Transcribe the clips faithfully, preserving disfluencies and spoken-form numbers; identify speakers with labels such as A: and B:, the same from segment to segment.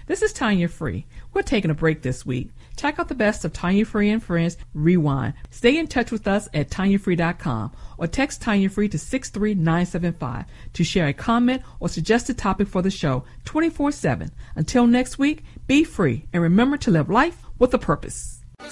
A: This is Tanya Free. We're taking a break this week. Check out the best of Tanya Free and Friends Rewind. Stay in touch with us at tanya free dot com or text Tanya Free to six three nine seven five to share a comment or suggest a topic for the show twenty-four seven. Until next week, be free and remember to live life with a purpose.
B: They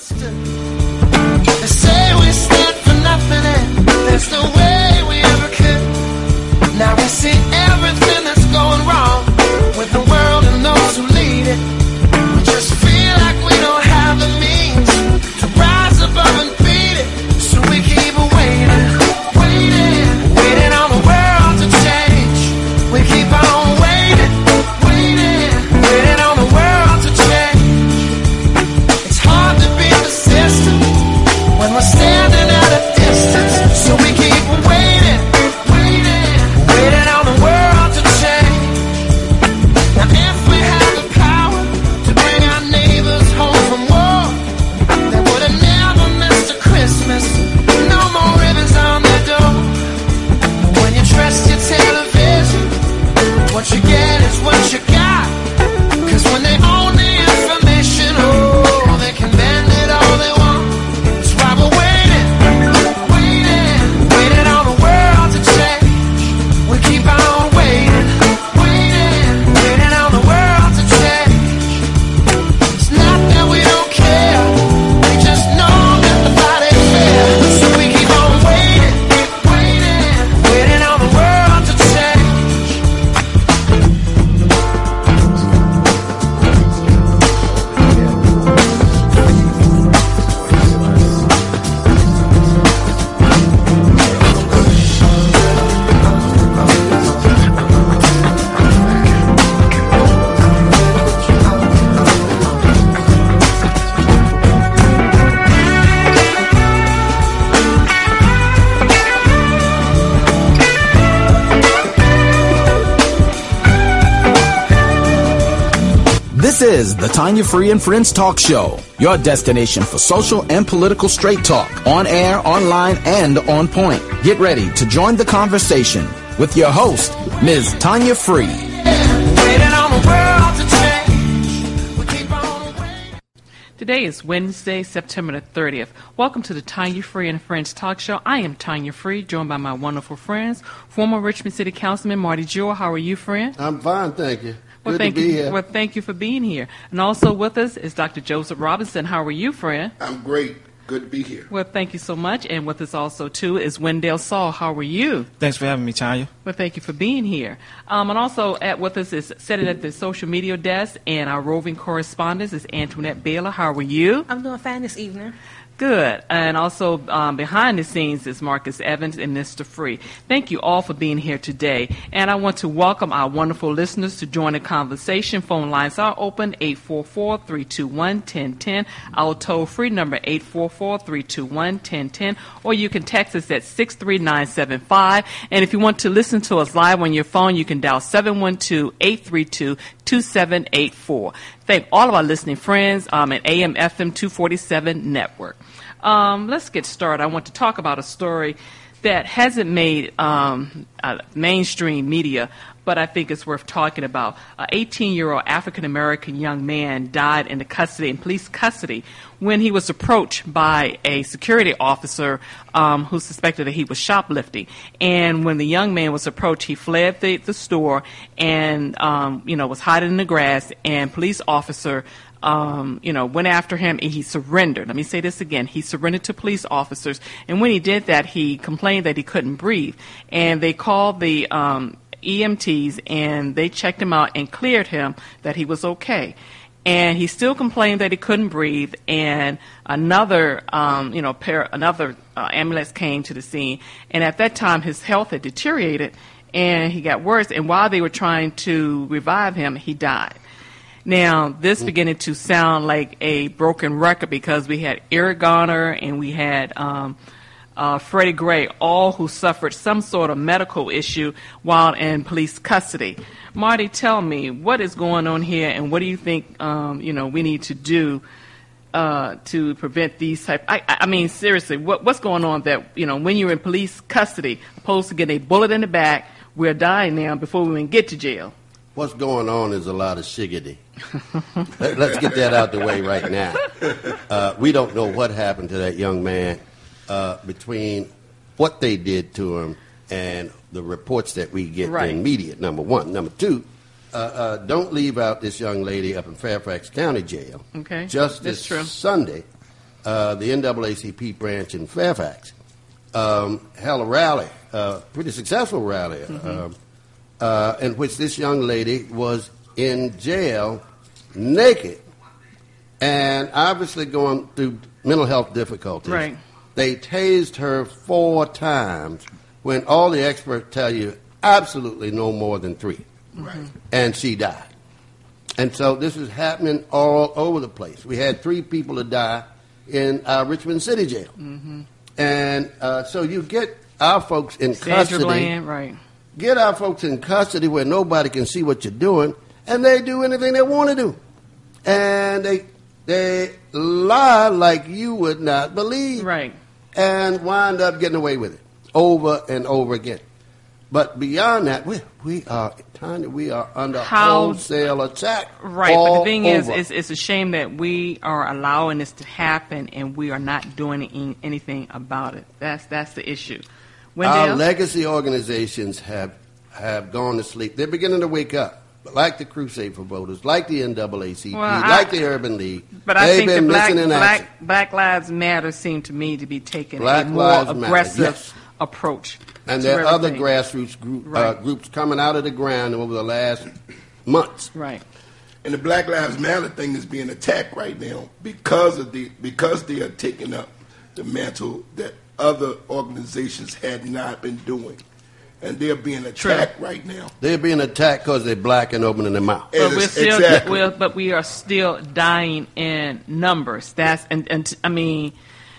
B: say we stand for nothing and there's no way we ever could. Now we see everything that's going wrong with the world and those who lead it. We just feel like we don't have the means to rise above and beat it. So we keep waiting, waiting, waiting on the world to change. We keep on waiting, waiting, waiting on the world to change. It's hard to be persistent when we're standing at a distance. So we keep waiting, waiting, waiting on the world to change. Now if we had the power to bring our neighbors home from war, they would have never missed a Christmas. No more ribbons on their door. When you trust your television, what you get is what you got. Cause when they own the information, oh, they can bend it all they want. That's why we're waiting, waiting, waiting on the world to change. We keep on waiting, waiting, waiting on the world to change. It's not that we don't care, we just know that the body's fair. So we keep on waiting, waiting, waiting on the world to change.
C: This is the Tanya Free and Friends Talk Show, your destination for social and political straight talk, on air, online, and on point. Get ready to join the conversation with your host, Miz Tanya Free.
B: Waiting on the world to change. We keep on waiting.
A: Today is Wednesday, September the thirtieth. Welcome to the Tanya Free and Friends Talk Show. I am Tanya Free, joined by my wonderful friends, former Richmond City Councilman Marty Jewell. How are you, friend?
D: I'm fine, thank you.
A: Well,
D: Good
A: thank
D: to be
A: you.
D: here.
A: Well, thank you for being here. And also with us is Doctor Joseph Robinson. How are you, friend?
E: I'm great. Good to be here.
A: Well, thank you so much. And with us also, too, is Wendell Saul. How are you?
F: Thanks for having me, Tanya.
A: Well, thank you for being here. Um, and also at with us is sitting at the social media desk, and our roving correspondent is Antoinette Baylor. How are you?
G: I'm doing fine this evening.
A: Good. And also um, behind the scenes is Marcus Evans and Mister Free. Thank you all for being here today. And I want to welcome our wonderful listeners to join the conversation. Phone lines are open, eight four four, three two one, one zero one zero. Our toll-free number, eight four four, three two one, one zero one zero. Or you can text us at six three nine seven five. And if you want to listen to us live on your phone, you can dial seven one two, eight three two, two seven eight four. Thank all of our listening friends um, at A M F M two forty-seven Network. Um, let's get started. I want to talk about a story that hasn't made um, uh, mainstream media, but I think it's worth talking about. An eighteen-year-old African-American young man died in the custody, in police custody, when he was approached by a security officer um, who suspected that he was shoplifting. And when the young man was approached, he fled the, the store and, um, you know, was hiding in the grass, and police officer Um, you know, went after him, and he surrendered. Let me say this again. He surrendered to police officers, and when he did that, he complained that he couldn't breathe. And they called the um, E M Ts, and they checked him out and cleared him that he was okay. And he still complained that he couldn't breathe, and another, um, you know, pair, another uh, ambulance came to the scene, and at that time, his health had deteriorated, and he got worse, and while they were trying to revive him, he died. Now, this beginning to sound like a broken record because we had Eric Garner and we had um, uh, Freddie Gray, all who suffered some sort of medical issue while in police custody. Marty, tell me, what is going on here, and what do you think um, you know, we need to do uh, to prevent these type? I, I mean, seriously, what, what's going on that, you know, when you're in police custody, opposed to getting a bullet in the back, we're dying now before we even get to jail?
D: what's going on is a lot of shiggity. Let, let's get that out the way right now. Uh, we don't know what happened to that young man uh, between what they did to him and the reports that we get
A: Right.
D: in media, number one. Number two, uh, uh, don't leave out this young lady up in Fairfax County Jail.
A: Okay,
D: Just
A: that's
D: this
A: true.
D: Sunday, uh, the N double A C P branch in Fairfax um, held a rally, uh, pretty successful rally,
A: Mm-hmm.
D: um, uh, in which this young lady was in jail naked and obviously going through mental health difficulties.
A: Right.
D: They tased her four times when all the experts tell you absolutely no more than three.
E: Right.
D: And she died. And so this is happening all over the place. We had three people to die in uh, Richmond City Jail.
A: Mm-hmm.
D: And uh, so you get our folks in
A: Sandra
D: custody.
A: Bland, right.
D: Get our folks in custody where nobody can see what you're doing, and they do anything they want to do. And they they lie like you would not believe.
A: Right.
D: And wind up getting away with it over and over again. But beyond that, we we are Tanya, we are under
A: How-
D: wholesale attack.
A: Right,
D: all
A: but the thing is,
D: over.
A: it's, it's a shame that we are allowing this to happen and we are not doing any- anything about it. That's that's the issue.
D: Our
A: Wendell?
D: legacy organizations have have gone to sleep. They're beginning to wake up, like the Crusade for Voters, like the N double A C P,
A: Well, I-
D: like the Urban League.
A: But I
D: They've
A: think the
D: been
A: Black,
D: missing in action.
A: Black, Black Lives Matter seem to me to be taking
D: Black
A: a more
D: Lives Matter,
A: aggressive
D: yes.
A: approach.
D: And
A: to
D: there are other
A: everything.
D: grassroots group, uh,
A: Right.
D: groups coming out of the ground over the last months.
A: Right.
E: And the Black Lives Matter thing is being attacked right now because of the because they are taking up the mantle that other organizations had not been doing, and they're being attacked right now.
D: They're being attacked because they're black and opening their mouth.
A: But we're
E: Ex-
A: still,
E: exactly.
A: we're, but we are still dying in numbers. That's and, and I mean,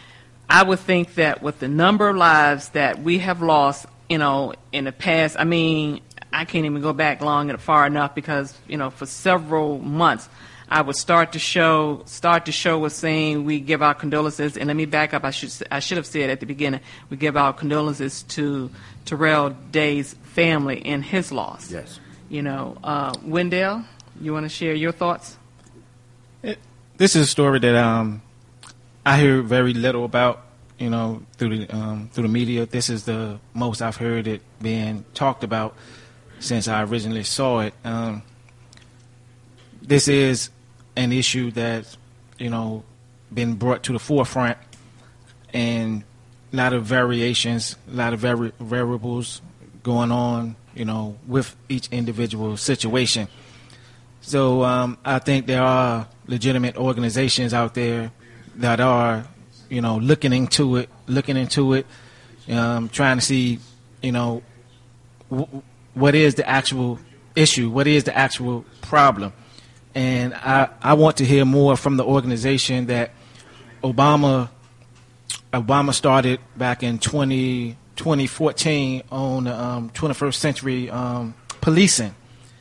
A: I would think that with the number of lives that we have lost, you know, in the past. I mean, I can't even go back long and far enough because you know, for several months, I would start to show start the show with saying we give our condolences. And let me back up. I should I should have said at the beginning we give our condolences to Terrell Day's family in his loss.
D: Yes.
A: You know, uh, Wendell, you want to share your thoughts?
F: This is a story that um, I hear very little about, you know, through the um, through the media. This is the most I've heard it being talked about since I originally saw it. Um, this is an issue that's, you know, been brought to the forefront, and a lot of variations, a lot of vari- variables going on, you know, with each individual situation. So um, I think there are legitimate organizations out there that are, you know, looking into it, looking into it, um, trying to see, you know, w- what is the actual issue, what is the actual problem. And I, I want to hear more from the organization that Obama Obama started back in twenty, twenty fourteen on um, twenty-first century um, policing.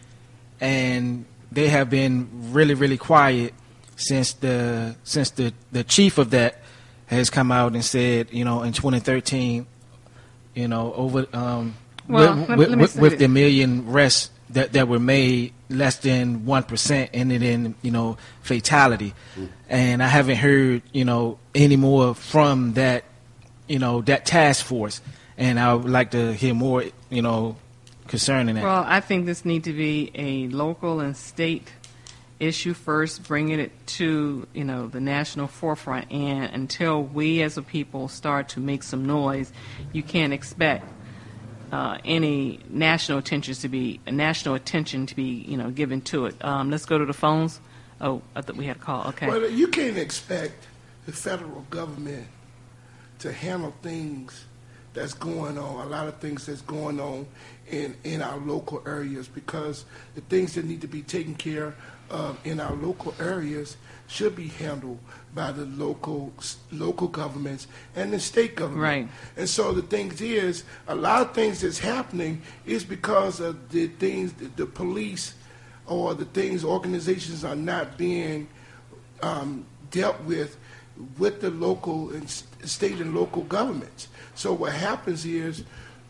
F: And they have been really, really quiet since the since the, the chief of that has come out and said, you know, in twenty thirteen, you know, over um,
A: Well,
F: with,
A: let-
F: with,
A: let me
F: with,
A: say
F: with
A: this.
F: the million arrests that, that were made, less than one percent ended in, you know, fatality.
D: Mm.
F: And I haven't heard, you know, any more from that, you know, that task force. And I would like to hear more, you know, concerning that.
A: Well, I think this needs to be a local and state issue first, bringing it to, you know, the national forefront. And until we as a people start to make some noise, you can't expect uh, any national attention to be national attention to be, you know, given to it. Um, let's go to the phones. Oh, I thought we had a call. Okay.
E: Well, you can't expect the federal government to handle things that's going on, a lot of things that's going on in, in our local areas, because the things that need to be taken care of in our local areas should be handled by the local local governments and the state government.
A: Right.
E: And so the thing is, a lot of things that's happening is because of the things that the police or the things organizations are not being um, dealt with with the local and s- state and local governments. So what happens is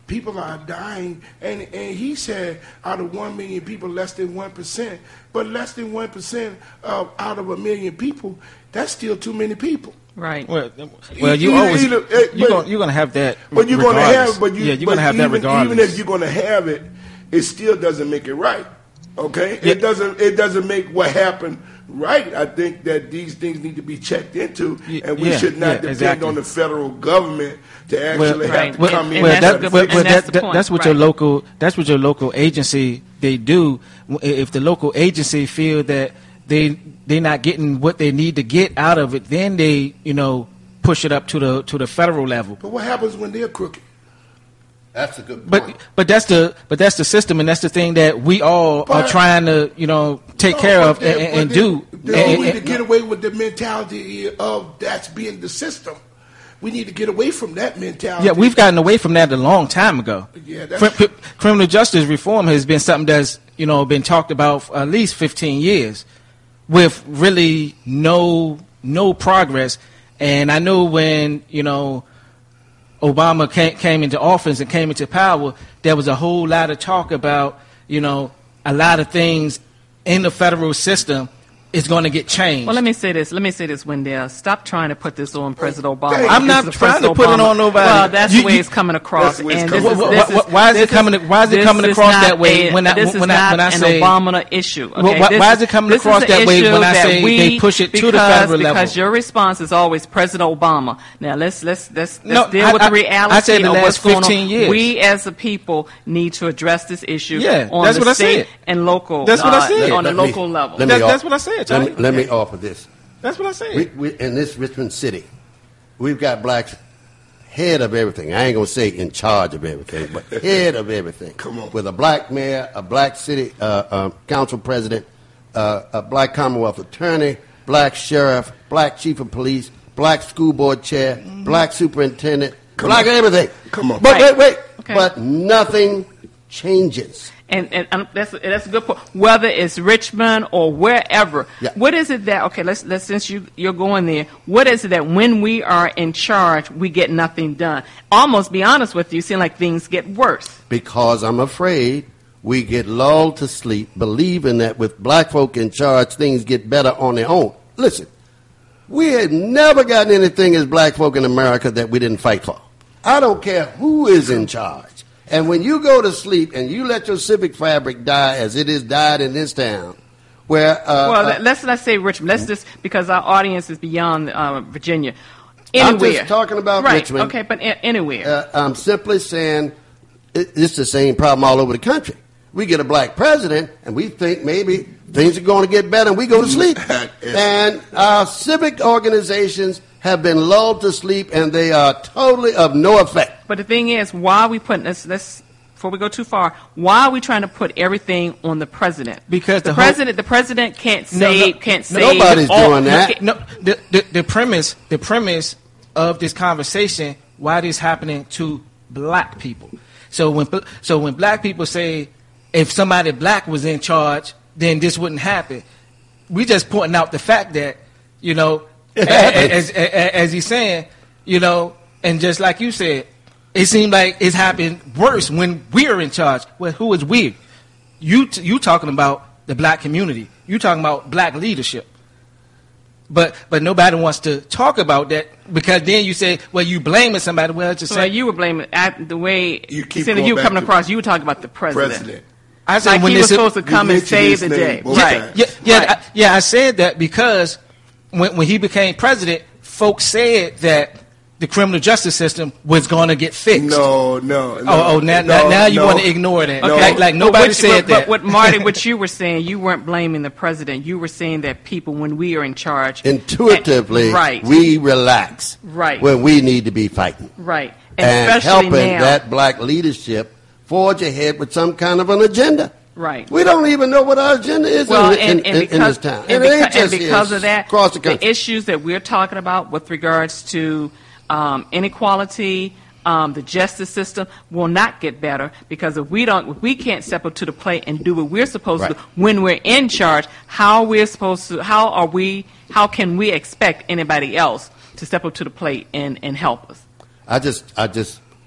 E: people are dying, and, and he said out of one million people, less than one percent. But less than one percent of out of a million people, that's still too many people.
A: Right.
F: Well, well, you
E: Either-
F: always
E: either-
F: you're
E: but-
F: gonna, you're gonna have that.
E: But you're going to
F: regardless.
E: have, but you,
F: yeah, you're
E: but
F: gonna have
E: even,
F: that regardless.
E: Even if you're going to have it, it still doesn't make it right. Okay,
F: Yeah.
E: it doesn't. It doesn't make what happened right. I think that these things need to be checked into,
F: Y-
E: and we
F: yeah,
E: should not
F: yeah,
E: depend
F: exactly.
E: on the federal government to actually
F: Well,
E: have to
A: right.
E: come
A: And-
E: in.
A: and
F: well,
A: that's
F: that,
A: the good-
F: but,
A: and
F: but
A: that's
F: that,
A: the
F: that-
A: point,
F: that's what your
A: right.
F: local that's what your local agency they do. If the local agency feel that they they're not getting what they need to get out of it, then they you know push it up to the to the federal level.
E: But what happens when they're crooked?
D: That's a good point.
F: But but that's the but that's the system, and that's the thing that we all
E: But-
F: are trying to you know take
E: No,
F: care
E: but
F: of
E: then-
F: and,
E: but
F: and
E: then-
F: do.
E: then
F: And-
E: we need to
F: and-
E: get away with the mentality of that's being the system. We need to get away from that mentality.
F: Yeah, we've gotten away from that a long time ago.
E: Yeah, that's-
F: Crim- cri- criminal justice reform has been something that's you know been talked about for at least fifteen years, with really no no progress. And I know when you know Obama came, came into office and came into power, there was a whole lot of talk about you know a lot of things in the federal system is going to get changed.
A: Well, let me say this. Let me say this, Wendell. Stop trying to put this on President Obama.
E: I'm
A: This
F: not
A: is
F: trying to
A: President
F: put it
A: Obama.
F: on nobody.
A: Well, that's
F: You-
A: the way
F: you-
A: it's coming across.
E: That's the way it's
A: And
E: coming
A: this is-
F: across.
A: this is-
F: Wh- wh- why is it
A: this
F: coming- why is it
A: this
F: coming
A: is
F: across
A: not
F: that way
A: a-
F: when I-
A: this is
F: when I-
A: not
F: when I
A: an
F: say-
A: Obama issue?
F: Well,
A: Okay?
F: why-
A: This
F: why is it coming
A: this
F: across
A: an
F: that way
A: issue
F: when I
A: that
F: say
A: we-
F: they push it to the
A: because-
F: federal level?
A: Because your response is always President Obama. Now let's let's let's, let's
F: No,
A: deal
F: I-
A: with
F: I-
A: the reality
F: I said the
A: of
F: last
A: what's going
F: fifteen
A: on.
F: years.
A: We as a people need to address this issue
F: Yeah,
A: on
F: that's
A: the
F: what I
A: state
F: said.
A: and local.
F: That's what I
A: uh,
F: said.
A: on the
D: Let me-
A: local level.
D: let me
F: That-
D: off-
F: that's what I said,
D: Let
F: Charlie.
D: me, let me offer this.
F: That's what I said.
D: We, we, in this Richmond city, we've got blacks head of everything. I ain't gonna say in charge of everything, but head of everything.
E: Come on.
D: With a black mayor, a black city uh, uh, council president, uh, a black Commonwealth attorney, black sheriff, black chief of police, black school board chair, black superintendent, black
E: on.
D: everything.
E: Come on.
D: But
A: Right.
D: wait, wait.
A: Okay.
D: But nothing changes.
A: And, and, and that's that's a good point. Whether it's Richmond or wherever,
D: Yeah.
A: what is it that okay? Let's let's since you you're going there. What is it that when we are in charge, we get nothing done? Almost be honest with you, seem like things get worse.
D: Because I'm afraid we get lulled to sleep believing that with black folk in charge, things get better on their own. Listen, we had never gotten anything as black folk in America that we didn't fight for. I don't care who is in charge. And when you go to sleep and you let your civic fabric die as it is died in this town, where... Uh,
A: Well,
D: uh,
A: let's let's say Richmond. Let's just because our audience is beyond uh, Virginia.
D: I'm
A: Anywhere.
D: just talking about
A: right,
D: Richmond.
A: Okay, but a- anywhere.
D: Uh, I'm simply saying it, it's the same problem all over the country. We get a black president, and we think maybe things are going to get better, and we go to sleep. And our civic organizations have been lulled to sleep, and they are totally of no effect.
A: But the thing is, why are we putting this? Let's before we go too far. Why are we trying to put everything on the president?
F: Because
A: the,
F: the whole-
A: president, the president can't
F: No,
A: save,
F: no,
A: can't
F: no,
A: save.
D: nobody's
A: all-
D: doing that.
F: No, the, the the premise the premise of this conversation, why this happening to black people. So when so when black people say if somebody black was in charge, then this wouldn't happen. We just pointing out the fact that you know, as, as, as he's saying, you know, and just like you said, it seemed like it's happened worse when we're in charge. Well, who is we? You t- you talking about the black community? You talking about black leadership? But but nobody wants to talk about that because then you say, well, you blaming somebody. Well, just
A: So
F: say
A: you were blaming at the way
E: You keep
A: see, that
E: going
A: you were
E: back
A: coming
E: to
A: across. You were talking about the president.
E: President.
F: I said
A: Like
F: when
A: he was
F: this
A: supposed to come and
E: mentioned
A: save
E: his
A: the
E: name
A: day.
E: both
A: Right.
E: times.
F: yeah yeah
A: Right.
F: I, yeah I said that because when when he became president, folks said that the criminal justice system was going to get fixed.
E: No, no, no.
F: Oh, oh, now, now,
E: no,
F: now you
E: no.
F: want to ignore that.
E: No.
F: Like, like
A: But
F: nobody
A: what-
F: said
A: but,
F: that.
A: But what Marty, what you were saying, you weren't blaming the president. You were saying that people, when we are in charge,
D: Intuitively,
A: right,
D: we relax
A: Right.
D: when we need to be fighting.
A: right,
D: And
A: especially
D: helping
A: now,
D: that black leadership forge ahead with some kind of an agenda.
A: right.
D: We don't even know what our agenda is
A: Well,
D: in,
A: and,
D: in,
A: and
D: in,
A: because,
D: in this town.
A: and,
D: it
A: beca-
D: ain't just
A: and because
D: here,
A: of that,
D: across the country.
A: issues that we're talking about with regards to um, inequality, um, the justice system will not get better because if we don't, if we can't step up to the plate and do what we're supposed
D: Right.
A: to do when we're in charge, how we're supposed to, how are we, how can we expect anybody else to step up to the plate and, and help us?
D: I just, I just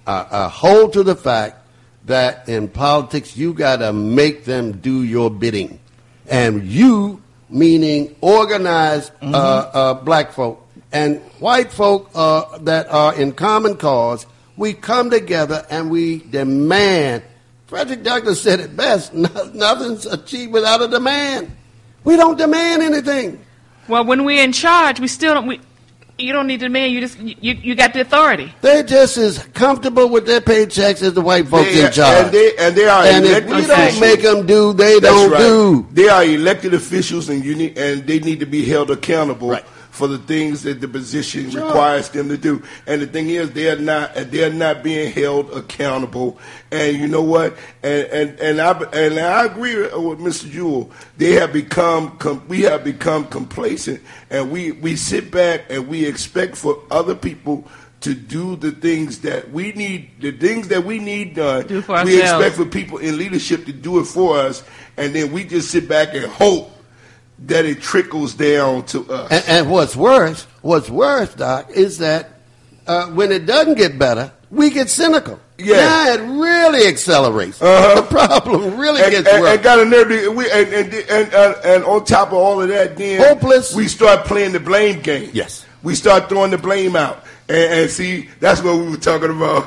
D: uh, uh, hold to the fact that in politics you got to make them do your bidding. And you, meaning organized mm-hmm. uh, uh, black folk and white folk uh, that are in common cause, we come together and we demand. Frederick Douglass said it best, nothing's achieved without a demand. We don't demand anything.
A: Well, when we're in charge, we still don't... We- You don't need to demand. You just you, you got the authority.
D: They're just as comfortable with their paychecks as the white folks
G: they,
D: in charge.
G: And they, and they are
D: and
G: elected
D: if we
G: officials.
D: don't make them do, they
G: That's
D: don't
G: right.
D: do.
G: They are elected officials, and you need, and they need to be held accountable
D: Right.
G: for the things that the position
D: Sure.
G: requires them to do. And the thing is, they are not they are not being held accountable. And you know what? And and and I and I agree with Mister Jewell. They have become com- we have become complacent, and we we sit back and we expect for other people to do the things that we need, the things that we need done.
A: Do for
G: we
A: ourselves.
G: expect for people in leadership to do it for us, and then we just sit back and hope that it trickles down to us.
D: And, and what's worse, what's worse, Doc, is that uh, when it doesn't get better, we get cynical.
G: Yeah.
D: Now it really accelerates.
G: Uh-huh.
D: The problem really
G: and,
D: gets
G: and,
D: worse.
G: and got a nerve to, we, and, and, and, and, and on top of all of that, then
D: Hopeless.
G: we start playing the blame game.
D: Yes.
G: We start throwing the blame out. And, and see, that's what we were talking about.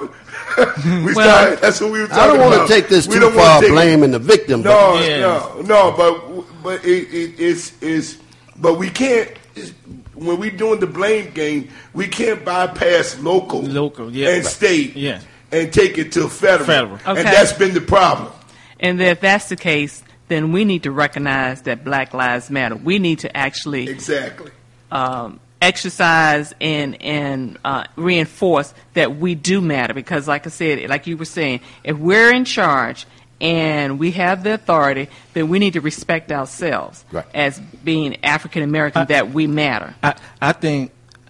G: we
A: Well,
G: started, that's what we were talking
D: I don't
G: about.
D: want to take this
G: We
D: too
G: don't wanna
D: far,
G: take it-
D: blaming the victim.
G: No,
D: but
F: Yeah.
G: no, no, but but it, it, it's it's but we can't. When we doing the blame game, we can't bypass local,
F: Local, yeah.
G: and
F: Right.
G: state,
F: Yeah.
G: and take it to federal.
F: Federal.
A: Okay.
G: And that's been the problem.
A: And if that's the case, then we need to recognize that Black Lives Matter. We need to actually
G: Exactly.
A: um, exercise and and uh, reinforce that we do matter. Because, like I said, like you were saying, if we're in charge and we have the authority, then we need to respect ourselves
D: Right.
A: as being African American. That we matter.
F: I, I think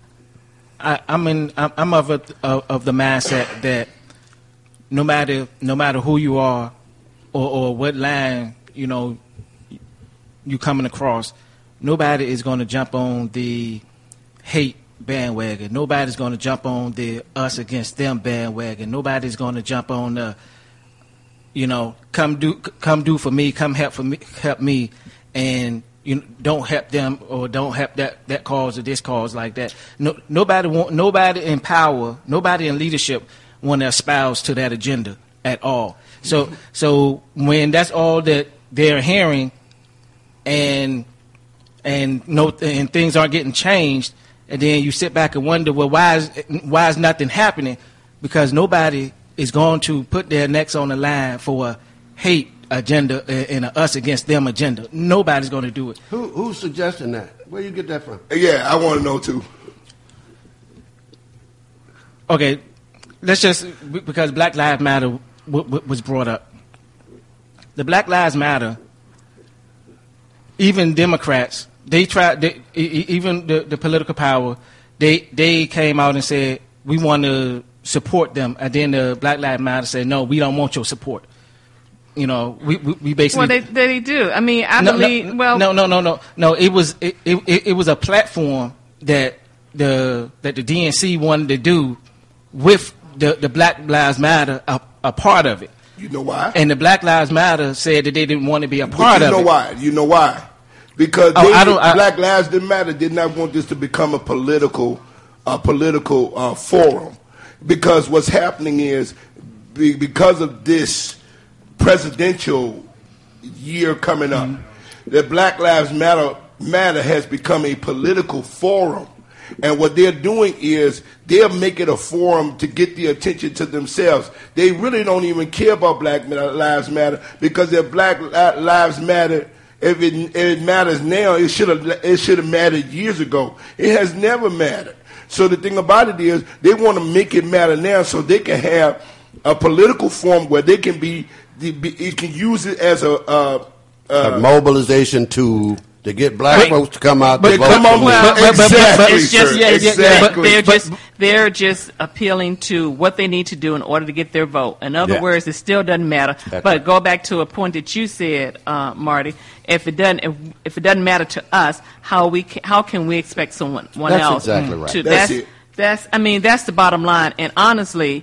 F: I, I'm in. I'm I'm of, a, of of the mindset that no matter no matter who you are, or, or what line you know you coming across, nobody is going to jump on the hate bandwagon. Nobody's going to jump on the us against them bandwagon. Nobody's going to jump on the you know come do come do for me, come help for me, help me, and you don't help them or don't help that, that cause or this cause like that. No, nobody want nobody in power, nobody in leadership want to espouse to that agenda at all. So so when that's all that they're hearing, and and no and things aren't getting changed, and then you sit back and wonder, well, why is why is nothing happening? Because nobody is going to put their necks on the line for a hate agenda and a us against them agenda. Nobody's going to do it.
D: Who, who's suggesting that? Where you get that from?
G: Yeah, I want to know too.
F: Okay, let's just because Black Lives Matter w- w- was brought up. The Black Lives Matter, even Democrats, they tried. They, e- e- even the, the political power, they they came out and said we want to support them, and then the Black Lives Matter said no, we don't want your support. You know, we we, we basically.
A: Well, they they do. I mean, I
F: no,
A: believe.
F: no,
A: well,
F: no, no, no, no, no. It was it, it, it was a platform that the that the D N C wanted to do with the, the Black Lives Matter a, a part of it.
G: You know why?
F: And the Black Lives Matter said that they didn't want to be a
G: But
F: part
G: you
F: of
G: know
F: it.
G: why? You know why? Because
F: Oh,
G: they,
F: I don't- I-
G: Black Lives Matter did not want this to become a political, a political uh, forum. Because what's happening is, be, because of this presidential year coming up,
F: Mm-hmm.
G: that Black Lives Matter Matter has become a political forum. And what they're doing is they're making a forum to get the attention to themselves. They really don't even care about Black Lives Matter, because if Black Lives Matter, if it, if it matters now, it should have it should have mattered years ago. It has never mattered. So the thing about it is they want to make it matter now, so they can have a political forum where they can be, it can use it as a, a, a
D: A mobilization tool to get black
F: Wait,
D: folks to come out
F: but
D: to vote.
G: come
D: for
G: on,
D: me.
F: well, but- but-
G: exactly,
F: but-
A: it's just
G: sir,
F: yeah, yeah, yeah,
G: exactly.
A: but they're
F: But-
A: just they're just appealing to what they need to do in order to get their vote. In other
D: Yeah.
A: words, it still doesn't matter.
D: That's
A: but
D: right.
A: go back to a point that you said, uh, Marty. If it doesn't, if, if it doesn't matter to us, how we can, how can we expect someone one
D: That's
A: else
D: exactly right.
A: to?
G: That's
A: that's
G: it.
A: that's. I mean, that's the bottom line. And honestly,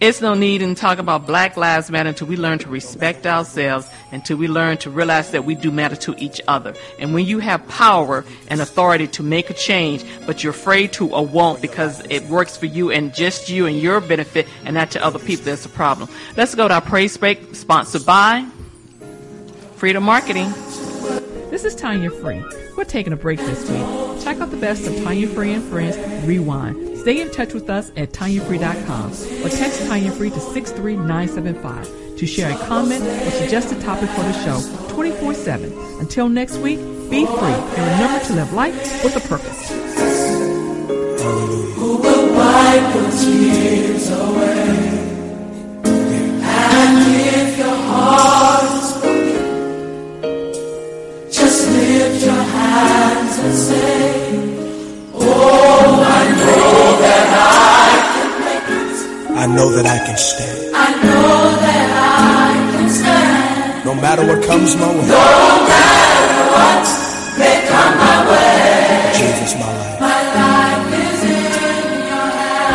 A: It's no need in talking about Black Lives Matter until we learn to respect ourselves, until we learn to realize that we do matter to each other. And when you have power and authority to make a change, but you're afraid to or won't because it works for you and just you and your benefit and not to other people, that's a problem. Let's go to our praise break, sponsored by Freedom Marketing. This is Tanya Free. We're taking a break this week. Check out the best of Tanya Free and Friends Rewind. Stay in touch with us at tanya free dot com or text Tanya Free to six three nine seven five to share a comment or suggest a topic for the show twenty-four seven. Until next week, be free and remember to live life with a purpose.
B: Who will wipe your tears away? And if your heart is broken, just lift your hands and say, oh, I know that I can make it.
H: I know that I can stand.
B: I know that I can stand.
H: No matter what comes my way.
B: No matter what may come my way.
H: Jesus, my life.
B: My life is in your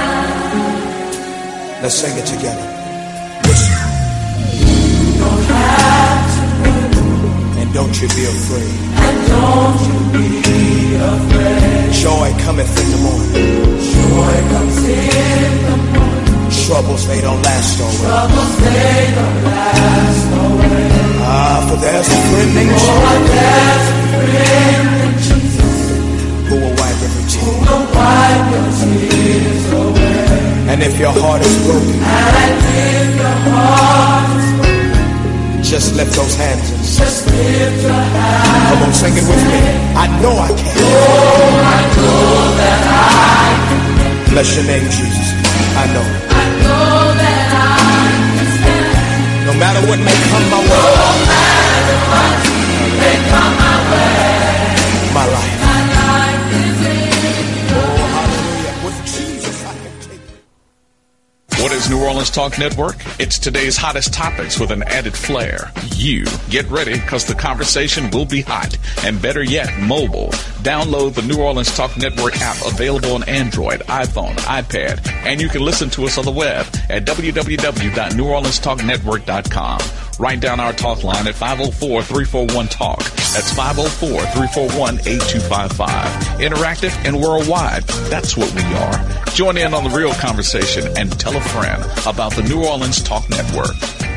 B: hands.
H: Let's sing it together. Listen.
B: You don't have to worry.
H: And don't you be afraid.
B: And don't you be afraid.
H: Joy cometh in the morning.
B: Joy comes in the morning.
H: Troubles, they don't last always.
B: Troubles, they don't last always.
H: Ah, for there's a friend named Jesus.
B: Oh, there's a friend in Jesus.
H: Who will wipe every tear.
B: Who will wipe your tears away.
H: And if your heart is broken.
B: And if your heart is broken.
H: Just lift those hands and sing.
B: Just lift your hands.
H: Come on, sing it with me. I know I can.
B: Oh, I know that I can.
H: Bless your name, Jesus. I know.
B: I know that I can stand.
H: No matter what may come my way.
B: No matter what may come my way.
H: My life.
B: My life is in your
H: Oh, hallelujah. With Jesus I can take it.
I: What is New Orleans Talk Network? It's today's hottest topics with an added flair. You get ready because the conversation will be hot. And better yet, mobile. Download the New Orleans Talk Network app available on Android, iPhone, iPad, and you can listen to us on the web at w w w dot new orleans talk network dot com. Write down our talk line at five oh four, three four one, talk. That's five oh four, three four one, eight two five five. Interactive and worldwide. That's what we are. Join in on the real conversation and tell a friend about the New Orleans Talk Network.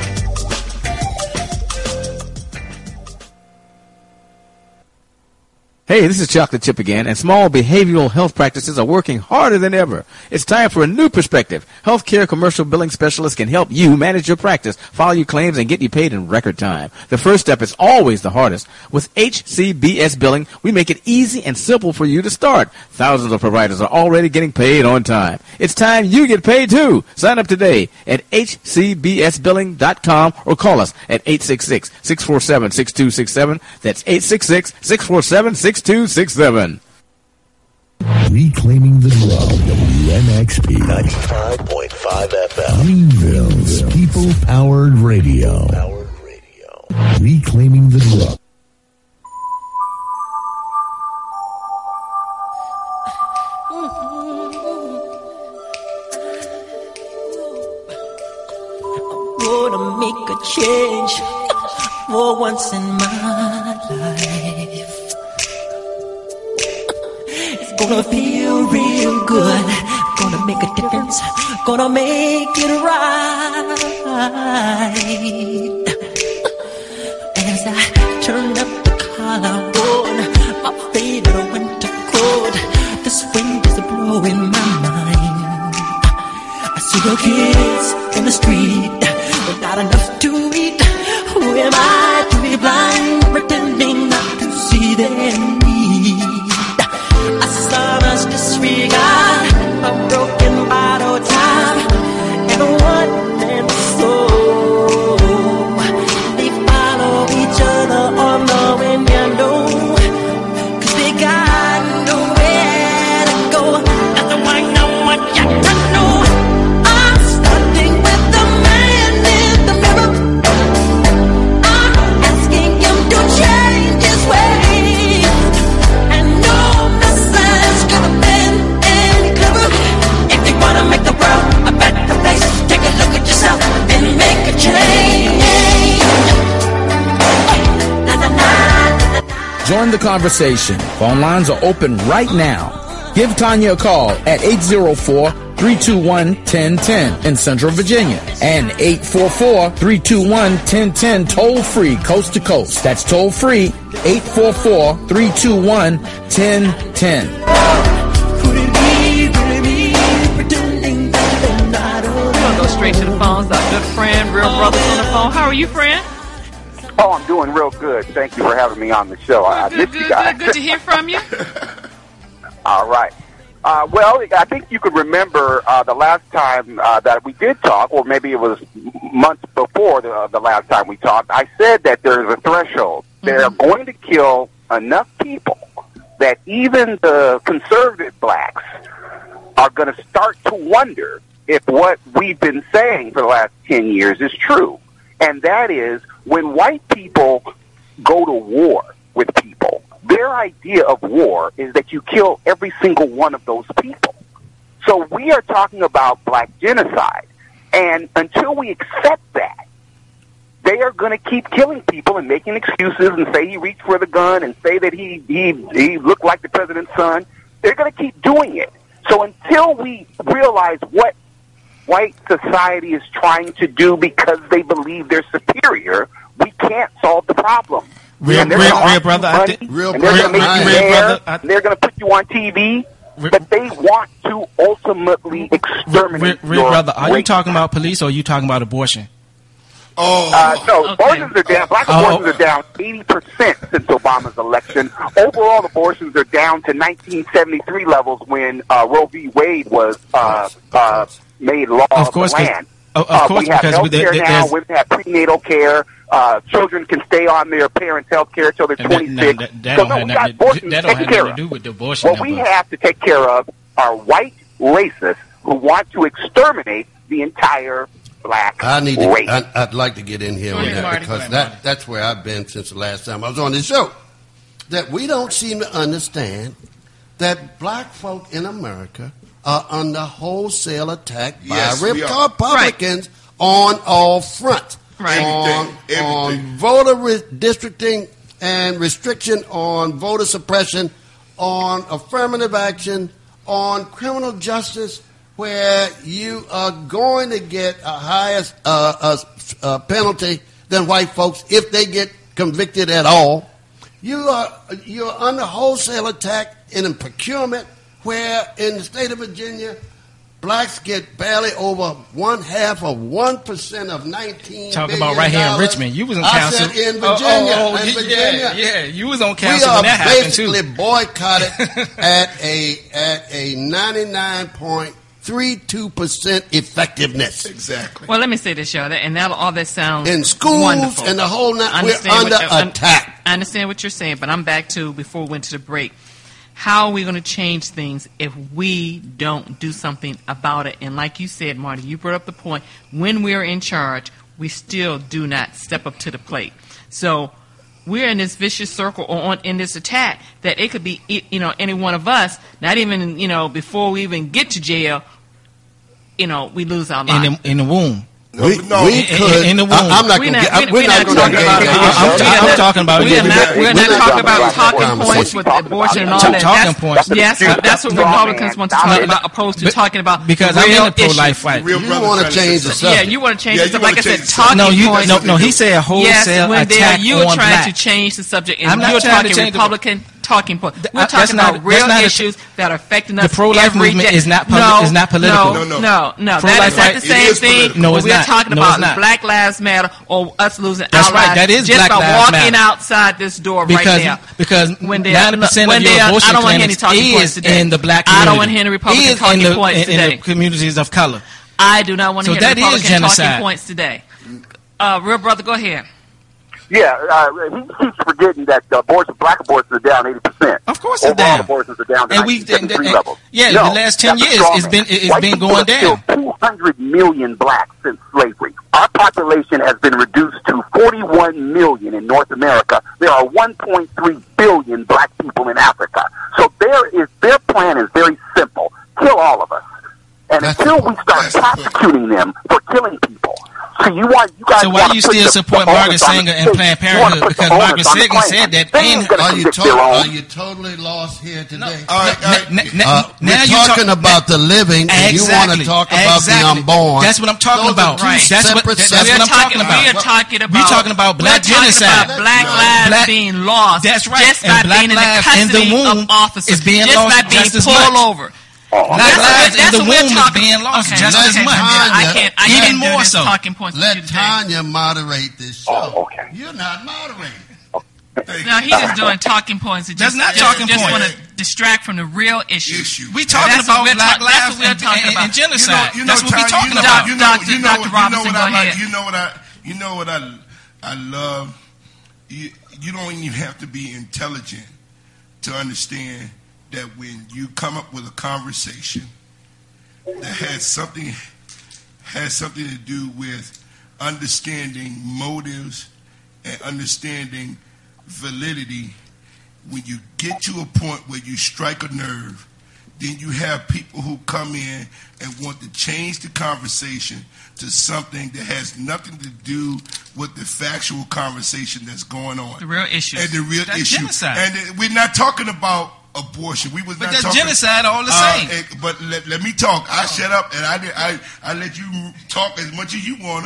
C: Hey, this is Chocolate Chip again, and small behavioral health practices are working harder than ever. It's time for a new perspective. Healthcare commercial billing specialists can help you manage your practice, file your claims, and get you paid in record time. The first step is always the hardest. With H C B S Billing, we make it easy and simple for you to start. Thousands of providers are already getting paid on time. It's time you get paid too. Sign up today at h c b s billing dot com or call us at eight six six, six four seven, six two six seven. That's eight six six, six four seven, six two six seven.
J: Reclaiming the Drum, W M X P ninety-five point five F M. Greenville's people-powered radio. Powered radio. Reclaiming the Drum.
K: I'm gonna make a change for once in my life. It's gonna feel real good. Gonna make a difference. Gonna make it right. As I turn up the collar on my favorite winter coat, this wind is blowing my mind. I see the kids in the street without enough to eat. Who am I to be blind, pretending not to see their need? I saw much disregard, a broken bottle top, and a one-man soul. They follow each other on the wind, you know, 'cause they got nowhere to go. That's the one I want you to know. I'm standing with the man in the mirror. I'm
C: the conversation. Phone lines are open right now. Give Tanya a call at eight zero four, three two one, one zero one zero in Central Virginia and eight four four, three two one, one zero one zero toll free coast to coast. That's toll free eight four four, three two one, one zero one zero.
A: We'll go straight to the phones. Our good friend, Real Brothers on the phone. How are you, friend?
L: Oh, I'm doing real good. Thank you for having me on the show. I
A: Good,
L: missed
A: good,
L: you guys.
A: good, good to hear from you.
L: All right. Uh, well, I think you could remember uh, the last time uh, that we did talk, or maybe it was months before the, uh, the last time we talked. I said that there's a threshold. Mm-hmm. They're going to kill enough people that even the conservative blacks are going to start to wonder if what we've been saying for the last ten years is true. And that is, when white people go to war with people, their idea of war is that you kill every single one of those people. So we are talking about black genocide. And until we accept that, they are going to keep killing people and making excuses and say he reached for the gun and say that he, he, he looked like the president's son. They're going to keep doing it. So until we realize what white society is trying to do because they believe they're superior, we can't solve the problem.
F: Real,
L: and
F: real, real brother, I think,
L: real, and they're going to make you there, and they're going to put you on T V, real, but they want to ultimately exterminate
F: real, real
L: your
F: brother, are
L: race.
F: you talking about police or are you talking about abortion?
L: Oh, uh, no, okay. abortions are down. Black
F: oh.
L: abortions are down eighty percent since Obama's election. Overall, abortions are down to nineteen seventy-three levels when uh, Roe v. Wade was uh, uh, made law of,
F: of course,
L: the land.
F: Of, of
L: uh,
F: course,
L: we have
F: because
L: health care
F: there,
L: now. Women have prenatal care. Uh, children can stay on their parents' health care until they're twenty-six.
F: That, that, that
L: so
F: don't
L: no,
F: have
L: we got
F: nothing,
L: abortions
F: that don't have
L: care
F: nothing to do with the abortion.
L: What we have to take care of are white racists who want to exterminate the entire black
D: I need to,
L: race.
D: I, I'd like to get in here on that because that, that's where I've been since the last time I was on this show. That we don't seem to understand that black folk in America are under wholesale attack by
G: Yes, we are.
D: Republicans right. on all fronts.
A: Right.
D: On,
G: Everything.
D: on voter redistricting and restriction on voter suppression, on affirmative action, on criminal justice, where you are going to get a higher uh, uh, uh, penalty than white folks if they get convicted at all. You are you're under wholesale attack in a procurement where in the state of Virginia, blacks get barely over one half of one percent of nineteen.
F: Talk about right here in Richmond. You was on
D: I
F: council.
D: said in Virginia.
F: Oh, oh, oh,
D: in
F: yeah,
D: Virginia.
F: yeah, you was on
D: We
F: council
D: are
F: when that happened too.
D: basically boycotted at a at a ninety-nine point three two percent effectiveness.
G: Exactly.
A: Well, let me say this, y'all, and that all that sounds
D: in schools
A: wonderful.
D: and the whole night. We're
A: Understand
D: under
A: what-
D: attack.
A: I understand what you're saying, but I'm back to before we went to the break. How are we going to change things if we don't do something about it? And like you said, Marty, you brought up the point, when we're in charge, we still do not step up to the plate. So we're in this vicious circle or on, in this attack that it could be, you know, any one of us, not even, you know, before we even get to jail, you know, we lose our life.
F: In the, in the womb.
D: We,
G: no,
D: we
F: in-
D: could.
F: in the womb.
D: I, I'm not
A: We're
D: going to
A: not-
D: get.
A: we're
D: We're
A: not
D: not going
A: talking
D: to
A: about-
D: get.
F: I'm, I'm, I'm talking about.
A: We are not, we're not talking about talking
D: about
A: points with abortion and all
F: Talk-
A: that.
F: talking
A: That's,
F: points.
A: Yes, that's what Republicans want to talk about, opposed to
F: But-
A: talking about
F: because
A: the
F: I'm
A: real
F: in the pro-life
A: issues.
F: fight.
G: Real
D: You
G: brother
D: want to
G: trying
D: change the
G: say
D: subject.
A: Yeah, you want to change
G: Yeah,
A: the
G: you
A: subject. Like
G: wanna
A: I said,
G: change the
A: talking
F: No, you
A: points.
F: no no. He said wholesale
A: Yes, when they're,
F: attack
A: you're
F: on
A: trying
F: black.
A: to change the subject, and
F: I'm not
A: you're
F: trying to
A: talking
F: change the-
A: Republican talking points.
F: Th-
A: We're
F: uh, that's
A: talking
F: not-
A: about real
F: that's not a-
A: issues that are affecting
F: The
A: us
F: pro-life
A: every
F: movement
A: day.
F: is not poli-
A: no,
F: is not political.
A: No,
G: No,
A: no, no. That
F: Pro-life
A: is not
F: right-
A: the
G: it
A: same
G: is
A: thing.
G: political.
F: No,
A: What
F: it's
A: we're
F: not.
A: talking
F: No,
A: about
F: it's not.
A: Black Lives Matter or us losing
F: That's
A: our
F: right.
A: lives
F: That is
A: just
F: Black
A: by
F: Lives
A: walking
F: Matter.
A: outside this door
F: because
A: right now.
F: because
A: When they-
F: ninety percent
A: when
F: of your
A: they- I
F: abortion
A: don't want any
F: clinics
A: talking points
F: is
A: today.
F: in the black
A: I
F: community.
A: don't want any Republican
F: is
A: talking
F: in the,
A: points
F: in, in
A: today.
F: the communities of color.
A: I do not want to
F: So
A: hear
F: that
A: the
F: is
A: Republican
F: genocide.
A: talking points today. Uh, real brother, go ahead.
L: Yeah, uh, he keeps forgetting that the abortion, black abortions are down eighty percent.
F: Of course, it's
L: Overall
F: down.
L: abortions are down to
F: And we-
L: nineteen seventy-three
F: and- and-
L: levels.
F: yeah,
L: no,
F: the last ten
L: that's a
F: years,
L: straw
F: it's
L: man.
F: been- it's
L: White
F: been
L: people
F: going
L: have killed
F: down.
L: two hundred million blacks since slavery. Our population has been reduced to forty-one million in North America. There are one point three billion black people in Africa. So there is their plan is very simple: kill all of us. And
D: That's
L: until
D: the-
L: we start
G: that's the-
L: prosecuting them for killing people, See, you want you guys.
F: So why do you still support Margaret Sanger and Planned Parenthood? Because Margaret Sanger said that. In,
D: are you to- are you totally lost here today?
F: No,
D: all right,
F: no,
D: all right.
F: n- n-
D: Uh,
F: now
D: we're
F: you're
D: talking
F: talk-
D: about the living, and
F: exactly,
D: you want to talk about
F: exactly.
D: the unborn.
F: That's what I'm talking
D: Those
F: about.
D: Are two
A: Right.
F: That's what,
D: separate,
F: that's
D: separate.
F: what I'm talking
A: We
F: about.
A: are talking about.
F: We're talking about black
A: we're talking
F: genocide.
A: about black
F: No.
A: lives
F: Black-
A: being lost.
F: That's right.
A: Just
F: And
A: by
F: black
A: being in the
F: lives in the
A: custody
F: womb
A: of officers.
F: is being
A: just
F: lost
A: by being
F: just as
A: pulled
F: much.
A: over.
F: Black
A: That's what-
F: lives in
A: that's
F: the
A: what we're
F: womb is
A: talking-
F: being lost
A: okay,
F: just
A: okay,
F: as much.
A: I can't. I
F: Even
A: can't do
F: more
A: this
F: so.
A: talking points. with you
D: Let
A: today.
D: Tanya moderate this show.
L: Oh, okay.
D: You're not moderating.
A: No, he's just doing talking points. It
F: That's
A: just,
F: not
A: just,
F: talking
A: just
F: points.
A: want to distract from the real issue.
G: Issue.
F: We talking
A: That's what
F: about
A: we're
F: black
A: talk- that's
F: lives
A: what we're
F: and,
A: talking
F: and,
A: about.
F: and genocide.
G: You know,
F: That's what we
G: Tanya,
F: talking
G: you know,
F: about.
G: You know,
A: Doctor
G: you know,
A: Doctor
G: what- you
A: Robinson,
G: know what
A: go
G: I like.
A: ahead.
G: You know what I. You know what I. I love. You, you don't even have to be intelligent to understand that when you come up with a conversation that has something has something to do with understanding motives and understanding validity, when you get to a point where you strike a nerve, then you have people who come in and want to change the conversation to something that has nothing to do with the factual conversation that's going on.
A: The real issue.
G: And the real
F: That's
G: issue.
F: genocide.
G: And uh, we're not talking about abortion. We was
F: But
G: not
F: that's
G: talking,
F: genocide all the
G: uh,
F: same.
G: eh, but let, let me talk. I shut up and I, did, I I let you talk as much as you want.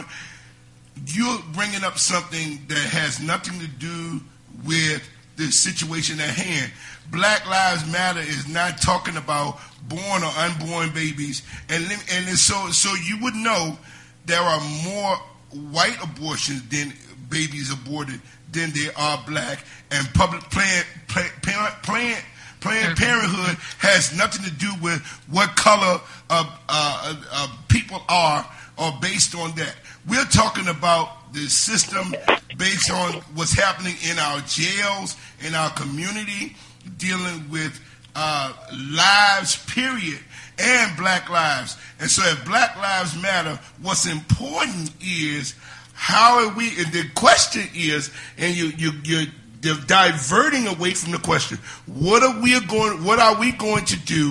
G: You're bringing up something that has nothing to do with the situation at hand. Black Lives Matter is not talking about born or unborn babies, and let- and so so you would know there are more white abortions than babies aborted than there are black, and public Planned Planned Planned Planned Parenthood has nothing to do with what color of uh, uh, people are or based on that. We're talking about the system based on what's happening in our jails, in our community, dealing with uh, lives, period, and black lives. And so if Black Lives Matter, what's important is how are we, and the question is, and you, you, you're diverting away from the question, what are we going, what are we going to do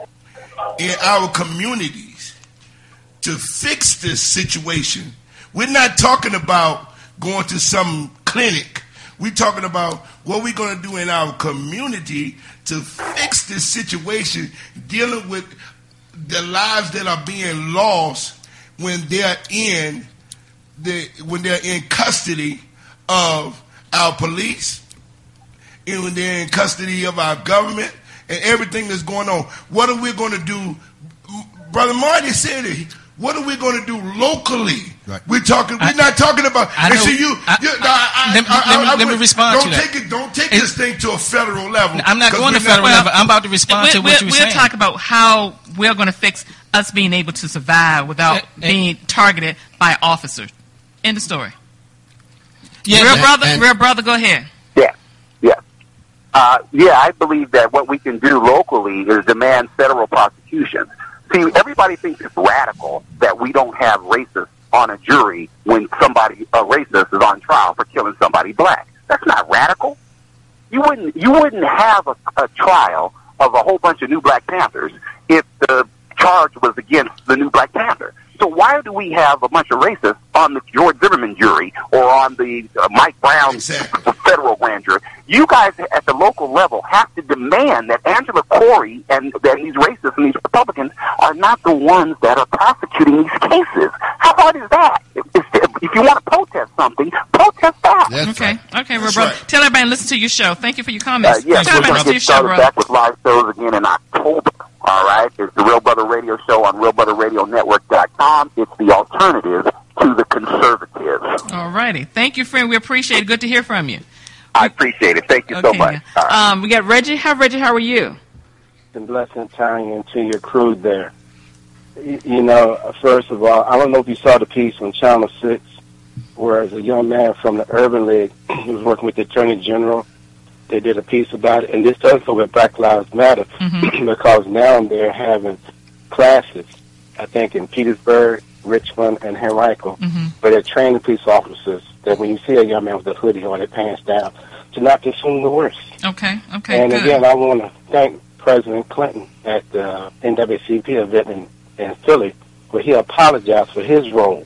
G: in our communities to fix this situation? We're not talking about going to some clinic. We're talking about what we're going to do in our community to fix this situation, dealing with the lives that are being lost when they're in the when they're in custody of our police, and when they're in custody of our government, and everything that's going on. What are we going to do? Brother Marty said it. What are we going to do locally?
D: Right.
G: We're talking. We're
F: I-
G: not talking about.
F: I
G: and
F: know-
G: so you,
F: I-
G: you
F: I-
G: no, I,
F: let me-
G: I, I,
F: let me-
G: I
F: let me
G: would-
F: respond
G: don't
F: to that.
G: take it. Don't take
F: It-
G: this thing to a federal level.
F: I'm not
G: 'cause
F: going to
G: we're not-
F: federal level. I'm about to respond to
A: we're,
F: what you were
A: we're
F: saying.
A: talking about how we're going to fix us being able to survive without
F: Eh, eh.
A: being targeted by officers. End of story.
F: Yeah,
A: real
D: and-
A: brother,
D: and-
A: real brother, go ahead.
L: Yeah, yeah. Uh, yeah, I believe that what we can do locally is demand federal prosecution. See, everybody thinks it's radical that we don't have racists on a jury when somebody, a racist, is on trial for killing somebody black. That's not radical. You wouldn't, you wouldn't have a, a trial of a whole bunch of new Black Panthers if the charge was against the new Black Panther. So why do we have a bunch of racists on the George Zimmerman jury or on the uh, Mike Brown
G: Exactly.
L: federal grand jury? You guys at the local level have to demand that Angela Corey and that these racists and these Republicans are not the ones that are prosecuting these cases. How hard is that? If, if, if you want to protest something, protest that.
D: That's
A: Okay,
D: right.
A: okay, real
G: That's
A: brother.
G: right.
A: Tell everybody to listen to your show. Thank you for your
L: Uh,
A: comments.
L: yes,
A: Tell
L: we're
A: everybody
L: going
A: to
L: to
A: listen to
L: get
A: your show,
L: started
A: brother.
L: back with live shows again in October. All right, it's the Real Brother Radio Show on real brother radio network dot com. It's the alternative to the conservatives.
A: All righty. Thank you, friend. We appreciate it. Good to hear from you.
L: I appreciate it. Thank you so
A: Okay,
L: much.
A: now.
L: All right.
A: Um, we got Reggie. Hi, Reggie. How are you?
M: And blessing tying into your crew there. You, you know, first of all, I don't know if you saw the piece on Channel six, where as a young man from the Urban League who was working with the Attorney General, they did a piece about it, and this does go with Black Lives Matter,
A: Mm-hmm.
M: because now they're having classes, I think, in Petersburg, Richmond, and Henrico,
A: Mm-hmm.
M: where they're training police officers that when you see a young man with a hoodie or their pants down, to not consume the worst.
A: Okay, okay,
M: And
A: good.
M: again, I want to thank President Clinton at the N double A C P event in, in Philly, where he apologized for his role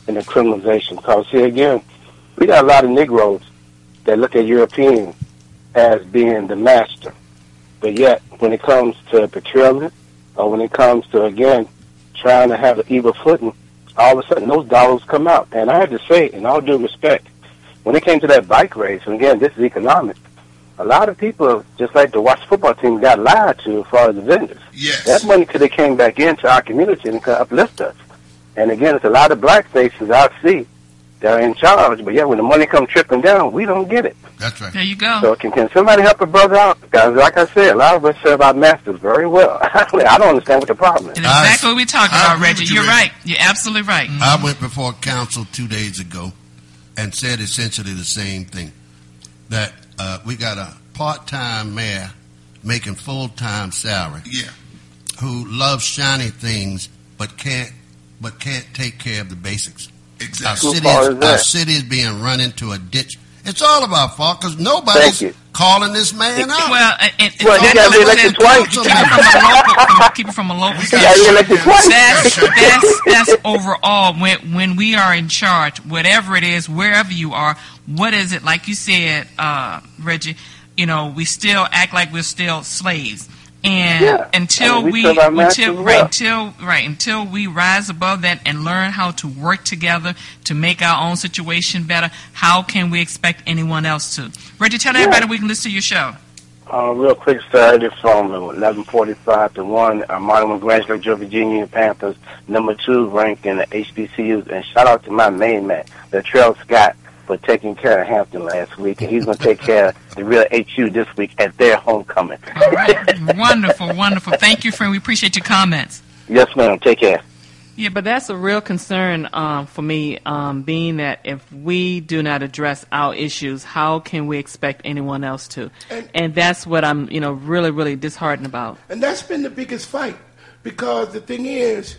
M: in the criminalization. Because here again, we got a lot of Negroes that look at Europeans as being the master. But yet, when it comes to procurement, or when it comes to, again, trying to have an evil footing, all of a sudden those dollars come out. And I have to say, in all due respect, when it came to that bike race, and again, this is economics, a lot of people, just like the Washington football team, got lied to as far as the vendors.
G: Yes.
M: That money could have came back into our community and could uplift us. And again, it's a lot of black faces I see that are in charge, but yeah, when the money comes trickling down, we don't get it.
G: That's right.
A: There you go.
M: So can, can somebody help a brother out? Because like I said, a lot of us serve our masters very well. I don't understand what the problem is.
A: And exactly what we're talking
G: I
A: about,
G: agree
A: Reggie.
G: with you,
A: You're
G: Reggie.
A: right. You're absolutely right.
D: I went before council two days ago and said essentially the same thing, that uh, we got a part-time mayor making full-time salary,
G: Yeah.
D: who loves shiny things but can't but can't take care of the basics.
G: Exactly.
D: Our
M: Whose
D: city
M: fault
D: is,
M: is that?
D: our city is being run into a ditch. It's all of our fault because
M: Thank
D: nobody's
M: you.
D: calling this man out.
A: Well, and, and
M: Well, he got reelected twice.
A: Keep it from a local. Keep it from a local.
M: He got reelected twice.
A: That's that's that's overall. When when we are in charge, whatever it is, wherever you are, what is it? Like you said, uh, Reggie, you know, we still act like we're still slaves. And
M: Yeah.
A: until
M: I mean, we
A: we,
M: serve our masters
A: until
M: well.
A: right, until right, until we rise above that and learn how to work together to make our own situation better, how can we expect anyone else to? Reggie, tell
M: Yeah.
A: everybody we can listen to your show.
M: Uh, real quick, Saturday from eleven forty-five to one, uh, Martin congratulate your Virginia Panthers, number two ranked in the H B C Us, and shout out to my main man, Latrell Scott, for taking care of Hampton last week, and he's going to take care of the real H U this week at their homecoming.
A: All right. Wonderful, wonderful. Thank you, friend. We appreciate your comments.
M: Yes, ma'am. Take care.
A: Yeah, but that's a real concern um, for me, um, being that if we do not address our issues, how can we expect anyone else to?
E: And-
A: And that's what I'm, you know, really, really disheartened about.
E: And that's been the biggest fight, because the thing is,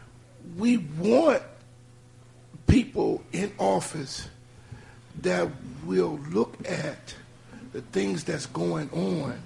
E: we want people in office that will look at the things that's going on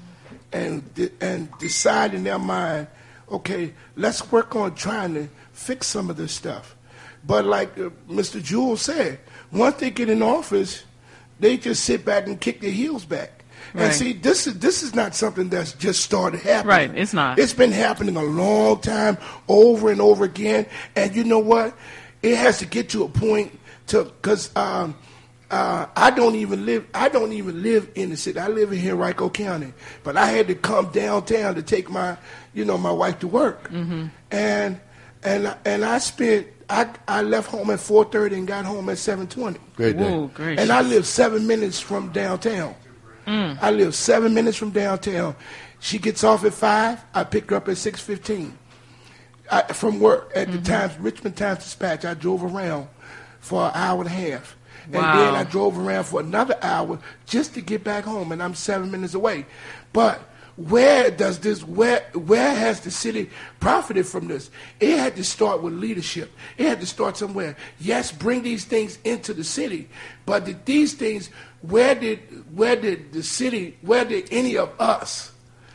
E: and de- and decide in their mind, okay, let's work on trying to fix some of this stuff. But like uh, Mister Jewell said, once they get in office, they just sit back and kick their heels back.
A: Right.
E: And see, this is this is not something that's just started happening.
A: Right, it's not.
E: It's been happening a long time, over and over again. And you know what? It has to get to a point to because um, uh, I don't even live. I don't even live in the city. I live in Henrico County, but I had to come downtown to take my, you know, my wife to work.
A: Mm-hmm.
E: And and and I spent. I I left home at four thirty and got home at seven twenty.
D: Great day.
A: Whoa, great.
E: And I live seven minutes from downtown.
A: Mm.
E: I live seven minutes from downtown. She gets off at five. I pick her up at six fifteen. I, from work at
A: Mm-hmm.
E: the Times Richmond Times Dispatch. I drove around for an hour and a half, and
A: Wow.
E: then I drove around for another hour just to get back home. And I'm seven minutes away. But where does this? Where where has the city profited from this? It had to start with leadership. It had to start somewhere. Yes, bring these things into the city, but did these things? Where did where did the city? Where did any of us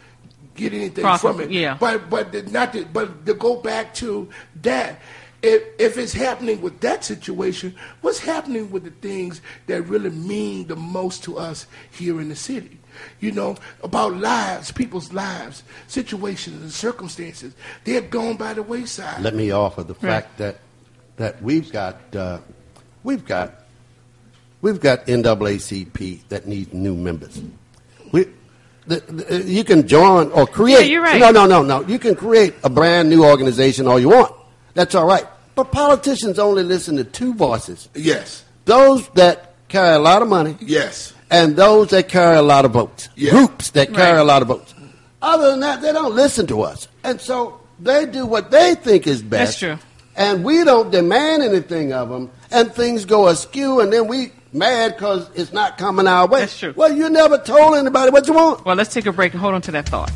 E: get anything
A: Profit,
E: from it?
A: yeah.
E: But but the, not to, but to go back to that. If if it's happening with that situation, what's happening with the things that really mean the most to us here in the city? You know, about lives, people's lives, situations and circumstances. They're gone by the wayside.
D: Let me offer the fact that that we've got uh, we've got we've got N double A C P that needs new members. We the, the, you can join or create.
A: Yeah, you're right.
D: No, no, no, no. You can create a brand new organization all you want. That's all right. But politicians only listen to two voices.
E: Yes.
D: Those that carry a lot of money.
E: Yes.
D: And those that carry a lot of votes.
E: Yeah.
D: Groups that carry
A: Right.
D: a lot of votes. Other than that, they don't listen to us. And so they do what they think is best.
A: That's true.
D: And we don't demand anything of them. And things go askew, and then we mad because it's not coming our way.
A: That's true.
D: Well, you never told anybody what you want.
A: Well, let's take a break and hold on to that thought.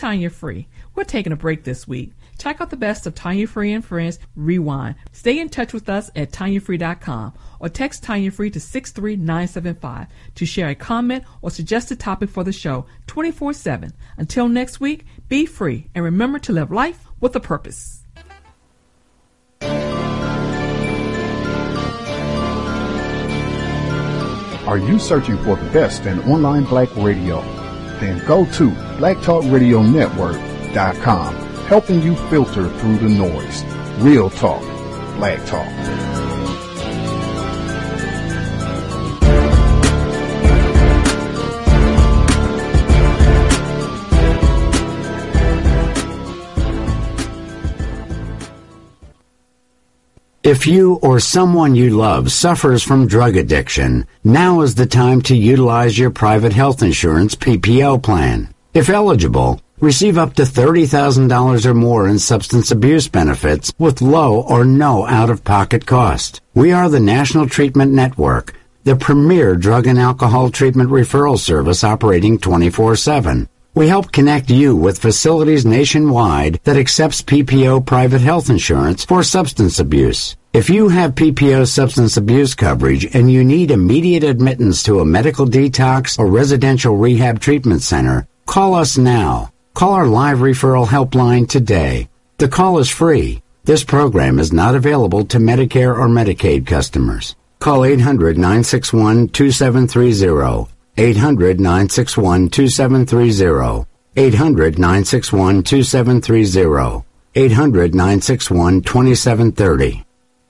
A: Tanya Free. We're taking a break this week. Check out the best of Tanya Free and Friends Rewind. Stay in touch with us at tanya free dot com or text Tanya Free to six three nine seven five to share a comment or suggest a topic for the show twenty-four seven. Until next week, be free and remember to live life with a purpose.
N: Are you searching for the best in online black radio? Then go to black talk radio network dot com, helping you filter through the noise. Real talk, black talk.
O: If you or someone you love suffers from drug addiction, now is the time to utilize your private health insurance P P O plan. If eligible, receive up to thirty thousand dollars or more in substance abuse benefits with low or no out-of-pocket cost. We are the National Treatment Network, the premier drug and alcohol treatment referral service operating twenty-four seven. We help connect you with facilities nationwide that accepts P P O private health insurance for substance abuse. If you have P P O substance abuse coverage and you need immediate admittance to a medical detox or residential rehab treatment center, call us now. Call our live referral helpline today. The call is free. This program is not available to Medicare or Medicaid customers. Call eight hundred nine six one two seven three zero. eight hundred nine six one two seven three zero. eight hundred nine six one two seven three zero. eight hundred nine six one two seven three zero.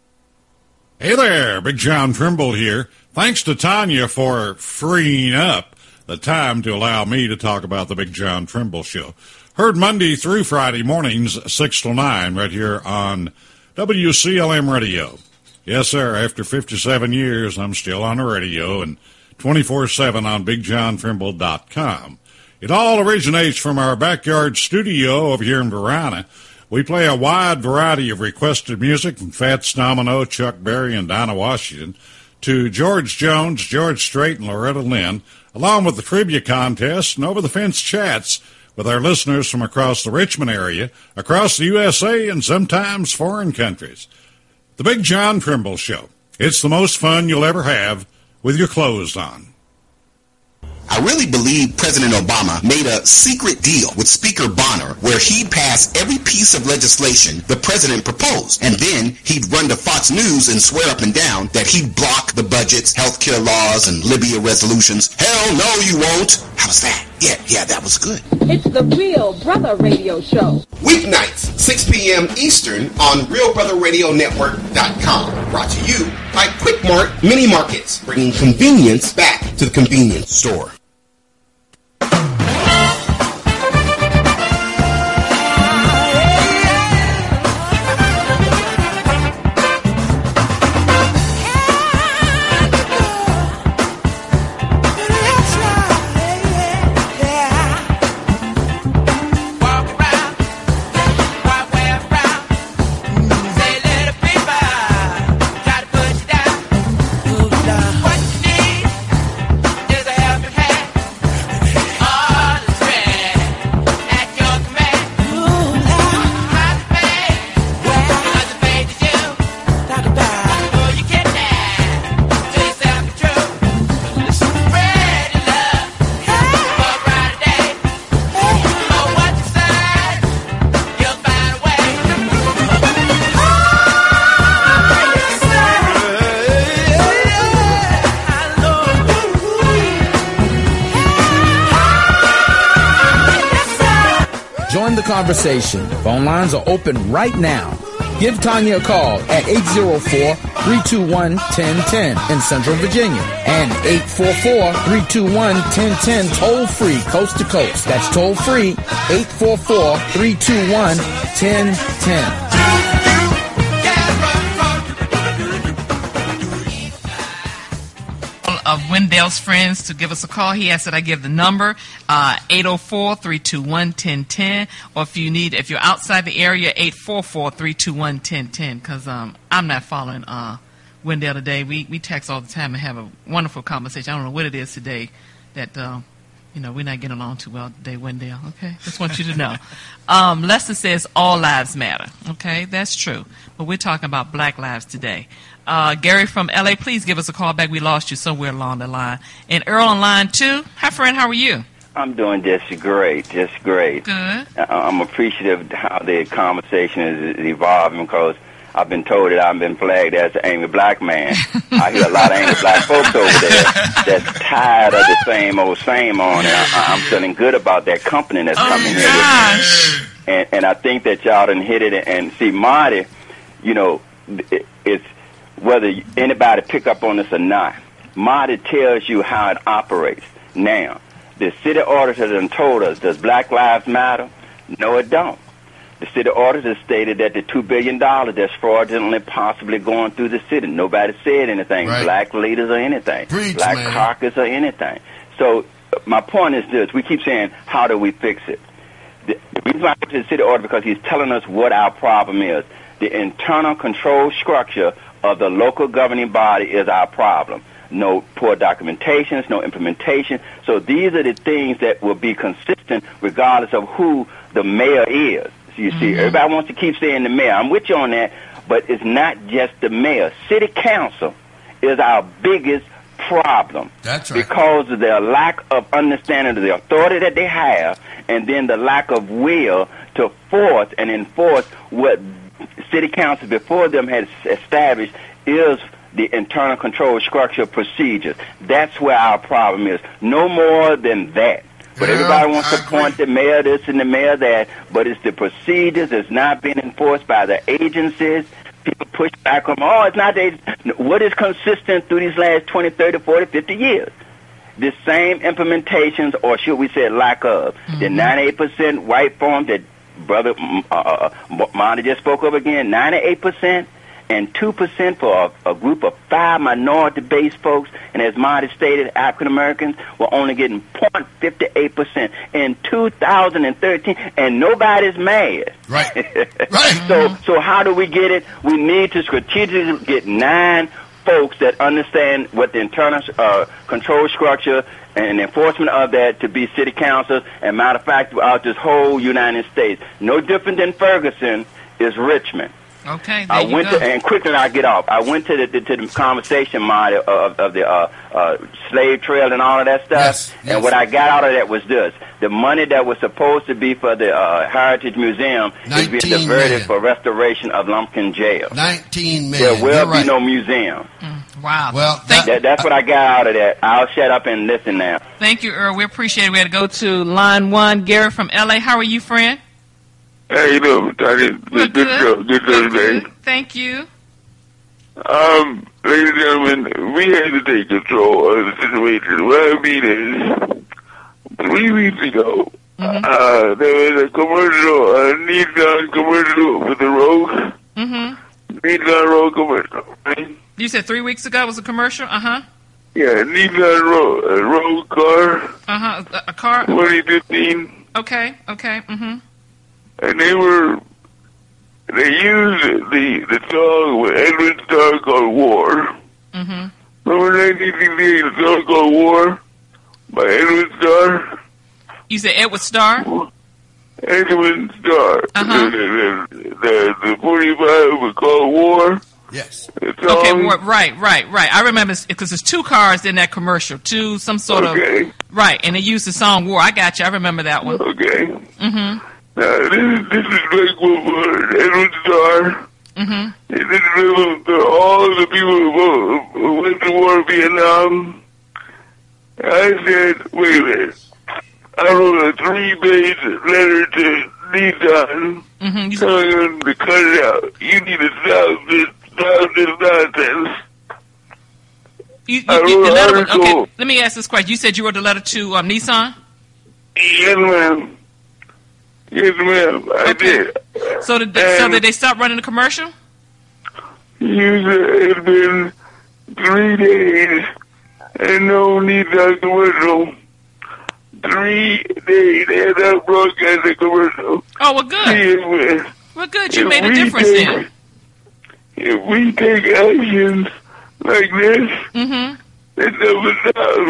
P: Hey there, Big John Trimble here. Thanks to Tanya for freeing up the time to allow me to talk about the Big John Trimble Show. Heard Monday through Friday mornings, six to nine, right here on W C L M Radio. Yes, sir, after fifty-seven years, I'm still on the radio and twenty-four seven on big john trimble dot com. It all originates from our backyard studio over here in Verona. We play a wide variety of requested music from Fats Domino, Chuck Berry, and Dinah Washington to George Jones, George Strait, and Loretta Lynn, along with the trivia contest and over-the-fence chats with our listeners from across the Richmond area, across the U S A, and sometimes foreign countries. The Big John Trimble Show. It's the most fun you'll ever have with your clothes on.
Q: I really believe President Obama made a secret deal with Speaker Bonner where he'd pass every piece of legislation the president proposed, and then he'd run to Fox News and swear up and down that he'd block the budgets, health care laws, and Libya resolutions. Hell no, you won't. How was that? Yeah, yeah, that was good.
R: It's the Real Brother Radio Show.
Q: Weeknights, six p.m. Eastern on real brother radio network dot com. Brought to you by Quick Mart Mini Markets, bringing convenience back to the convenience store.
C: Conversation. Phone lines are open right now. Give Tanya a call at eight zero four, three two one, one zero one zero in Central Virginia and eight four four, three two one, one zero one zero toll free coast to coast. That's toll free eight four four, three two one, one zero one zero.
A: Of Wendell's friends to give us a call. He asked that I give the number, uh, eight oh four, three two one, one zero one zero, or if you need, if you're outside the area, eight four four, three two one, one zero one zero, because um, I'm not following uh, Wendell today. We we text all the time and have a wonderful conversation. I don't know what it is today that uh, You know, we're not getting along too well today, Wendell, okay? Just want you to know. Um, Lester says all lives matter, okay? That's true. But we're talking about black lives today. Uh, Gary from L A, please give us a call back. We lost you somewhere along the line. And Earl on line two. Hi, friend. How are you?
S: I'm doing just great, just great.
A: Good.
S: I'm appreciative of how the conversation is evolving because I've been told that I've been flagged as an angry black man. I hear a lot of angry black folks over there that's tired of the same old same on, and I, I'm feeling good about that company that's
A: oh
S: coming
A: gosh.
S: here. And, and I think that y'all done hit it. And see, Marty, you know, it, it's whether anybody pick up on this or not, Marty tells you how it operates. Now, the city auditor done told us, does Black Lives Matter? No, it don't. The city auditor stated that the two billion dollars that's fraudulently possibly going through the city, nobody said anything,
D: Right.
S: black leaders or anything,
D: Preach,
S: black
D: man.
S: caucus or anything. So my point is this, we keep saying, how do we fix it? The, the reason why I go to the city auditor because he's telling us what our problem is. The internal control structure of the local governing body is our problem. No poor documentations, no implementation. So these are the things that will be consistent regardless of who the mayor is. So you see, everybody wants to keep saying the mayor. I'm with you on that, but it's not just the mayor. City council is our biggest problem.
D: That's right.
S: Because of their lack of understanding of the authority that they have, and then the lack of will to force and enforce what city council before them had established is the internal control structure procedures. That's where our problem is. No more than that. But
D: Yeah,
S: everybody wants
D: I
S: to point the mayor this and the mayor that, but it's the procedures that's not being enforced by the agencies. People push back on, oh, it's not the agencies. What is consistent through these last twenty, thirty, forty, fifty years? The same implementations, or should we say lack of. Mm-hmm. The ninety-eight percent white form that Brother uh, Monty just spoke of again, ninety-eight percent, and two percent for a, a group of five minority-based folks, and as Marty stated, African-Americans were only getting zero point five eight percent in two thousand thirteen, and nobody's mad.
D: Right. Right.
S: So, so how do we get it? We need to strategically get nine folks that understand what the internal uh, control structure and enforcement of that to be city councils, and matter of fact, throughout this whole United States. No different than Ferguson is Richmond.
A: Okay, there
S: I
A: you
S: went
A: go.
S: to, and quickly I get off. I went to the, the to the conversation Marty, of, of the uh, uh, slave trade and all of that stuff.
D: Yes,
S: and
D: yes.
S: what I got out of that was this: the money that was supposed to be for the uh, Heritage Museum is being
D: nineteen
S: diverted
D: million.
S: for restoration of Lumpkin Jail.
D: Nineteen million.
S: There will
D: You're
S: be
D: right.
S: no museum.
A: Wow.
D: Well,
A: Thank,
S: That, that's what I got out of that. I'll shut up and listen now.
A: thank you, Earl. We appreciate it. We had to go to line one. Gary from L A. How are you, friend?
T: How you doing, Tony?
A: We're
T: Good, good
A: good.
T: show. Good show
A: We're
T: today.
A: good. Thank you.
T: Um, ladies and gentlemen, we had to take control of the situation. What I mean is, three weeks ago,
A: Mm-hmm.
T: uh, there was a commercial, a Nissan commercial for the Rogue.
A: Mm-hmm.
T: Nissan Rogue commercial, right?
A: You said three weeks ago was a commercial? Uh-huh.
T: Yeah, Nissan Rogue, a Rogue car,
A: Uh-huh. A, a car?
T: twenty fifteen.
A: Okay. Okay. Mm-hmm.
T: And they were, they used the, the song with Edwin Starr called War.
A: Mm-hmm.
T: Remember nineteen sixty-eight, the song called War by Edwin Starr?
A: You said Edward Starr?
T: Edwin Starr.
A: Uh-huh.
T: The, the, the, the forty-five was called War.
D: Yes.
T: The
A: Okay,
T: song-
A: well, right, right, right. I remember because there's two cars in that commercial, two some sort
T: Okay.
A: of right, and they used the song "War." I got you. I remember that one.
T: Okay.
A: Mm-hmm.
T: Now, this is, this is like for Edwin Starr.
A: Mm-hmm.
T: And this is for all of the people who, who went to war in Vietnam. I said, wait a minute. I wrote a three-page letter to Nissan
A: Mm-hmm.
T: telling them to cut it out. You need to stop this, stop this nonsense.
A: You, you,
T: I
A: you,
T: wrote
A: the
T: an
A: letter,
T: article.
A: okay, let me ask this question. You said you wrote the letter to um, Nissan.
T: Yes, ma'am. Yes, ma'am. I did.
A: So did they, so did they stop running the commercial?
T: You said it's been three days and no Nissan commercial. Three days and I broadcast the commercial.
A: Oh, well, good.
T: Yes,
A: Well, good. You
T: If
A: made a
T: we
A: difference
T: take-
A: then.
T: If we take actions like this,
A: Mm-hmm.
T: it never stops.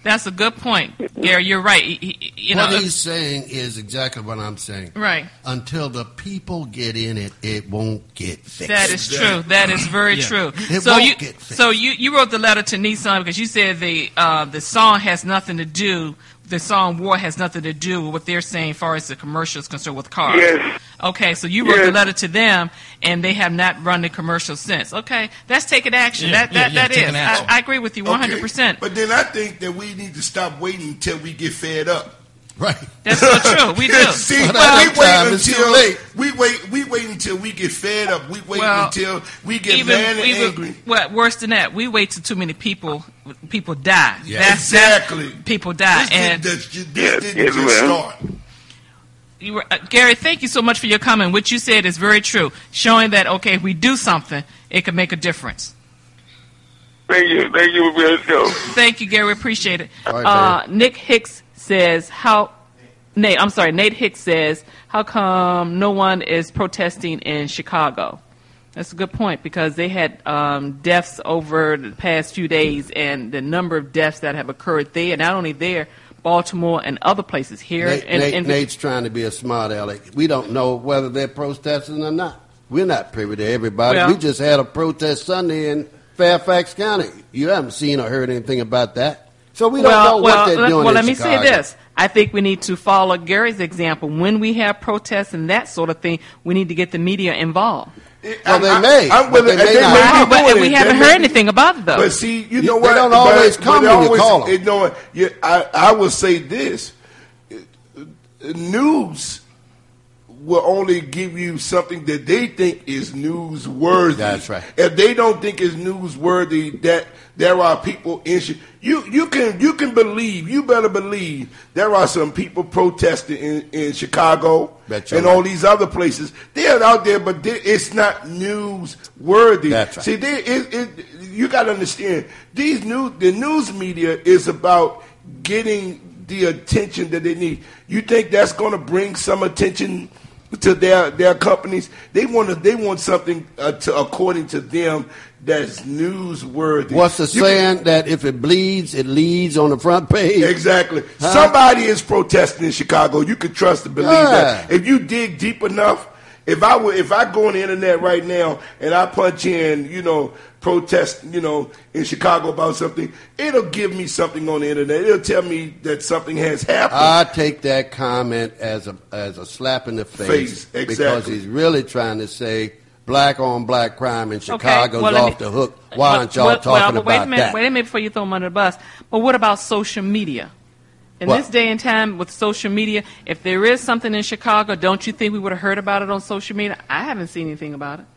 A: That's a good point, Gary. You're right. He, he, you
D: what
A: know,
D: he's saying is exactly what I'm saying.
A: Right.
D: Until the people get in it, it won't get fixed.
A: That is true. That is very
D: Yeah.
A: true.
D: It
A: so
D: won't
A: you,
D: get fixed.
A: so you, you wrote the letter to Nissan because you said the uh, the song has nothing to do. The song "War" has nothing to do with what they're saying, as far as the commercial is concerned with cars.
T: Yes.
A: Okay, so you wrote
T: Yes.
A: the letter to them, and they have not run the commercial since. Okay, that's taking action.
G: Yeah,
A: that
G: yeah,
A: that,
G: yeah,
A: that
G: taking
A: is.
G: action.
A: I, I agree with you one hundred percent.
G: Okay. But then I think that we need to stop waiting until we get fed up.
D: Right.
A: That's so true. We do.
G: See,
A: Well,
G: we
A: that
G: wait
A: time is
G: until
A: too late.
G: we wait. We wait until we get fed up. We wait
A: Well,
G: until we get
A: even,
G: mad and
A: even,
G: angry.
A: Well, worse than that, we wait till too many people people die.
G: Yeah.
A: That's,
G: Exactly.
A: That's, people die,
G: This
A: and
G: didn't, this, this didn't just start.
A: You were, uh, Gary, thank you so much for your comment. What you said is very true, showing that okay, if we do something, it can make a difference.
T: Thank you. Thank you for being on the show.
A: Thank you, Gary. We appreciate it.
T: All right,
A: uh, Nick Hicks says how. Nate, I'm sorry. Nate Hicks says, "How come no one is protesting in Chicago?" That's a good point because they had um, deaths over the past few days, and the number of deaths that have occurred there, not only there, Baltimore and other places here.
D: Nate,
A: in,
D: Nate,
A: in,
D: Nate's trying to be a smart aleck. We don't know whether they're protesting or not. We're not privy to everybody.
A: Well-
D: we just had a protest Sunday in Fairfax County. You haven't seen or heard anything about that. So we don't
A: well,
D: know
A: well,
D: what they're
A: let,
D: doing
A: Well,
D: in
A: let me
D: Chicago.
A: say this. I think we need to follow Gary's example. When we have protests and that sort of thing, we need to get the media involved.
D: Well, they may.
G: I'm
D: but
G: willing-
D: they may
G: they
D: not.
G: may be
A: But
G: doing
A: we
G: it.
A: haven't
G: They may
A: heard
G: be-
A: anything about it, though.
G: But see, you know
D: They
G: what?
D: don't
G: But-
D: always
G: but
D: come
G: they
D: when you
G: always-
D: call 'em.
G: You know, what? You- I, I will say this: news will only give you something that they think is newsworthy.
D: That's right.
G: If they don't think it's newsworthy, that there are people in Chi- you you can you can believe you better believe there are some people protesting in, in Chicago
D: Bet you're
G: and all
D: right.
G: these other places. They're out there, but they, it's not newsworthy.
D: That's right.
G: See, they, it, it, you got to understand these news the news media is about getting the attention that they need. You think that's going to bring some attention to their their companies? They want to, they want something uh, to, according to them that's newsworthy.
D: What's the
G: You
D: saying
G: can-
D: that if it bleeds, it leads on the front page?
G: Exactly.
D: Huh?
G: Somebody is protesting in Chicago. You can trust to believe that.
D: Yeah.
G: If you dig deep enough, if I would, if I go on the internet right now and I punch in, you know, protest, you know, in Chicago about something, it'll give me something on the internet. It'll tell me that something has happened.
D: I take that comment as a as a slap in the face,
G: Face,
D: because
G: exactly.
D: he's really trying to say black on black crime in Chicago's
A: well, let
D: off
A: me-
D: the hook. Why aren't y'all
A: well,
D: talking
A: well, but wait
D: about
A: a minute,
D: that?
A: Wait a minute before you throw them under the bus. But what about social media? In
D: What?
A: this day and time with social media, if there is something in Chicago, don't you think we would have heard about it on social media? I haven't seen anything about it.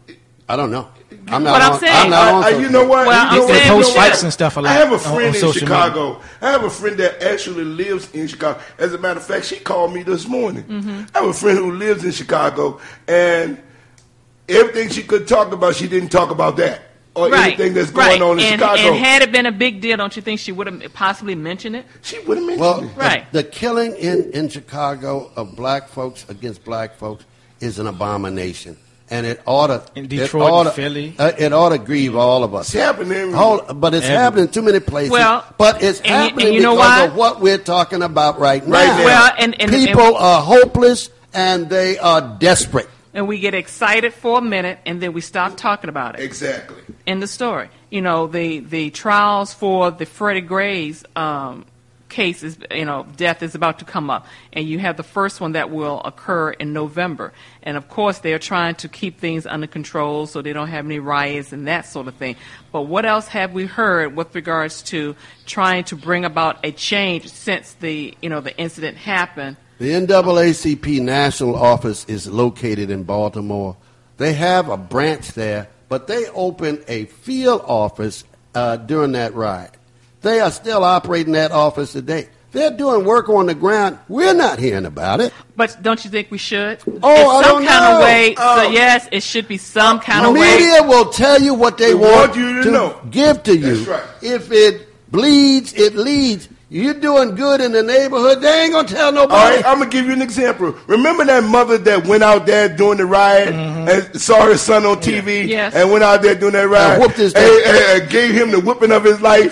D: I don't know. I'm not
A: What I'm
D: on,
A: saying-
D: I'm not on
G: I, I, you know what?
A: Well,
G: you
A: I'm
G: know
A: saying-
G: what?
A: Post
G: You know
A: fights
G: what?
F: and stuff a lot
G: I have a
F: on-
G: friend
F: on
G: in
F: social
G: Chicago. I have a friend that actually lives in Chicago. As a matter of fact, she called me this morning.
A: Mm-hmm.
G: I have a friend who lives in Chicago, and everything she could talk about, she didn't talk about that or
A: Right,
G: anything that's
A: right.
G: going on in
A: and,
G: Chicago.
A: And had it been a big deal, don't you think she would have possibly mentioned it?
G: She would have mentioned
D: Well,
G: it.
A: Right.
D: the, the killing in, in Chicago of black folks against black folks is an abomination. And it ought to,
F: In
D: it
F: Detroit,
D: ought to,
F: Philly.
D: uh, it ought to grieve all of us.
G: It's happening.
D: Hold, but it's
F: Everywhere.
D: happening in too many places.
A: Well,
D: but it's
A: and you-
D: happening
A: and you know
D: because
A: why?
D: of what we're talking about right now.
G: Right now.
A: Well, and, and
D: People
A: and,
D: are hopeless and they are desperate.
A: and we get excited for a minute, and then we stop talking about it.
G: Exactly.
A: In the story, you know, the the trials for the Freddie Gray's um, case is, you know, death is about to come up, and you have the first one that will occur in November, and of course they are trying to keep things under control so they don't have any riots and that sort of thing. But what else have we heard with regards to trying to bring about a change since the, you know, the incident happened?
D: The N double A C P national office is located in Baltimore. They have a branch there, but they opened a field office uh, during that riot. They are still operating that office today. They're doing work on the ground. We're not hearing about it.
A: But don't you think we should?
D: Oh,
A: In
D: I
A: some
D: don't
A: kind
D: know.
A: of way.
G: Oh.
A: So yes, it should be some kind
D: The
A: of way.
D: media will tell you what they
G: They
D: want,
G: want you to
D: to
G: know.
D: give to you.
G: That's right.
D: If it bleeds, it leads. You're doing good in the neighborhood. They ain't going to tell
G: All
D: nobody.
G: right, I'm gonna give you an example. Remember that mother that went out there during the riot and saw her son on T V
A: Yes.
G: and went out there doing that riot
D: And whooped his
G: and, and- and gave him the whipping of his life.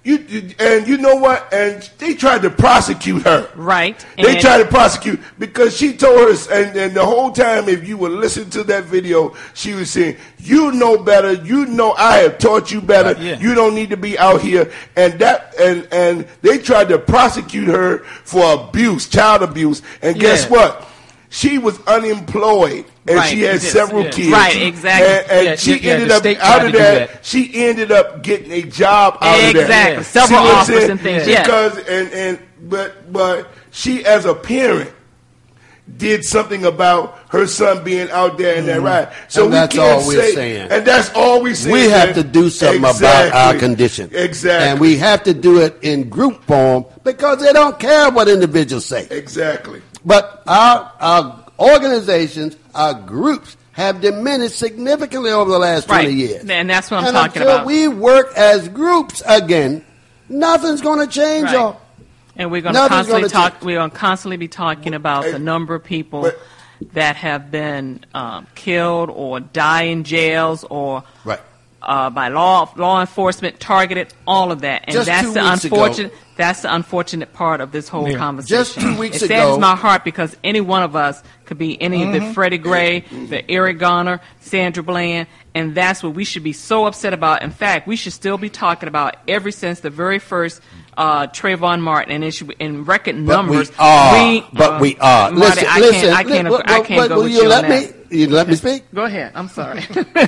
G: You, you and you know what? And they tried to prosecute her.
A: Right.
G: They
A: And-
G: tried to prosecute because she told us, and, and the whole time, if you would listen to that video, she was saying, "You know better. You know I have taught you better.
F: Right, yeah.
G: You don't need to be out here." And that and and they tried to prosecute her for abuse, child abuse. And guess
A: Yeah.
G: what? She was unemployed. And
A: Right,
G: she had
A: yes,
G: several
A: yeah.
G: kids.
A: Right, exactly.
G: And, and
F: Yeah,
G: she
F: yeah,
G: ended
F: the
G: up
F: state
G: out
F: tried
G: of
F: to do
G: that,
F: that.
G: She ended up getting a job out of that.
A: Exactly. Several
G: See what I'm
A: offers
G: saying?
A: and things, yeah.
G: Because and and but but she as a parent did something about her son being out there in that ride. So
D: And
G: we
D: that's
G: can't
D: all we're
G: say,
D: saying.
G: And that's all we saying.
D: We have to do something about
G: Exactly.
D: our condition.
G: Exactly.
D: And we have to do it in group form because they don't care what individuals say.
G: Exactly.
D: But our, our organizations, our groups, have diminished significantly over the last
A: Right.
D: twenty years.
A: And that's what I'm
D: and
A: talking
D: until
A: about.
D: we work as groups again, nothing's going to change,
A: Right.
D: y'all.
A: And we're going to
D: Nothing's
A: constantly
D: gonna
A: talk. We're going to constantly be talking about the number of people that have been um, killed or die in jails or
D: Right.
A: uh, by law law enforcement targeted. All of that, and
D: Just
A: that's
D: two
A: the
D: weeks ago-
A: unfortunate. That's the unfortunate part of this whole
D: Yeah.
A: conversation.
D: Just two weeks
A: it
D: ago-
A: saddens my heart because any one of us could be any of the
D: Mhm.
A: Freddie Gray, the Eric Garner, Sandra Bland, and that's what we should be so upset about. In fact, we should still be talking about ever since the very first uh, Trayvon Martin, and it should be in record
D: But
A: numbers.
D: we are.
A: we,
D: but
A: uh,
D: we are.
A: Marty,
D: listen,
A: I
D: listen.
A: can't, I can't,
D: li-
A: I can't
D: but
A: go
D: will
A: with
D: you
A: you
D: let
A: on
D: me?
A: that.
D: You let me speak.
A: Go ahead. I'm sorry.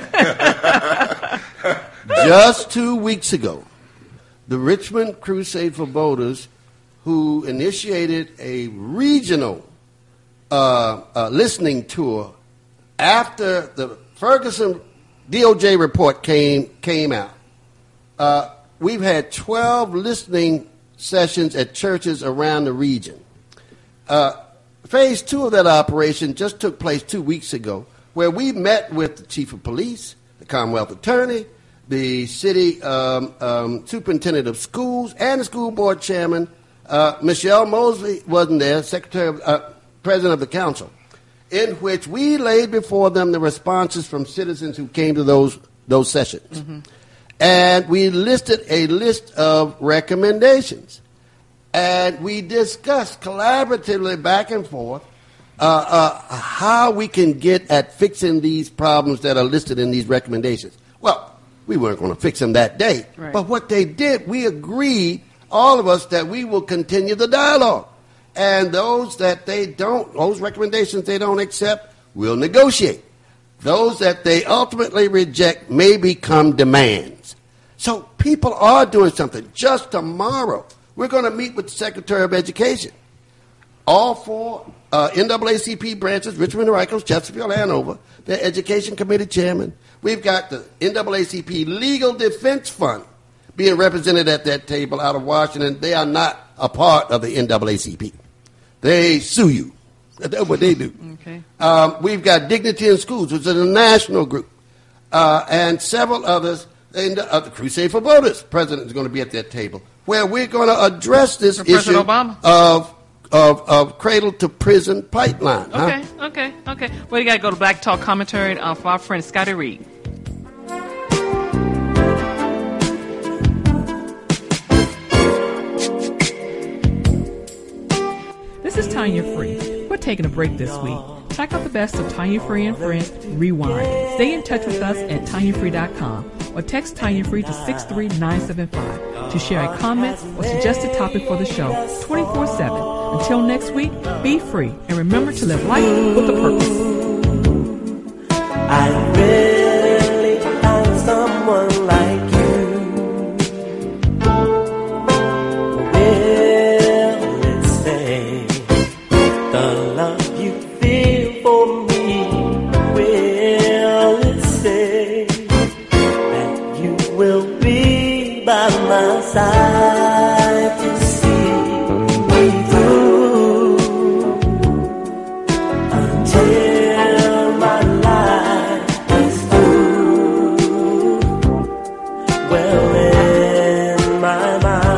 D: Just two weeks ago, the Richmond Crusade for Voters, who initiated a regional uh, uh, listening tour after the Ferguson D O J report came came out, uh, we've had twelve listening sessions at churches around the region. Uh, phase two of that operation just took place two weeks ago, where we met with the chief of police, the Commonwealth attorney, the city um, um, superintendent of schools, and the school board chairman. Uh, Michelle Mosley wasn't there, secretary, of, uh, president of the council, in which we laid before them the responses from citizens who came to those those sessions,
A: Mm-hmm.
D: and we listed a list of recommendations, and we discussed collaboratively back and forth uh, uh, how we can get at fixing these problems that are listed in these recommendations. Well, we weren't going to fix them that day,
A: Right.
D: but what they did, we agreed, all of us, that we will continue the dialogue. And those that they don't, those recommendations they don't accept, we'll negotiate. Those that they ultimately reject may become demands. So people are doing something. Just tomorrow, we're going to meet with the Secretary of Education. All four uh, N double A C P branches, Richmond, Rikers, Chesterfield, Hanover, the Education Committee Chairman. We've got the N double A C P Legal Defense Fund being represented at that table out of Washington. They are not a part of the N double A C P. They sue you. That's what they do.
A: Okay.
D: Um, we've got Dignity in Schools, which is a national group, uh, and several others. And the, uh, the Crusade for Voters president is going to be at that table, where we're going to address this
A: For
D: issue
A: President Obama?
D: of of of cradle to prison pipeline. huh?
A: Okay, okay, okay. Well, you got to go to Black Talk Commentary uh, for our friend Scotty Reed. This is Tanya Free. We're taking a break this week. Check out the best of Tanya Free and Friends Rewind. Stay in touch with us at tanya free dot com or text Tanya Free to six three nine seven five to share a comment or suggested topic for the show twenty-four seven. Until next week, be free and remember to live life with a purpose.
K: I really found someone like you. Will it stay? The love you feel for me, will it stay? That you will be by my side to see me through until my life is through. Well, in my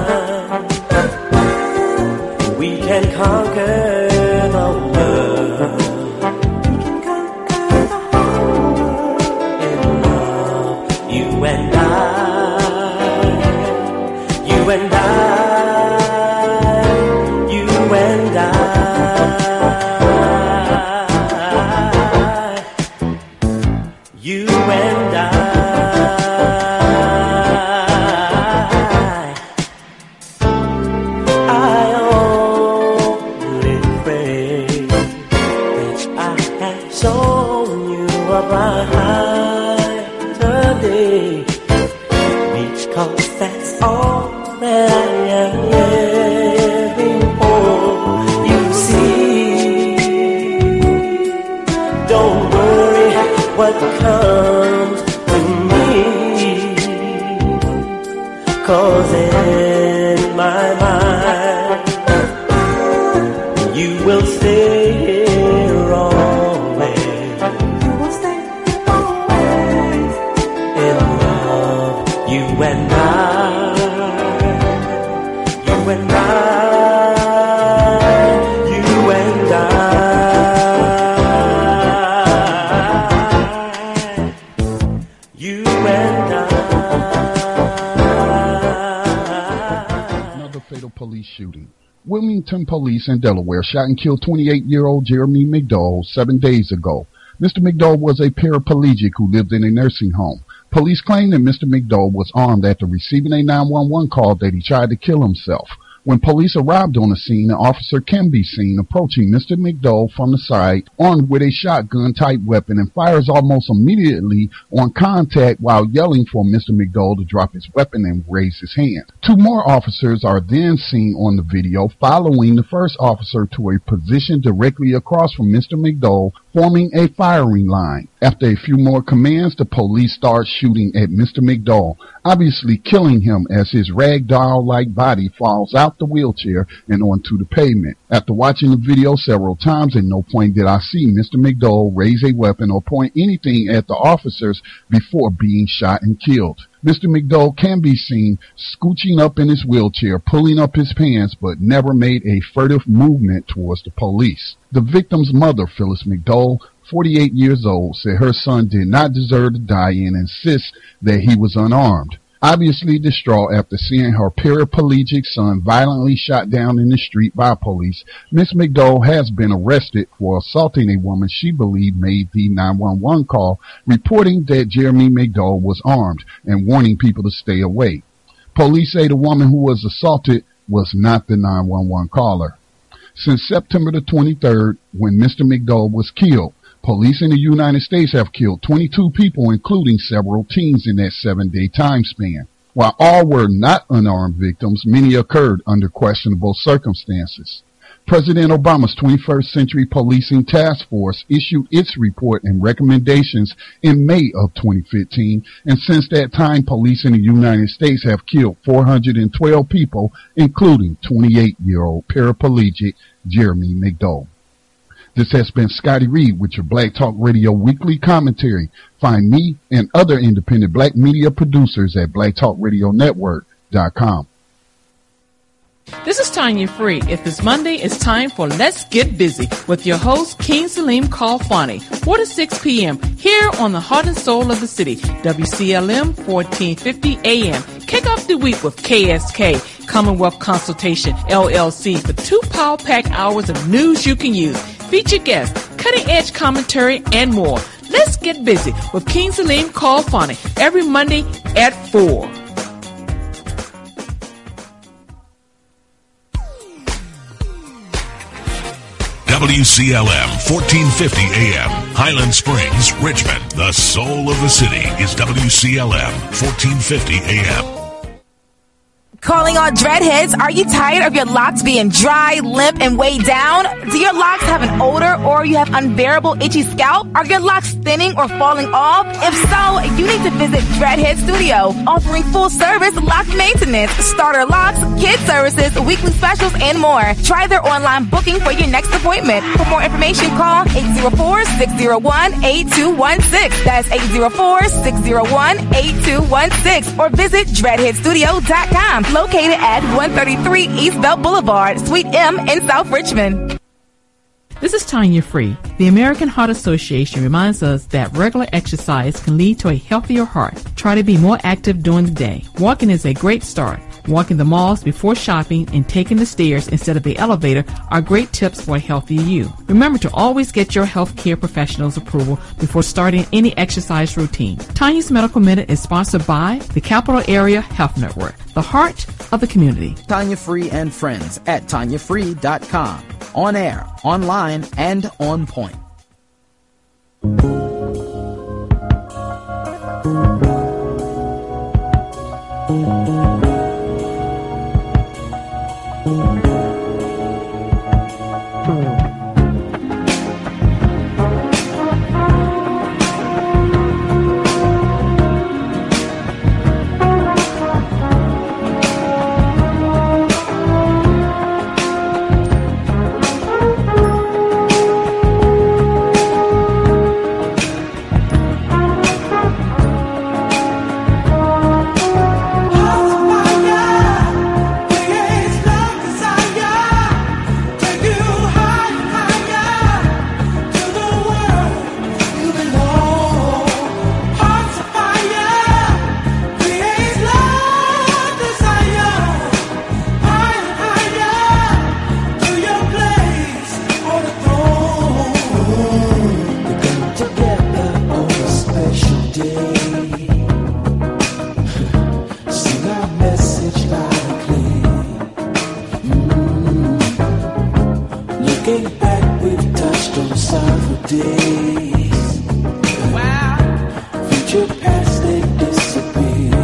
K: mind, we can conquer the world. We can conquer the whole world in love. You and I, you and you and I, you and I.
N: Another fatal police shooting. Wilmington police in Delaware shot and killed twenty-eight-year-old Jeremy McDowell seven days ago. Mister McDowell was a paraplegic who lived in a nursing home. Police claim that Mister McDowell was armed after receiving a nine one one call that he tried to kill himself. When police arrived on the scene, an officer can be seen approaching Mister McDowell from the side, armed with a shotgun-type weapon, and fires almost immediately on contact while yelling for Mister McDowell to drop his weapon and raise his hand. Two more officers are then seen on the video following the first officer to a position directly across from Mister McDowell, forming a firing line. After a few more commands, the police start shooting at Mister McDowell, obviously killing him as his ragdoll-like body falls out the wheelchair and onto the pavement. After watching the video several times, at no point did I see Mister McDowell raise a weapon or point anything at the officers before being shot and killed. Mister McDowell can be seen scooching up in his wheelchair, pulling up his pants, but never made a furtive movement towards the police. The victim's mother, Phyllis McDowell, forty-eight years old, said her son did not deserve to die and insists that he was unarmed. Obviously distraught after seeing her paraplegic son violently shot down in the street by police, Miss McDowell has been arrested for assaulting a woman she believed made the nine one one call, reporting that Jeremy McDowell was armed and warning people to stay away. Police say the woman who was assaulted was not the nine one one caller. Since September the twenty-third, when Mister McDowell was killed, police in the United States have killed twenty-two people, including several teens in that seven-day time span. While all were not unarmed victims, many occurred under questionable circumstances. President Obama's twenty-first Century Policing Task Force issued its report and recommendations in May of twenty fifteen, and since that time, police in the United States have killed four hundred twelve people, including twenty-eight-year-old paraplegic Jeremy McDowell. This has been Scotty Reed with your Black Talk Radio weekly commentary. Find me and other independent black media producers at black talk radio network dot com.
A: This is Tanya Free. If it's Monday, it's time for Let's Get Busy with your host, King Salim Kalfani, four to six p.m. here on the heart and soul of the city, W C L M fourteen fifty A M. Kick off the week with K S K, Commonwealth Consultation, L L C, for two power-packed hours of news you can use, featured guests, cutting-edge commentary, and more. Let's get busy with King Salim Kalfani every Monday at four.
J: W C L M fourteen fifty A M, Highland Springs, Richmond. The soul of the city is W C L M fourteen fifty A M.
U: Calling all dreadheads, are you tired of your locks being dry, limp, and weighed down? Do your locks have an odor, or you have unbearable itchy scalp? Are your locks thinning or falling off? If so, you need to visit Dreadhead Studio, offering full-service lock maintenance, starter locks, kid services, weekly specials, and more. Try their online booking for your next appointment. For more information, call eight zero four, six zero one, eight two one six. That's eight zero four, six zero one, eight two one six. Or visit dreadhead studio dot com. Located at one thirty-three East Belt Boulevard, Suite M in South Richmond.
A: This is Tanya Free. The American Heart Association reminds us that regular exercise can lead to a healthier heart. Try to be more active during the day. Walking is a great start. Walking the malls before shopping and taking the stairs instead of the elevator are great tips for a healthier you. Remember to always get your health care professional's approval before starting any exercise routine. Tanya's Medical Minute is sponsored by the Capital Area Health Network, the heart of the community.
C: Tanya Free and friends at tanya free dot com. On air, online, and on point.
K: Looking back, we've touched on several days. Wow. Future past, they disappear.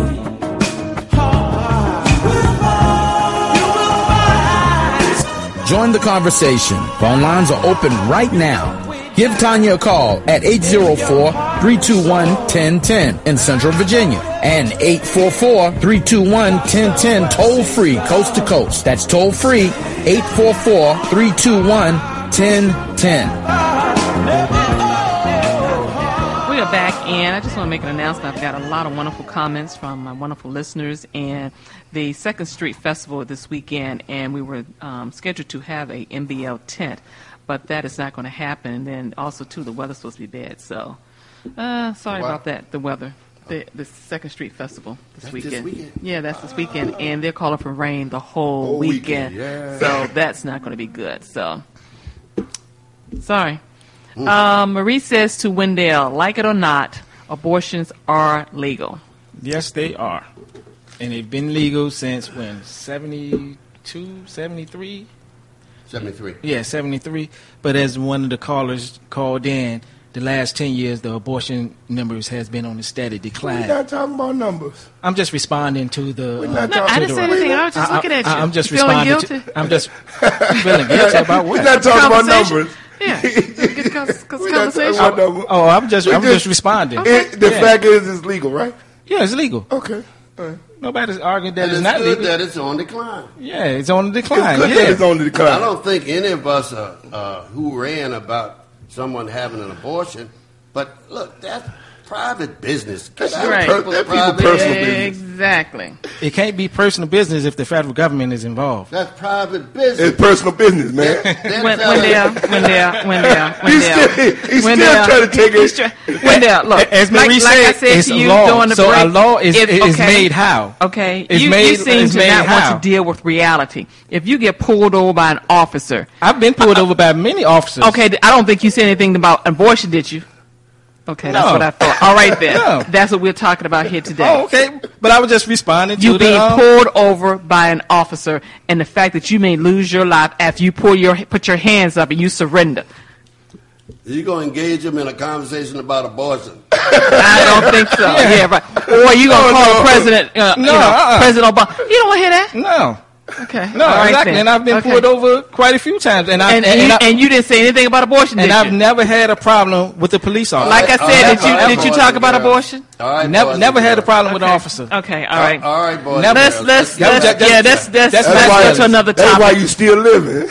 C: Join the conversation. Phone lines are open right now. Give Tanya a call at eight zero four, three two one, one zero one zero in Central Virginia and eight four four, three two one, one zero one zero toll free coast to coast. That's toll free eight four four, three two one, one zero one zero.
A: We are back, and I just want to make an announcement. I've got a lot of wonderful comments from my wonderful listeners, and the Second Street Festival this weekend, and we were um, scheduled to have a M B L tent, but that is not going to happen. And then also, too, the weather's supposed to be bad, so uh, sorry
D: What?
A: about that, the weather. The, the Second Street Festival this
D: That's
A: weekend.
D: this weekend?
A: Yeah, that's this weekend, and they're calling for rain the whole,
D: Whole
A: weekend.
D: weekend, yeah.
A: So that's not going to be good. So sorry. Um, Marie says to Wendell, like it or not, abortions are legal.
F: Yes, they are. And they've been legal since when? seventy-two, seventy-three?
D: seventy-three.
F: Yeah, seventy-three. But as one of the callers called in, the last ten years, the abortion numbers has been on a steady decline.
E: We're not talking about numbers.
F: I'm just responding to the.
E: We're
F: Uh,
E: not
A: No,
E: talking
A: I didn't say
E: about-
A: anything. I was just
F: I-
A: looking at you.
F: I, I'm just
A: You feeling
F: responding.
A: guilty?
F: To, I'm just feeling guilty about what?
E: We're not talking about
A: Conversation?
E: numbers.
A: Yeah, because
E: We're not talking
A: conversation.
E: about numbers.
F: Oh, I'm just.
E: We
F: I'm just responding.
E: It, the
F: Yeah.
E: fact is, it's legal, right?
F: Yeah, it's legal.
E: Okay. All right.
F: Nobody's arguing that
D: And
F: it's
D: it's
F: not
D: good
F: legal.
D: that it's on decline.
F: Yeah, it's on the decline.
E: It's good
F: yeah.
E: that it's on the decline.
D: I don't think any of us are uh, who ran about someone having an abortion, but look, that's private business. Get out of
A: Right.
D: people's
E: That people
D: private
E: personal
D: business.
E: business.
A: Exactly.
F: It can't be personal business if the federal government is involved.
D: That's private business.
E: It's personal business, man.
D: That
A: Wen-
D: fella-
A: Wendell, Wendell, Wendell,
E: He's
A: Wendell.
E: still, he's still
A: Wendell.
E: trying to take
A: He's
E: it.
A: try- Wendell, look,
F: As
A: like,
F: Marie
A: like I
F: said,
A: said
F: it's
A: to
F: a
A: you
F: law.
A: during the
F: So
A: break,
F: a law is-
A: if-
F: is
A: okay,
F: made how?
A: Okay,
F: It's
A: you,
F: made-
A: you seem
F: it's
A: to
F: made
A: not
F: how?
A: want to deal with reality. If you get pulled over by an officer,
F: I've been pulled over by many officers.
A: okay, I don't think you said anything about abortion, did you? Okay, that's
F: No.
A: what I thought. All right then,
F: No.
A: that's what we're talking about here today.
F: Oh, okay. But I was just responding to
A: You
F: the.
A: being
F: um,
A: pulled over by an officer, and the fact that you may lose your life after you pull your put your hands up and you surrender.
D: You gonna engage him in a conversation about abortion?
A: I don't think so. Yeah, right. Or you gonna
F: No,
A: call
F: no.
A: the president? Uh,
F: No,
A: you know,
F: uh-uh.
A: President Obama. You don't want to hear that?
F: No.
A: Okay.
F: No,
A: All right
F: exactly.
A: then.
F: And I've been
A: Okay.
F: pulled over quite a few times, and I
A: And,
F: and,
A: and, you,
F: I,
A: and you didn't say anything about abortion,
F: and
A: did
F: I've
A: you?
F: never had a problem with the police officer.
A: Like I
D: All
A: said,
D: right,
A: did you
D: all right,
A: did you
D: boys
A: talk
D: and
A: about
D: girls.
A: abortion?
D: All right,
F: never
D: boys
F: never
D: and
F: had a
D: girls.
F: problem with an
A: Okay.
F: officer.
A: Okay. All right.
D: All right, boys.
F: Never-
D: and
A: Let's
D: girls.
A: let's
F: That was
A: let's
F: just-
A: yeah. Let's let's
E: That's
A: let's
E: why-
A: go to another
E: That's
A: topic.
E: why you still living.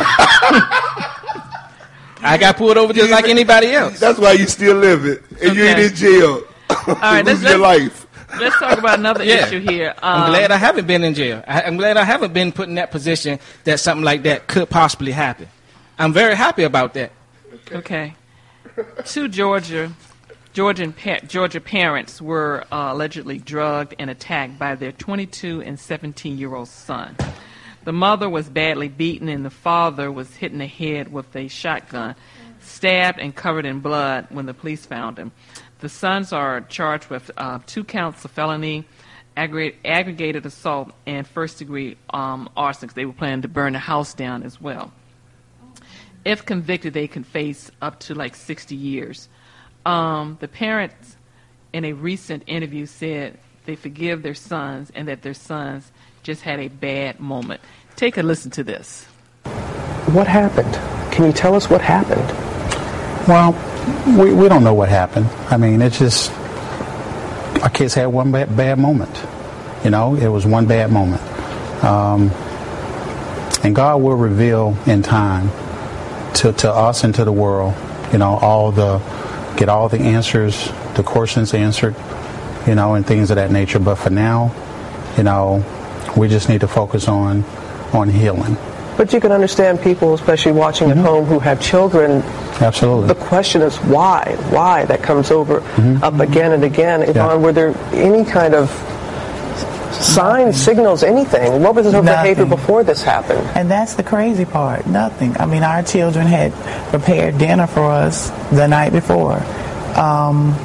F: I got pulled over just like anybody else.
E: That's why you still living, and you ain't
A: Okay.
E: in jail.
A: All right. Let's
E: Losing your
A: let's,
E: life.
A: let's talk about another
F: Yeah.
A: issue here. Um,
F: I'm glad I haven't been in jail. I, I'm glad I haven't been put in that position that something like that could possibly happen. I'm very happy about that.
A: Okay. Two Georgia, Georgian pa- Georgia parents were uh, allegedly drugged and attacked by their twenty-two and seventeen-year-old son. The mother was badly beaten, and the father was hit in the head with a shotgun, stabbed and covered in blood when the police found him. The sons are charged with uh, two counts of felony, aggregate, aggregated assault, and first-degree um, arson. 'Cause they were planning to burn the house down as well. If convicted, they can face up to like sixty years. Um, the parents, in a recent interview, said they forgive their sons and that their sons just had a bad moment. Take a listen to this.
B: What happened? Can you tell us what happened?
V: Well, we, we don't know what happened. I mean, it's just our kids had one bad, bad moment. You know, it was one bad moment. Um, and God will reveal in time to, to us and to the world, you know, all the, get all the answers, the questions answered, you know, and things of that nature. But for now, you know, we just need to focus on, on healing.
B: But you can understand people, especially watching at home, who have children.
V: Absolutely.
B: The question is why? Why? That comes over up again and again. Yvonne, were there any kind of signs, signals, anything? What was her behavior before this happened?
W: And that's the crazy part. Nothing. I mean, our children had prepared dinner for us the night before. Um,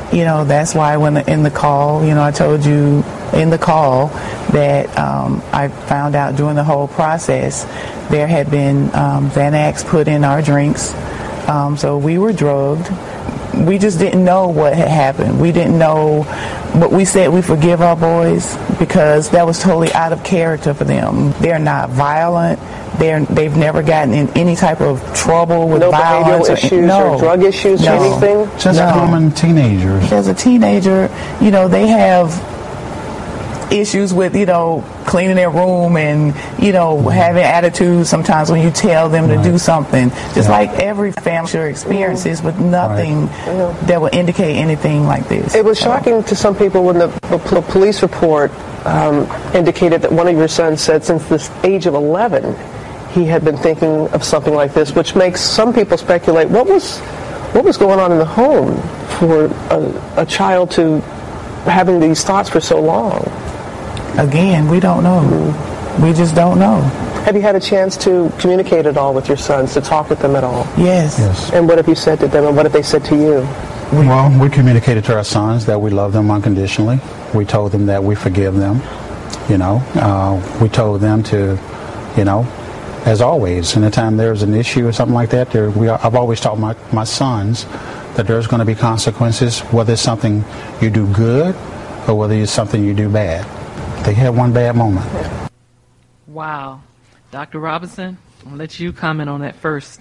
W: you know, that's why when the, in the call, you know, I told you in the call that um, I found out during the whole process there had been um, Xanax put in our drinks. Um, so we were drugged. We just didn't know what had happened. We didn't know, but we said we forgive our boys because that was totally out of character for them. They're not violent. They're, they've never gotten in any type of trouble with
B: no
W: violence.
B: behavioral issues
W: or, no,
B: or drug issues
W: no,
B: or anything?
V: Just
W: no.
V: common teenagers.
W: As a teenager, you know, they have issues with, you know, cleaning their room and, you know, mm-hmm. having attitudes sometimes when you tell them right. to do something. Just yeah. like every family sure experiences, but nothing right. that would indicate anything like this.
B: It was shocking to some people when the, the police report um, indicated that one of your sons said since the age of eleven he had been thinking of something like this, which makes some people speculate what was what was going on in the home for a, a child to having these thoughts for so long.
W: Again, we don't know. Mm-hmm. We just don't know.
B: Have you had a chance to communicate at all with your sons, to talk with them at all?
W: Yes.
V: Yes.
B: And what have you said to them, and what have they said to you?
V: Well, we communicated to our sons that we love them unconditionally. We told them that we forgive them. You know, uh, we told them to, you know, as always, anytime there's an issue or something like that, there, we are, I've always taught my, my sons that there's going to be consequences, whether it's something you do good or whether it's something you do bad. They had one bad moment.
A: Wow. Doctor Robinson, I'll let you comment on that first.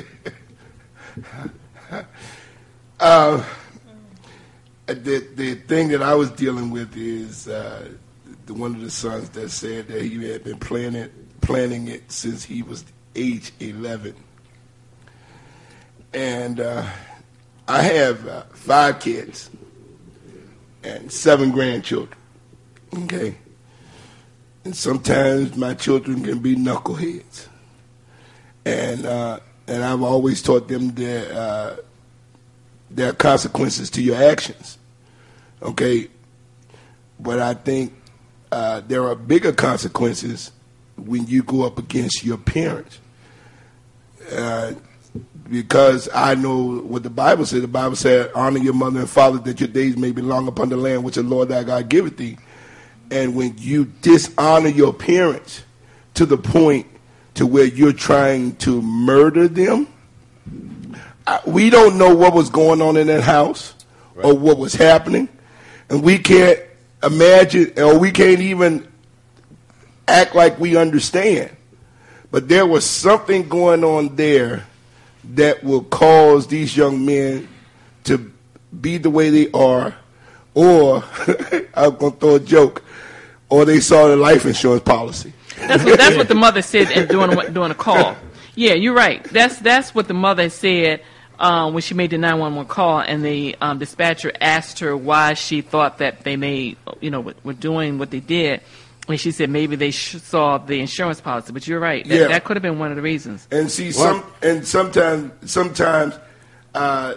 G: uh, the, the thing that I was dealing with is uh, the, one of the sons that said that he had been planning, planning it since he was age eleven. And uh, I have uh, five kids and seven grandchildren. Okay. And sometimes my children can be knuckleheads. And uh, and I've always taught them that uh, there are consequences to your actions. Okay? But I think uh, there are bigger consequences when you go up against your parents. Uh, because I know what the Bible said. The Bible said, honor your mother and father that your days may be long upon the land which the Lord thy God giveth thee. And when you dishonor your parents to the point to where you're trying to murder them, we don't know what was going on in that house right. or what was happening. And we can't imagine, or we can't even act like we understand. But there was something going on there that will cause these young men to be the way they are, or, I'm going to throw a joke, or they saw the life insurance policy.
A: That's what, that's what the mother said in, during, during the call. Yeah, you're right. That's that's what the mother said um, when she made the nine one one call, and the um, dispatcher asked her why she thought that they made, you know, were doing what they did. And she said maybe they sh- saw the insurance policy. But you're right. That,
G: yeah.
A: that could have been one of the reasons.
G: And see, some and sometimes sometimes uh,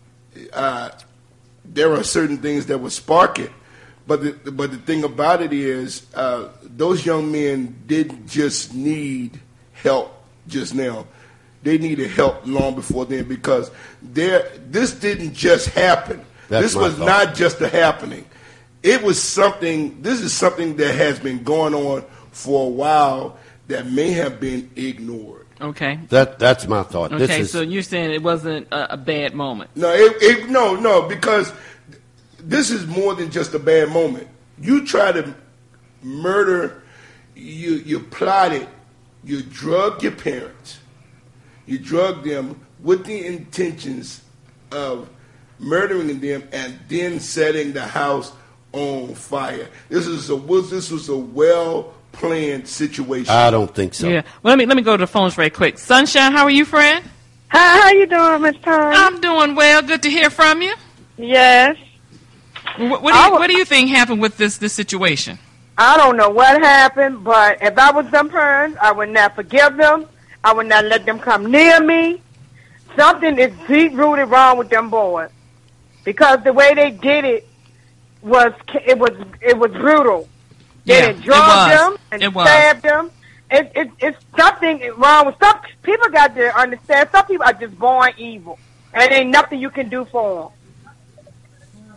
G: uh, there are certain things that would spark it. But the, but the thing about it is, uh, those young men didn't just need help just now. They needed help long before then, because this didn't just happen. That's this was thought. Not just a happening. It was something, this is something that has been going on for a while that may have been ignored.
A: Okay.
D: That That's my thought.
A: Okay,
D: this is,
A: so you're saying it wasn't a, a bad moment.
G: No, it, it, no, no, because this is more than just a bad moment. You try to murder, you you plotted, you drugged your parents. You drugged them with the intentions of murdering them and then setting the house on fire. This is a this was a well planned situation.
D: I don't think so.
A: Yeah. Well, let me let me go to the phones right quick. Sunshine, how are you, friend?
H: Hi, how you doing, Miss Tony?
A: I'm doing well. Good to hear from you.
H: Yes.
A: What, what, do you, what do you think happened with this this situation?
H: I don't know what happened, but if I was them parents, I would not forgive them. I would not let them come near me. Something is deep-rooted wrong with them boys, because the way they did it was it was it was brutal. They
A: yeah,
H: drugged them and
A: it
H: stabbed them. It, it, it's something wrong with some people. Got to understand. Some people are just born evil, and ain't nothing you can do for them.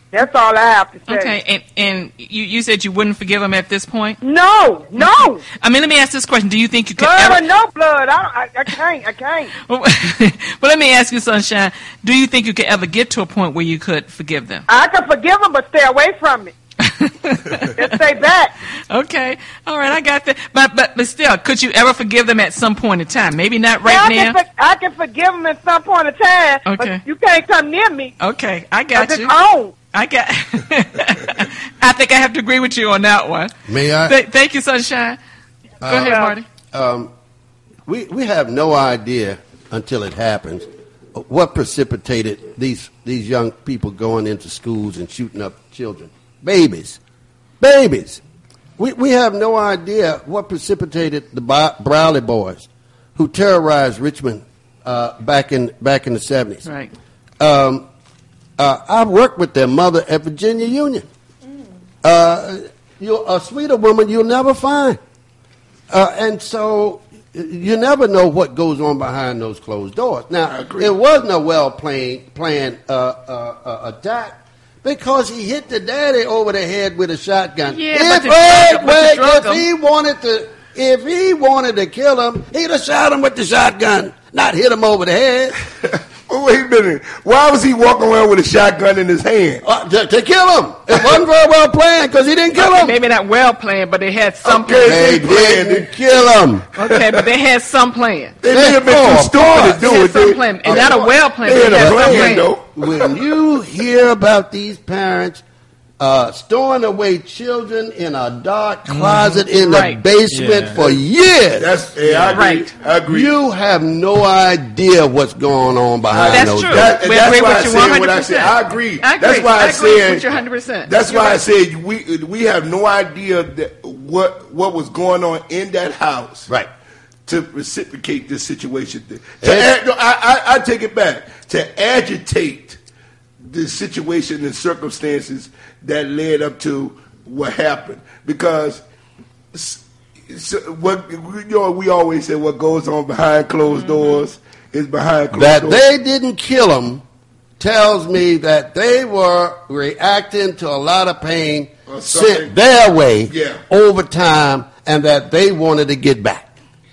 H: That's all I have to say.
A: Okay, and and you, you said you wouldn't forgive him at this point?
H: No, no.
A: I mean, let me ask this question: do you think you could
H: Blood
A: ever?
H: or no blood, I, don't, I, I can't. I can't.
A: But let me ask you, Sunshine: do you think you could ever get to a point where you could forgive them?
H: I can forgive them, but stay away from it. Just stay back.
A: Okay, all right, I got that. But but but still, could you ever forgive them at some point in time? Maybe not right
H: yeah, I
A: now.
H: Can for, I can forgive them at some point in time.
A: Okay.
H: But you can't come near me.
A: Okay, I got you.
H: It's on.
A: I got. I think I have to agree with you on that one.
D: May I?
A: Th- thank you, Sunshine. Go
D: Uh,
A: ahead, Marty.
D: Um, we we have no idea until it happens what precipitated these these young people going into schools and shooting up children, babies, babies. We we have no idea what precipitated the Browley boys, who terrorized Richmond uh, back in back in the seventies.
A: Right.
D: Um, uh, I worked with their mother at Virginia Union. Uh, you're a sweeter woman you'll never find. Uh, and so you never know what goes on behind those closed doors. Now, it wasn't a well-planned planned, uh, uh, uh, attack because he hit the daddy over the head with a shotgun.
A: Yeah,
D: if,
A: but the
D: wait,
A: drug- but the
D: wait,
A: drug
D: if he wanted to, if he wanted to kill him, he'd have shot him with the shotgun, not hit him over the head.
G: Well, wait a minute. Why was he walking around with a shotgun in his hand?
D: Uh, to, to kill him. It wasn't very well planned because he didn't kill
A: Okay,
D: him.
A: maybe not well planned, but they had some
D: Okay,
A: plan.
D: they didn't kill him.
A: Okay, but they had some plan.
G: They may have been too stupid to do
A: They had
G: it.
A: some
G: They-
A: plan, and not a well plan.
G: They had a
A: some
G: plan, though.
D: When you hear about these parents uh, storing away children in a dark closet in the
A: Right.
D: basement
G: Yeah.
D: for years,
G: That's yeah, I agree.
A: Right.
G: I agree.
D: you have no idea what's going on behind
A: That's
D: those
A: true.
D: doors.
G: That-
A: We
G: that's
A: agree
G: why
A: with
G: I
A: you
G: said what I said.
A: one hundred percent.
G: I agree.
A: I
G: That's
A: agree.
G: why I,
A: I agree
G: said.
A: with you one hundred percent.
G: That's
A: You're
G: why I
A: right.
G: said we we have no idea that what what was going on in that house.
D: Right.
G: To reciprocate this situation. To
D: It's-
G: add, no, I, I I take it back. To agitate the situation and circumstances that led up to what happened, because s- s- what you know, we always say what goes on behind closed doors is behind closed
D: That
G: doors.
D: they didn't kill him tells me that they were reacting to a lot of pain
G: Or something.
D: sent their way
G: Yeah.
D: over time, and that they wanted to get back.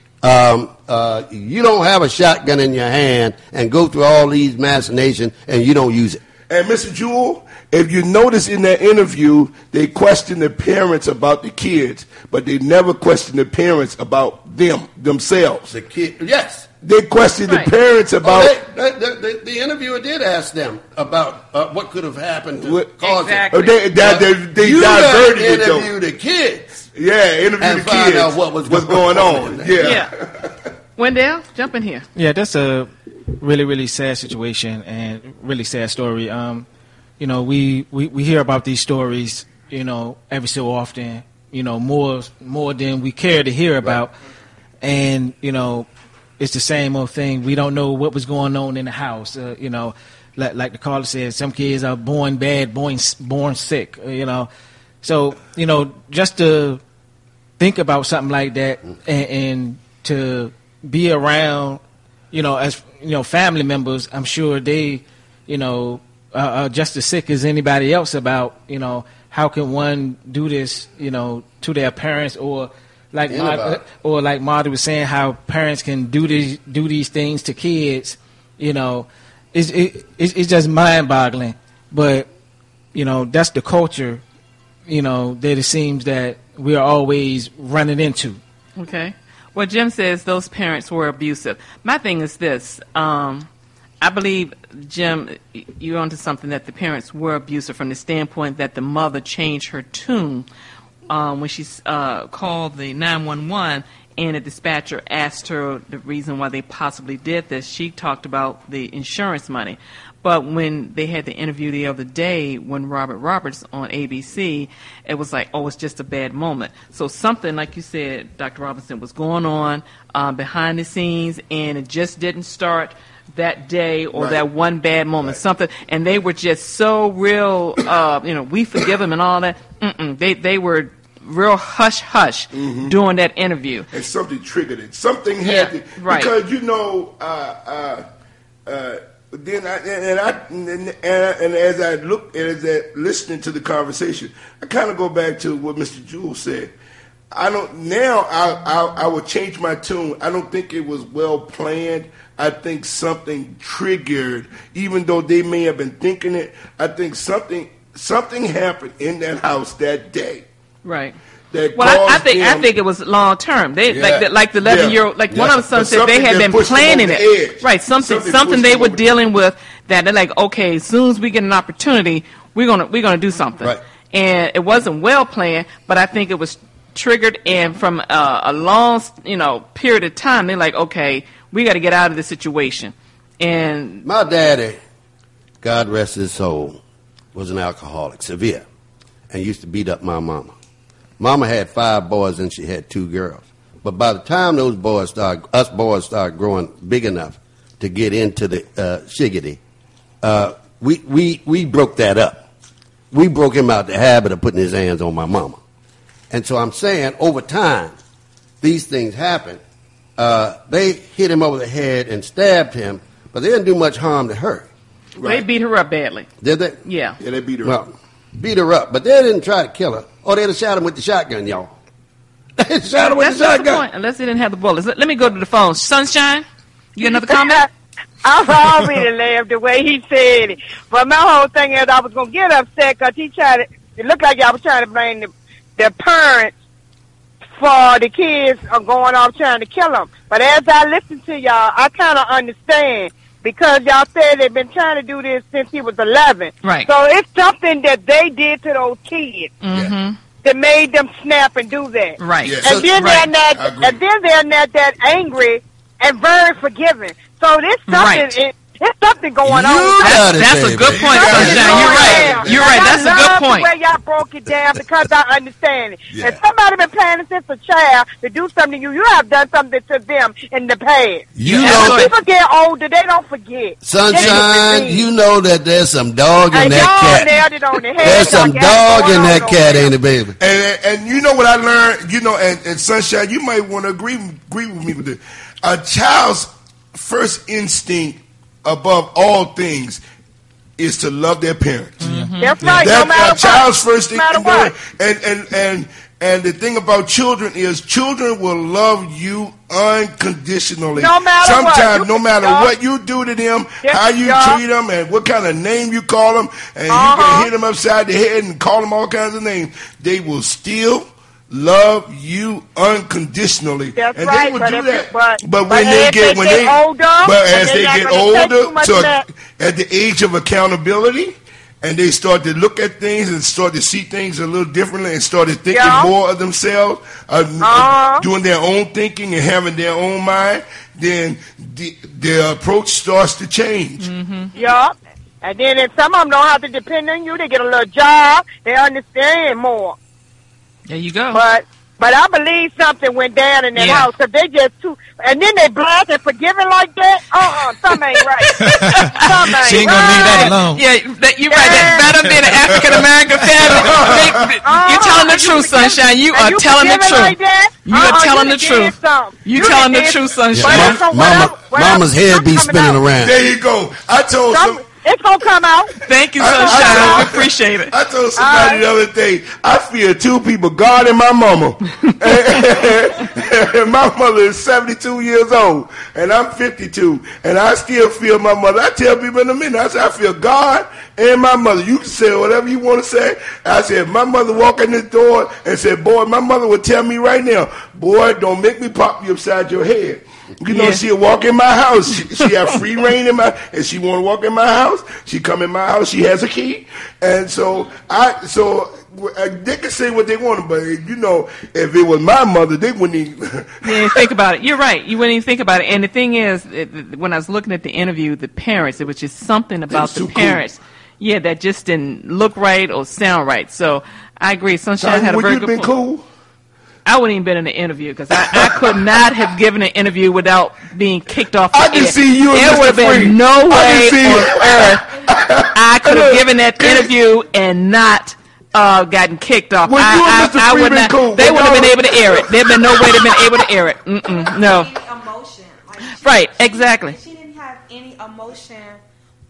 D: Um, uh, you don't have a shotgun in your hand and go through all these machinations and you don't use it.
G: And Mister Jewell, if you notice in that interview, they questioned the parents about the kids, but they never questioned the parents about them, themselves.
D: The kid, yes.
G: They questioned
A: Right.
G: the parents about.
D: Oh, they, the, the, the interviewer did ask them about uh, what could have happened to
G: What-
D: cause
A: Exactly.
G: Oh, they, that, they, they
D: you
G: diverted
D: gotta
G: it, though.
D: interview the kids
G: Yeah, interview
D: and
G: the
D: find
G: kids.
D: out what was
G: what's
D: going
G: going
D: on.
G: on. Yeah.
A: Yeah. Wendell, jump in here.
F: Yeah, that's a really, really sad situation and really sad story. Um, you know, we, we, we hear about these stories, you know, every so often, you know, more more than we care to hear about. And, you know, it's the same old thing. We don't know what was going on in the house. Uh, you know, like, like the caller said, some kids are born bad, born, born sick, uh, you know. So, you know, just to think about something like that and, and to be around, you know, as, you know, family members, I'm sure they, you know, uh, are just as sick as anybody else about, you know, how can one do this, you know, to their parents, or like Mar- or like Marty was saying, how parents can do these do these things to kids, you know, it's it, it's, it's just mind-boggling. But you know, that's the culture, you know, that it seems that we are always running into.
A: Okay. Well, Jim says those parents were abusive. My thing is this. Um, I believe, Jim, you're onto something, that the parents were abusive from the standpoint that the mother changed her tune um, when she uh, called the nine one one and the dispatcher asked her the reason why they possibly did this. She talked about the insurance money. But when they had the interview the other day, when Robert Roberts on A B C, it was like, oh, it's just a bad moment. So something, like you said, Doctor Robinson, was going on um, behind the scenes, and it just didn't start that day or
G: Right.
A: that one bad moment. Something, and they were just so real, uh, you know, we forgive them and all that. Mm-mm. They they were real hush hush during that interview.
G: And something triggered it. Something had
A: Yeah,
G: to,
A: right.
G: because you know, uh, uh, uh, then I and I and, and, and as I look as I listening to the conversation, I kind of go back to what Mister Jules said. I don't now. I, I I would change my tune. I don't think it was well planned. I think something triggered, even though they may have been thinking it. I think something something happened in that house that day.
A: Right.
G: That
A: Well, I, I
G: caused
A: think I
G: them-
A: think it was long term. They
G: Yeah.
A: like the, like the eleven
G: Yeah.
A: year old, like
G: Yeah.
A: one of the sons
G: But
A: said they
G: something
A: had
G: that
A: been
G: pushed them
A: planning
G: over
A: it.
G: the edge.
A: Right. Something
G: Something
A: something
G: pushed
A: they
G: them
A: were
G: over the
A: dealing with that they're like, okay, as soon as we get an opportunity, we're gonna we're gonna do something.
D: Right.
A: And it wasn't well planned, but I think it was triggered, and from a, a long you know period of time, they're like, okay, we got to get out of this situation. And
D: my daddy, God rest his soul, was an alcoholic, severe, and used to beat up my mama. Mama had five boys and she had two girls. But by the time those boys started, us boys started growing big enough to get into the uh, shiggity, uh, we, we, we broke that up. We broke him out the habit of putting his hands on my mama. And so I'm saying, over time, these things happen. Uh, they hit him over the head and stabbed him, but they didn't do much harm to her.
A: they beat her up badly.
D: Did they?
A: Yeah.
G: Yeah, they beat her
D: Well,
G: up.
D: beat her up, but they didn't try to kill her. Or they'd have shot him with the shotgun, y'all. They shot him with
A: That's
D: the
A: not the
D: shotgun.
A: point, unless they didn't have the bullets. Let, let me go to the phone. Sunshine, you got another comment?
H: I already laughed the way he said it. But my whole thing is I was going to get upset because he tried to, it looked like y'all was trying to blame the, the parents for the kids are going off trying to kill them. But as I listen to y'all, I kind of understand because y'all said they've been trying to do this since he was eleven.
A: Right.
H: So it's something that they did to those kids
A: Mm-hmm.
H: that made them snap and do that.
A: Right.
G: Yeah.
H: And
G: So-
H: then
A: right.
H: they're not,
G: I agree.
H: and then they're not that angry and very forgiving. So there's something,
A: Right.
H: it, there's something going
D: You
H: on.
D: got it,
A: That's a
D: baby.
A: good point,
G: You got it.
A: Sunshine. You're right.
H: Yeah.
A: You're right.
H: And
A: That's a
H: I
A: good
H: love
A: point.
H: the way y'all broke it down because I understand it.
G: Yeah.
H: If somebody been planning since a child to do something to you, you have done something to them in the past.
D: You
H: And
D: know,
H: when people get older, they don't forget.
D: Sunshine,
H: They
D: you know that there's some dog in
H: and
D: that
H: y'all
D: cat.
H: nailed it on the head.
D: There's some
H: like
D: dog
H: that's
D: in
H: going
D: that
H: on
D: cat,
H: over
D: ain't it, baby?
G: And, and you know what I learned, you know, and, and Sunshine, you might want to agree agree with me with this. A child's first instinct, above all things, is to love their parents.
H: there. That's right.
G: That
H: No matter
G: a
H: what.
G: child's first
H: No
G: thing,
H: matter what.
G: and and and and the thing about children is, children will love you unconditionally.
H: No matter what.
G: Sometimes,
H: You-
G: no matter
H: y'all-
G: what you do to them,
H: Yes,
G: how you
H: y'all.
G: treat them, and what kind of name you call them, and you
H: Uh-huh.
G: can hit them upside the head and call them all kinds of names, they will still love you unconditionally.
H: That's
G: and
H: right,
G: they will
H: but
G: do
H: if
G: that.
H: it- but-
G: but
H: but
G: when they
H: as
G: get
H: they
G: when
H: get
G: they
H: older,
G: but
H: and
G: as
H: they're
G: they
H: not
G: get
H: gonna take too
G: older,
H: much
G: to
H: of that.
G: at the age of accountability, and they start to look at things and start to see things a little differently and started thinking
H: Yeah.
G: more of themselves, uh,
H: Uh-huh.
G: doing their own thinking and having their own mind, then the, their approach starts to change.
H: Yeah. And then if some of them don't have to depend on you, they get a little job, they understand more.
A: There you go.
H: But but I believe something went down in that
A: Yeah.
H: house because they just too, and then they black and forgiving like that. Uh uh, something ain't right. Something ain't
F: She ain't gonna leave that
H: right.
F: alone.
A: Yeah, that, you're right. That, that have been an African American family. They-
H: Uh-huh.
A: You're telling the
H: And you
A: truth,
H: forgive-
A: Sunshine. You
H: and
A: are
H: you
A: telling the
H: forgiving
A: truth.
H: like that?
A: You
H: Uh-uh,
A: are telling
H: you
A: the
H: done did
A: truth.
H: something.
A: You
H: You
A: telling
H: done
A: the
H: did-
A: truth,
H: But
A: Sunshine.
H: that's so what
D: Mama,
H: I- what
D: mama's
H: I-
D: head be
H: coming
D: spinning
H: out.
D: around.
G: There you go. I told
H: Some,
G: some.
H: it's gonna come out.
A: Thank you,
G: I- I-
A: Sunshine.
G: I-
A: I appreciate it.
G: I told somebody the other day, I fear two people, God and my mama. And my mother is seventy-two years old, and I'm fifty-two, and I still feel my mother. I tell people in a minute, I say, I feel God and my mother. You can say whatever you want to say. I said, if my mother walk in this door and said, boy, my mother would tell me right now, boy, don't make me pop you upside your head. You know,
A: Yeah.
G: she'll walk in my house. She, she have free reign in my, and she want to walk in my house. She come in my house. She has a key, and so I, so uh, they can say what they want, but you know, if it was my mother, they wouldn't even.
A: You didn't think about it. You're right. You wouldn't even think about it. And the thing is, it, when I was looking at the interview, the parents, it was just something about
G: was
A: the
G: too cool.
A: parents, yeah, that just didn't look right or sound right. So I agree. Sunshine had a
G: Would
A: very
G: you
A: good
G: been
A: point.
G: cool?
A: I wouldn't even been in the interview because I, I could not have given an interview without being kicked off the
G: I can
A: air.
G: see you and
A: There would have
G: Mister Free.
A: been no
G: I can
A: way
G: see
A: on
G: you.
A: earth I could have given that interview and not uh, gotten kicked off.
G: Would
A: I,
G: you and
A: I,
G: Mister
A: I
G: Free
A: would
G: been
A: not.
G: cool?
A: They
G: Would
A: would have been
G: y'all-
A: able to air it. There'd been no way they'd been able to air it. Mm-mm, no.
I: Emotion. Like,
A: Right, exactly.
I: She didn't have any emotion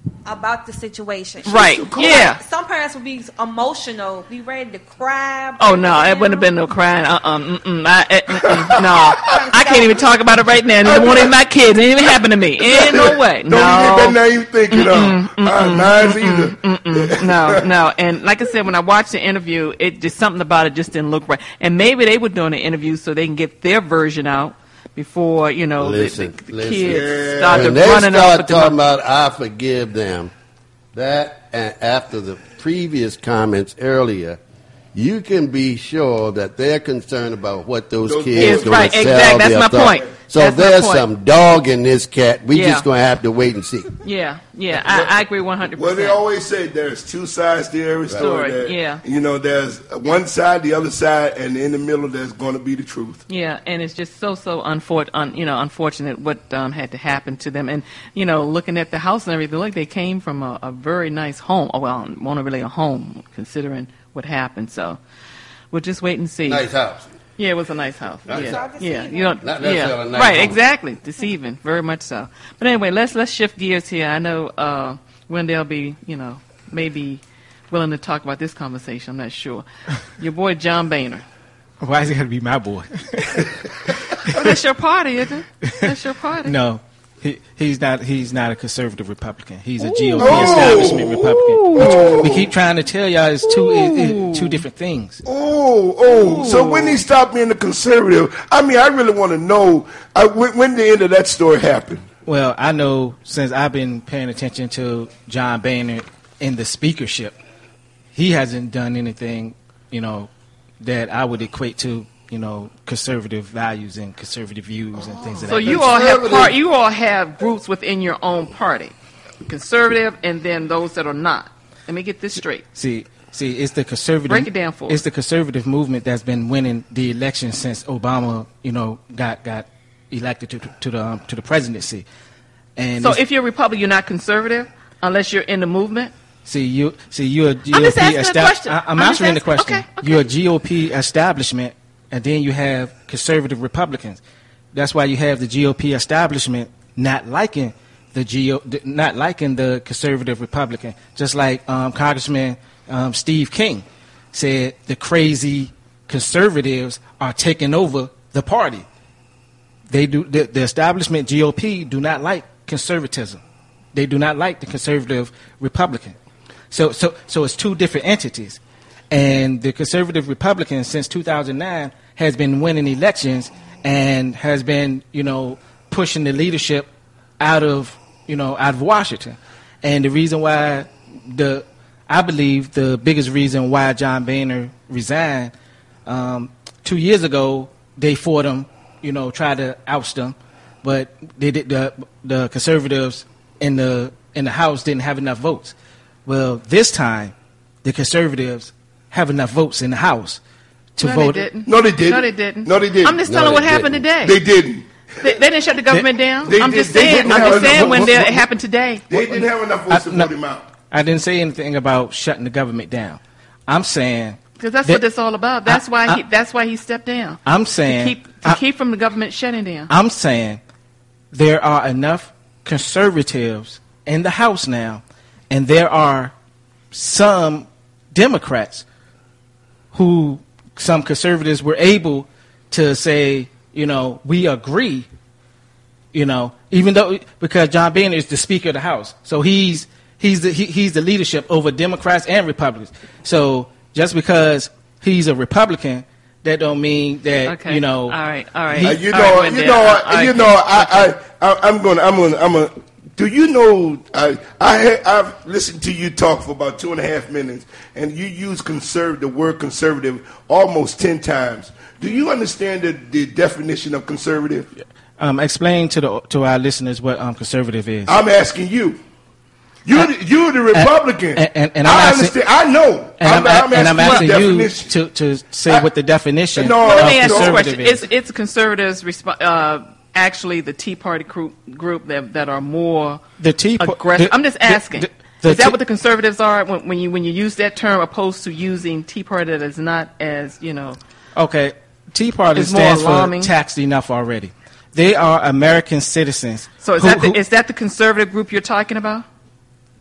I: about the situation.
A: Right, yeah.
I: Some parents would be emotional, be ready to cry.
A: Oh no, it wouldn't have been no crying. Uh uh-uh, mm-mm, I, uh, mm-mm, no, I can't even talk about it right now. It won't even my kids. It ain't even happen to me. Ain't no way.
G: Don't
A: No.
G: get that now you thinking of. Uh, mine's either.
A: Mm-mm, no, no. And like I said, when I watched the interview, it just something about it just didn't look right. And maybe they were doing the interview so they can get their version out before, you know,
D: Listen,
A: the, the
D: listen.
A: kids started
D: when they
A: running
D: start
A: off with
D: talking
A: the
D: about I forgive them, that and after the previous comments earlier, you can be sure that they're concerned about what those,
A: Those
D: kids
A: kids,
D: going
A: right,
D: to sell.
A: exact- that's
D: their
A: my
D: thought.
A: point.
D: So
A: That's my
D: there's
A: point.
D: some dog in this cat. We
A: Yeah.
D: just going to have to wait and see.
A: Yeah, yeah, I, I agree one hundred
G: Well, they
A: percent.
G: always say there's two sides to every story.
A: Story,
G: There-
A: yeah.
G: You know, there's one side, the other side, and in the middle, there's going to be the truth.
A: Yeah, and it's just so so unfor- un, you know unfortunate what um, had to happen to them. And you know, looking at the house and everything, look, they came from a, a very nice home. Oh, well, wasn't really a home considering what happened. So we'll just wait and see.
D: Nice house.
A: Yeah, it was a nice house.
D: Nice
A: yeah,
D: house.
A: yeah, you don't,
D: Not necessarily
A: yeah,
D: a nice
A: right,
D: home.
A: exactly, deceiving, very much so. But anyway, let's let's shift gears here. I know uh, Wendell be you know maybe willing to talk about this conversation. I'm not sure. Your boy John Boehner.
F: Why is it going to be my boy?
A: Well, that's your party, isn't it? That's your party.
F: No, he, he's not. He's not a conservative Republican. He's a G O P establishment Republican. Which we keep trying to tell y'all it's two it, it, two different things.
G: Oh, oh. So when he stopped being a conservative, I mean, I really want to know uh, when, when the end of that story happened.
F: Well, I know since I've been paying attention to John Boehner in the speakership, he hasn't done anything, you know, that I would equate to, you know, conservative values and conservative views and things of
A: So
F: that
A: you
F: nature.
A: all have part, you all have groups within your own party, conservative, and then those that are not. Let me get this straight.
F: See, see, it's the conservative.
A: Break it down for us.
F: It's the conservative movement that's been winning the election since Obama, you know, got got elected to to the um, to the presidency. And
A: So
F: it's-
A: if you're Republican, you're not conservative unless you're in the movement.
F: see you see you're a G O P
A: I'm just asking a
F: estab-
A: question.
F: I, I'm,
A: I'm just
F: answering the
A: asking-
F: question.
A: okay,
F: You're a G O P establishment, and then you have conservative Republicans. That's why you have the G O P establishment not liking the G O, not liking the conservative Republican. Just like um, Congressman um, Steve King said, the crazy conservatives are taking over the party. They do the, the establishment G O P do not like conservatism. They do not like the conservative Republican. So so so it's two different entities. And the conservative Republican since two thousand nine has been winning elections and has been, you know, pushing the leadership out of, you know, out of Washington. And the reason why the I believe the biggest reason why John Boehner resigned um, two years ago, they fought him, you know, tried to oust him, but they did the the conservatives in the in the House didn't have enough votes. Well, this time the conservatives have enough votes in the House to
A: No,
F: vote.
A: they didn't.
G: No, they didn't.
A: No, they didn't.
G: No, they didn't.
A: I'm just
G: No,
A: telling what
G: they
A: happened
G: didn't.
A: today.
G: They didn't.
A: They, they didn't shut the government down.
G: they
A: I'm
G: did-
A: just
G: they
A: saying.
G: didn't
A: I'm
G: have
A: just
G: enough
A: saying when
G: votes.
A: they, it happened today.
G: They didn't have enough votes
F: I-
G: to
F: no,
G: vote him out.
F: I didn't say anything about shutting the government down. I'm saying
A: Because that's
F: that-
A: what it's all about. That's
F: I-
A: why
F: I-
A: he. That's why he stepped down.
F: I'm saying
A: to keep to
F: I-
A: keep from the government shutting down.
F: I'm saying there are enough conservatives in the House now, and there are some Democrats who some conservatives were able to say, you know, we agree, you know, even though because John Boehner is the Speaker of the House, so he's he's the he, he's the leadership over Democrats and Republicans. So just because he's a Republican, that don't mean that
A: Okay.
F: you know.
A: All right. All right.
G: Uh, you
A: All
G: know,
A: right,
G: you
A: Wendell.
G: know,
A: All right.
G: you know. I, I, I, I'm going. to I'm going. to I'm going. to Do you know? I, I, I've listened to you talk for about two and a half minutes, and you use conserv- the word conservative almost ten times. Do you understand the, the definition of conservative?
F: Um, explain to the to our listeners what um, conservative is.
G: I'm asking you. You,
F: Uh,
G: the, you're the Republican.
F: And, and, and I'm
G: I
F: asking,
G: understand. I know.
F: And I'm,
G: I'm, I'm
F: and I'm
G: asking
F: asking
G: you
F: you
G: the definition.
F: to, to say what the definition
G: No,
A: Well, let
F: of
A: me ask you a
F: conservative
A: question.
F: is.
A: It's, it's conservatives, resp- uh, actually the Tea Party group, group that, that are more
F: The Tea Pa-
A: aggressive.
F: the-
A: I'm just
F: the-
A: asking.
F: the- the
A: is that
F: Tea-
A: what the conservatives are when, when you when you use that term, opposed to using Tea Party that is not as you know?
F: Okay, Tea Party
A: It's more
F: stands for
A: alarming.
F: taxed enough already. They are American citizens.
A: So is
F: who-
A: that the,
F: who-
A: is that the conservative group you're talking about?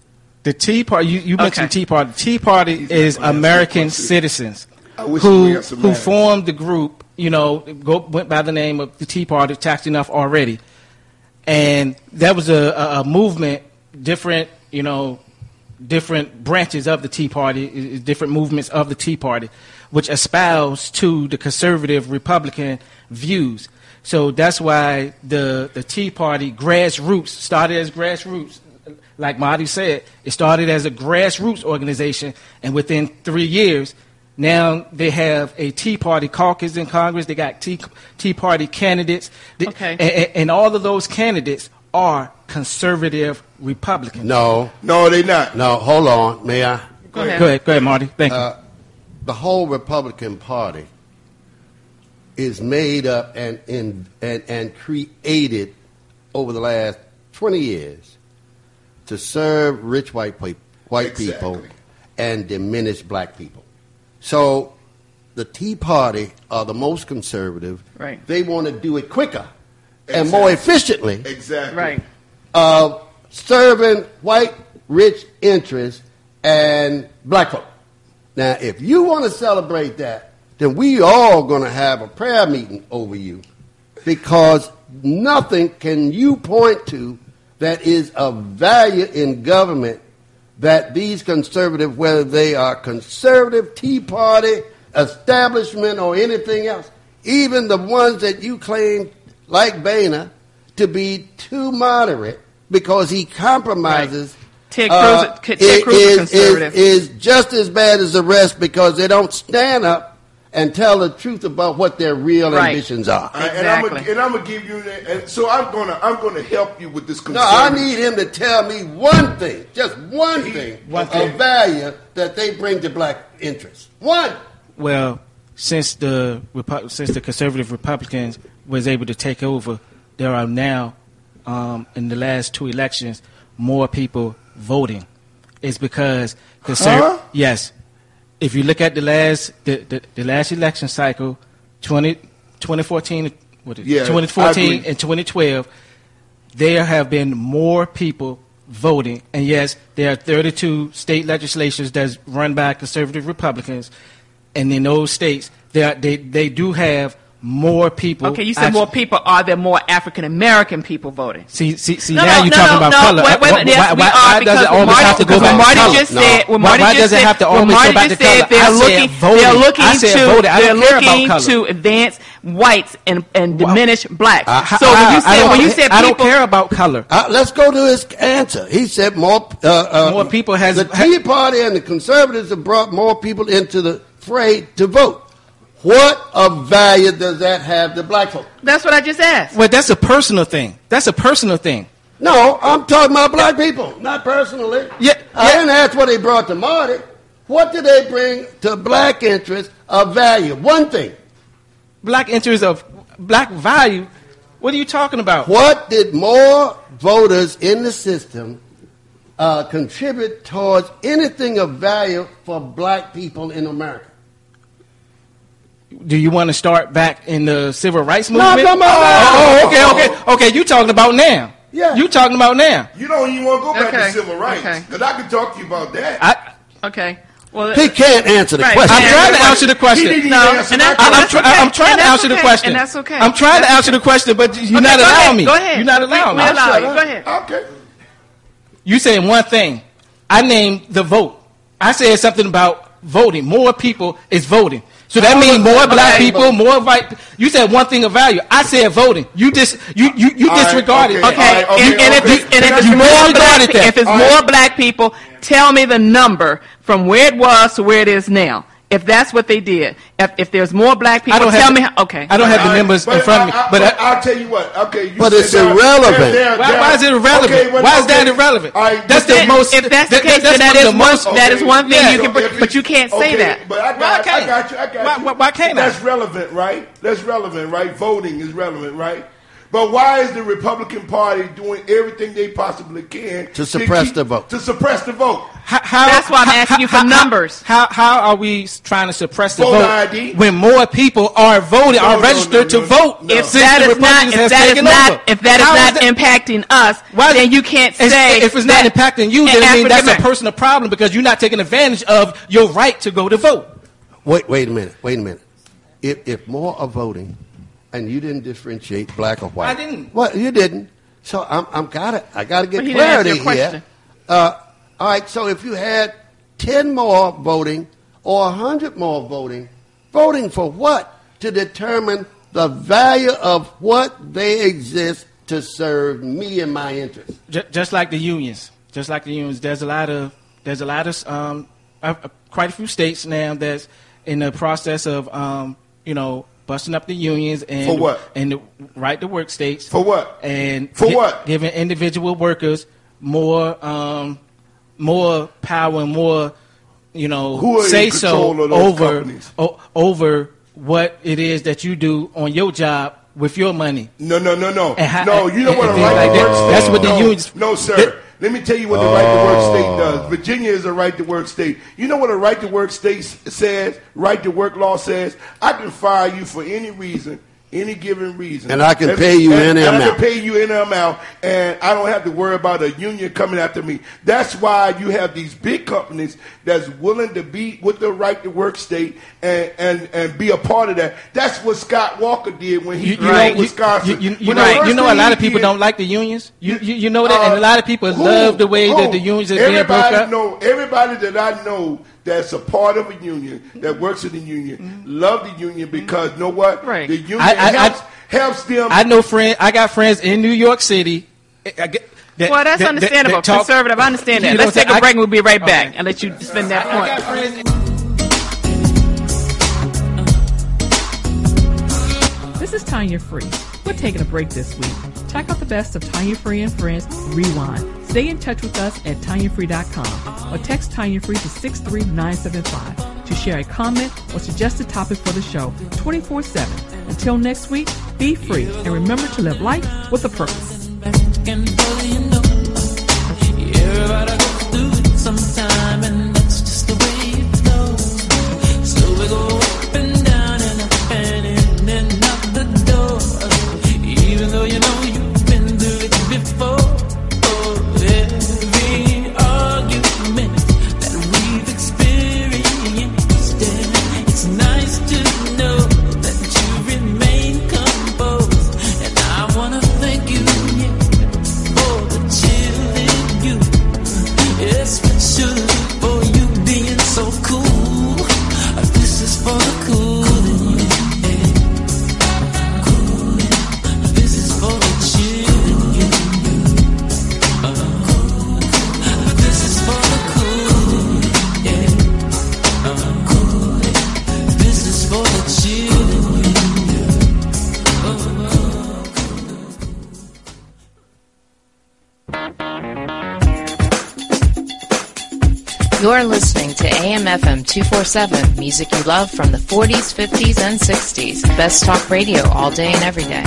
F: The Tea Party, you, you mentioned
A: Okay.
F: Tea Party. The Tea Party is American citizens
G: I wish
F: who
G: we had some
F: who
G: manners.
F: formed the group, you know, go, went by the name of the Tea Party, taxed enough already. And that was a, a, a movement, different, you know, different branches of the Tea Party, i- i- different movements of the Tea Party, which espouse to the conservative Republican views. So that's why the, the Tea Party grassroots started as grassroots. Like Marty said, it started as a grassroots organization, and within three years, now they have a Tea Party caucus in Congress. They got Tea, tea Party candidates. They-
A: Okay.
F: and, and- and all of those candidates are conservative Republicans.
D: No.
G: No, they not.
D: No, hold on. May I?
F: Go ahead. Go ahead, go ahead, Marty. Thank you.
D: Uh, the whole Republican Party is made up and, and, and, and created over the last twenty years to serve rich white, pe- white people and diminish black people. So the Tea Party are the most conservative.
A: Right.
D: They want to do it quicker and more efficiently.
G: Exactly.
A: Right.
D: Of serving white rich interests and black folk. Now, if you want to celebrate that, then we all going to have a prayer meeting over you, because nothing can you point to that is of value in government that these conservative, whether they are conservative, Tea Party, establishment, or anything else, even the ones that you claim, like Boehner, to be too moderate because he compromises.
A: Ted
D: uh,
A: Cruz, Ted
D: i-
A: Cruz is
D: is,
A: conservative.
D: is, is just as bad as the rest because they don't stand up and tell the truth about what their real
A: Right.
D: ambitions are.
G: All right, and I'm gonna, and I'm gonna give you that. And so I'm gonna I'm gonna help you with this.
D: No, I
G: conservative-
D: need him to tell me one thing, just one thing
F: One
D: of
F: thing.
D: value that they bring to black interests. One.
F: Well, since the Repu- since the conservative Republicans was able to take over, there are now, um, in the last two elections, more people voting. It's because conser-
G: Huh?
F: yes, if you look at the last the, the, the last election cycle, twenty, twenty fourteen, what is it?
G: Yeah,
F: twenty
G: I
F: fourteen
G: agree.
F: and twenty twelve, there have been more people voting. And yes, there are thirty-two state legislatures that's run by conservative Republicans. And in those states, they, are, they, they do have more people.
A: Okay, you said
F: actu-
A: more people. Are there more African American people voting?
F: See, see, see.
A: No,
F: now
A: no,
F: you're
A: no,
F: talking
A: no,
F: about
A: no.
F: color.
A: Wait, wait,
F: why
A: yes,
F: why,
A: we
F: why,
A: are,
F: why does
A: because
F: it always
A: Marty-
F: have to go
A: because
F: back
A: Marty
F: to color?
A: just said- when
F: why,
A: Marty
F: why
A: just
F: does it
A: said-
F: have to
A: when
F: always
A: Marty
F: go back to
A: just
F: color?
A: said they're
F: I
A: looking,
F: said voting.
A: they're looking
F: I said
A: to,
F: voting. I
A: they're
F: don't care
A: looking
F: about color.
A: to advance whites and, and diminish blacks.
D: I-
A: so when you
D: I- I
A: said
D: don't-
A: when you said
F: I don't
A: people,
F: care about color.
D: Uh, let's go to his answer. He said more. Uh, uh,
F: More people has-
D: the Tea Party and the conservatives have brought more people into the fray to vote. What of value does that have to black folk?
A: that's what I just asked.
F: Well, that's a personal thing. That's a personal thing.
D: No, I'm talking about black people, not personally.
F: Yeah,
D: I
F: yeah.
D: didn't ask what they brought to Marty. What did they bring to black interests of value? One thing.
F: Black interests of black value. What are you talking about?
D: What did more voters in the system uh, contribute towards anything of value for black people in America?
F: Do you want to start back in the civil rights
D: No,
F: movement?
D: I'm talking about
F: oh,
D: now.
F: okay, okay, okay. You talking about now?
D: Yeah.
F: You talking about now?
G: You don't even want to go back
A: Okay,
G: to civil rights
A: okay.
G: because I can talk to you about that.
F: I,
A: Okay. Well,
D: He can't answer the
A: Right.
D: question.
F: I'm
A: Yeah,
F: trying to
A: yeah,
F: answer the question.
G: He didn't
A: No,
G: even answer
A: and
G: my
A: that's-
F: I'm, I'm,
A: that's
F: try-
A: okay.
F: I'm trying
A: And
F: to
A: that's
F: answer the
A: okay.
F: question.
A: And that's okay.
F: I'm trying
A: That's
F: to answer the question, but you're
A: Okay,
F: not
A: go
F: allowing
A: ahead.
F: me.
A: Go ahead.
F: You're not
A: We-
F: allowing
A: we
F: me.
A: allow
D: Shut
A: you.
D: up.
A: Go ahead.
G: Okay.
F: You saying one thing. I named the vote. I said something about voting. More people is voting. So that means more black
D: Okay.
F: people, more white. You said one thing of value. I said voting. You dis, you you, you
G: All right,
F: disregarded
G: okay.
F: that.
A: Okay,
G: All right, okay,
A: and, and if
G: okay.
A: it's, and if
G: Can
A: it's
G: I-
F: you
A: more
F: disregarded
A: black,
F: that.
A: if it's
G: All
A: more
G: right.
A: black people, tell me the number from where it was to where it is now. If that's what they did, if, if there's more black people,
F: I don't
A: tell
F: have
A: me.
F: the-
A: How, okay,
F: I don't have the
G: All right,
F: numbers in
G: but
F: front of me.
G: I, I,
F: But
G: but
F: I,
G: I'll tell you what. Okay, you
D: But
G: said
D: it's
G: there-
D: irrelevant.
G: there- there-
F: why,
G: there-
F: why is it irrelevant?
G: Okay, well,
F: why is that
G: okay.
F: irrelevant?
G: All right,
F: That's
G: but
F: the
G: then-
F: most.
A: if that's the
F: that-
A: case,
F: that's
A: then that
F: one
A: is
F: of the
A: one-
F: most.
A: that is one thing
F: Yeah.
A: you can bring-
G: if
A: but you can't say
G: okay,
A: that.
G: But I
F: Why
G: got, I
F: can't?
G: got you. I got
F: Why-
G: you.
F: why- why can't I?
G: That's relevant, right? That's relevant, right? Voting is relevant, right? But why is the Republican Party doing everything they possibly can
D: To suppress
G: keep-
D: the vote.
G: To suppress the vote.
F: how, how,
A: That's why I'm
F: how,
A: asking you for
F: how,
A: numbers.
F: How, how how are we trying to suppress the
G: Voter
F: vote
G: I D.
F: when more people are voting,
G: No,
F: are
G: no,
F: registered
G: no, no,
F: to vote?
G: no.
A: If
F: since
A: that
F: the
A: is not,
F: Republicans
A: if
F: has
A: that is
F: taken
A: not,
F: over?
A: if that is
F: How
A: not
F: that-
A: impacting us,
F: Why is
A: then
F: it-
A: you can't
F: it's-
A: say
F: if it's not
A: that-
F: impacting you,
A: and
F: then I mean that's a
A: African-
F: personal problem because you're not taking advantage of your right to go to vote.
D: Wait, wait a minute. Wait a minute. If if more are voting, and you didn't differentiate black or white,
F: I didn't.
D: Well, you didn't. So I'm I'm got it. I got to get
A: But he didn't answer
D: clarity
A: your question.
D: here. Uh, all right. So if you had ten more voting or a hundred more voting, voting for what? To determine the value of what they exist to serve me and my interests.
F: Just, just like the unions, just like the unions, there's a lot of there's a lot of um, uh, quite a few states now that's in the process of um, you know busting up the unions and
G: For what?
F: and the right to work states
G: For what?
F: and
G: For
F: gi-
G: what?
F: giving individual workers more um, more power and more you know
G: Who are in
F: say
G: control
F: so
G: of those
F: over
G: companies?
F: o- over what it is that you do on your job with your money.
G: No, no, no, no.
F: And how-
G: no, you know
F: and-
G: what a
F: and
G: right
F: things like
G: to work
F: that.
G: state
F: That's what the
G: no,
F: unions-
G: No, sir.
F: That-
G: Let me tell you what the right to work state does. Virginia is a right to work state. You know what a right to work state s- says? Right to work law says, I can fire you for any reason, any given reason.
D: And I can pay you
G: and,
D: any
G: and I
D: amount.
G: can pay you any amount, and I don't have to worry about a union coming after me. That's why you have these big companies that's willing to be with the right to work state and, and, and be a part of that. That's what Scott Walker did when he
F: You, you
G: right.
F: know,
G: Wisconsin.
F: You, you, you
G: When
F: know,
G: the
F: you
G: first
F: know, a
G: thing
F: lot
G: he
F: of people
G: did-
F: don't like the unions. You, you, you know that, and
G: Uh,
F: a lot of people
G: who?
F: love the way
G: Who?
F: that the unions are being broke
G: Everybody
F: up.
G: know, everybody that I know that's a part of a union, that works in the union, love the union because know what?
A: Right.
G: The union
F: I- I-
G: helps,
F: I-
G: helps them.
F: I know friend. I got friends in New York City. I- I get- that-
A: Well, that's
F: that- that-
A: understandable.
F: that talk-
A: Conservative, I understand that.
F: You know
A: Let's
F: what I'm
A: take a
F: saying?
A: break
F: I-
A: and we'll be right back
F: Okay.
A: and let you spend that
F: I got
A: point.
F: friends.
A: This is Tanya Free. We're taking a break this week. Check out the best of Tanya Free and Friends Rewind. Stay in touch with us at tanya free dot com or text Tanya Free to six three nine seven five to share a comment or suggest a topic for the show twenty-four seven. Until next week, be free and remember to live life with a purpose.
K: Everybody goes through it sometime, and that's just the way it flows. So we go up and down and up and in and out the door. Even though you know you've been through it before. Every argument that we've experienced, it's nice to know that you remain composed. And I wanna thank you, yeah, for the chill in you, especially for you being so cool. This is for the cool in you, yeah. Cool. This is for the chill in you. Uh, this is for the cool, yeah. Uh, cool. This is for the chill in you.
L: You're listening to A M F M two forty-seven, music you love from the forties, fifties, and sixties. Best talk radio all day and every day.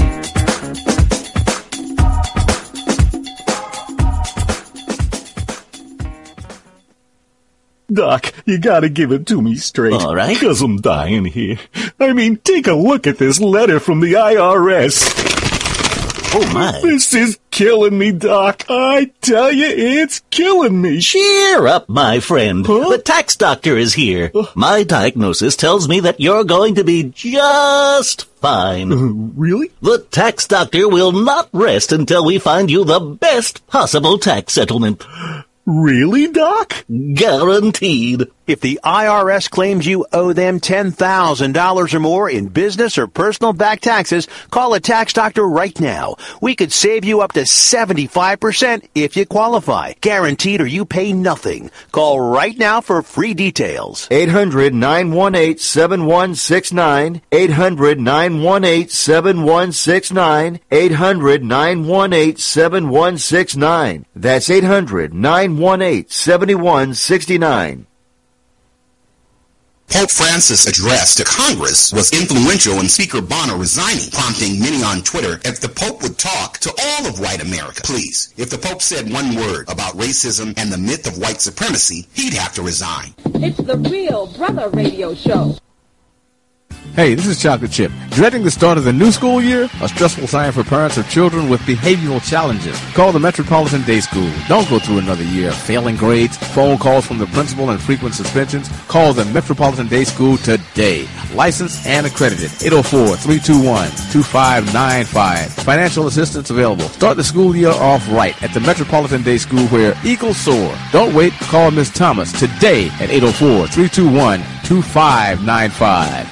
M: Doc, you gotta give it to me straight.
O: All right.
M: Because I'm dying here. I mean, take a look at this letter from the I R S.
O: Oh, my.
M: This is killing me, Doc. I tell you, it's killing me.
O: Cheer up, my friend. The tax doctor is here. My diagnosis tells me that you're going to be just fine.
M: Uh, really?
O: The tax doctor will not rest until we find you the best possible tax settlement.
M: Really, Doc?
O: Guaranteed.
X: If the I R S claims you owe them ten thousand dollars or more in business or personal back taxes, call a tax doctor right now. We could save you up to seventy-five percent if you qualify. Guaranteed or you pay nothing. Call right now for free details.
Y: eight hundred, nine one eight, seven one six nine. eight hundred, nine one eight, seven one six nine. eight hundred, nine one eight, seven one six nine. That's eight hundred, nine one eight, seven one six nine.
P: Pope Francis' address to Congress was influential in Speaker Bonner resigning, prompting many on Twitter, if the Pope would talk to all of white America, please. If the Pope said one word about racism and the myth of white supremacy, he'd have to resign.
Q: It's the Real Brother Radio Show.
R: Hey, this is Chocolate Chip. Dreading the start of the new school year? A stressful time for parents of children with behavioral challenges. Call the Metropolitan Day School. Don't go through another year of failing grades, phone calls from the principal, and frequent suspensions. Call the Metropolitan Day School today. Licensed and accredited. eight oh four, three two one, two five nine five. Financial assistance available. Start the school year off right at the Metropolitan Day School where eagles soar. Don't wait. Call Miz Thomas today at eight oh four, three two one, two five nine five.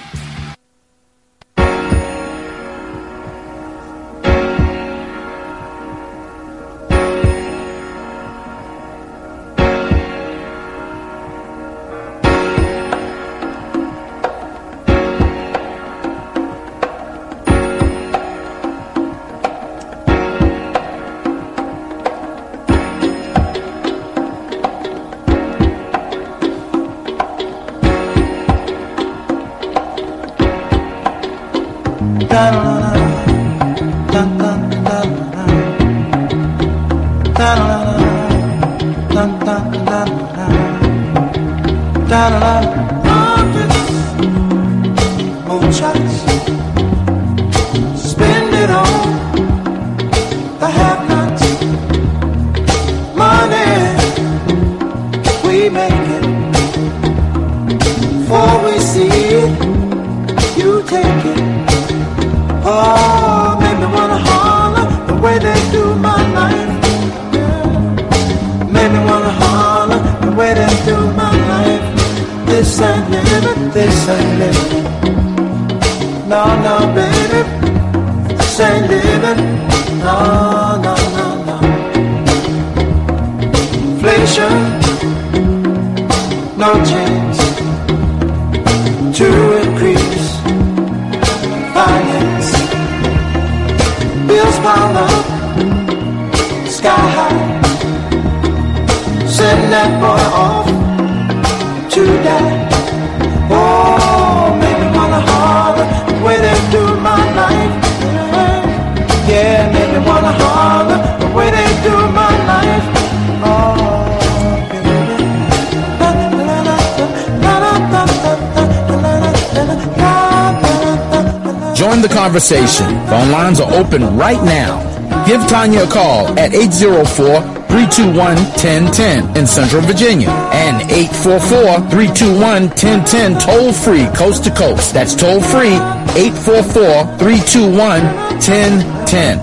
C: Join the conversation. Phone lines are open right now. Give Tanya a call at eight oh four, three two one, one oh one oh in Central Virginia and eight four four, three two one, one oh one oh toll free coast to coast. That's toll free eight four four, three two one, one oh one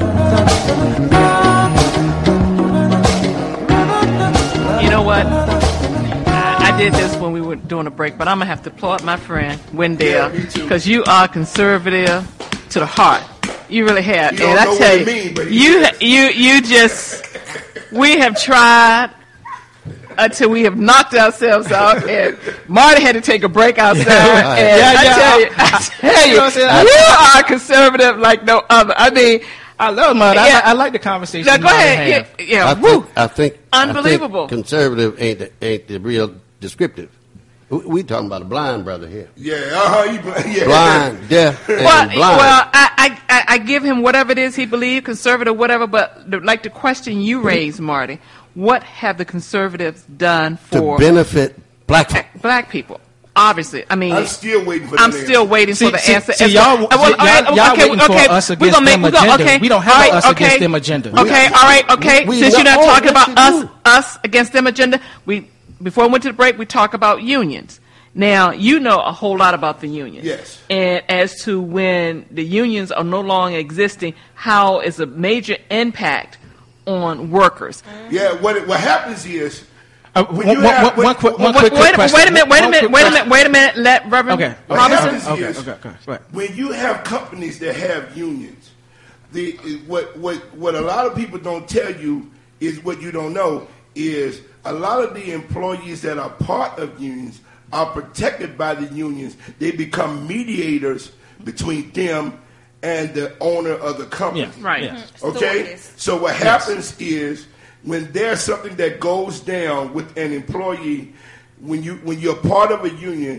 A: oh. You know what? I did this when we were doing a break, but I'm going to have to applaud my friend, Wendell, because you are conservative to the heart. You really have.
G: You
A: and I tell you, mean, you, you, you just, we have tried until we have knocked ourselves out, and Marty had to take a break outside. Yeah, and yeah, I yeah. tell you, I tell you, you, know you are conservative like no other. I mean,
F: I love Marty. Yeah. I, I like the conversation.
A: Now, go ahead. Yeah, yeah.
D: I
A: Woo.
D: think, I think
A: unbelievable.
D: I think conservative ain't the, ain't the real descriptive. We, we talking about a blind brother here.
G: Yeah, uh-huh, yeah.
D: Blind, deaf, and
A: well,
D: blind.
A: Well, I, I, I give him whatever it is he believes, conservative, whatever. But the, like the question you raised, Marty, what have the conservatives done for
D: to benefit black people?
A: Black people. Obviously, I mean,
G: I'm still waiting for.
A: I'm
G: the
A: still
G: answer.
A: waiting
F: see,
A: for the
F: see,
A: answer.
F: See, y'all,
A: well, well,
F: y'all, y'all
A: okay,
F: waiting
A: okay,
F: for us
A: we're
F: against
A: gonna make,
F: them
A: we're gonna,
F: agenda.
A: okay,
F: We don't have
A: right,
F: us
A: okay,
F: against them agenda.
A: Okay, all right, okay.
D: We,
A: Since
D: we
A: you're not
D: know,
A: talking about us,
D: do.
A: us against them agenda, we before we went to the break, we talk about unions. Now, you know a whole lot about the unions.
G: Yes.
A: And as to when the unions are no longer existing, how is a major impact on workers.
G: Yeah, what it, what happens is.
F: Uh, one, one, have, one, one quick, one quick,
A: wait,
F: quick question.
A: Wait a minute, wait a minute, wait a minute, wait a minute. Let Reverend
F: okay.
A: Robinson.
G: Okay,
F: okay, okay, okay. Right.
G: When you have companies that have unions, the what what what a lot of people don't tell you is what you don't know is a lot of the employees that are part of unions are protected by the unions. They become mediators between them and the owner of the company.
A: Yeah, right.
G: Yeah. Okay? So what happens yes. is when there's something that goes down with an employee, when you when you're part of a union,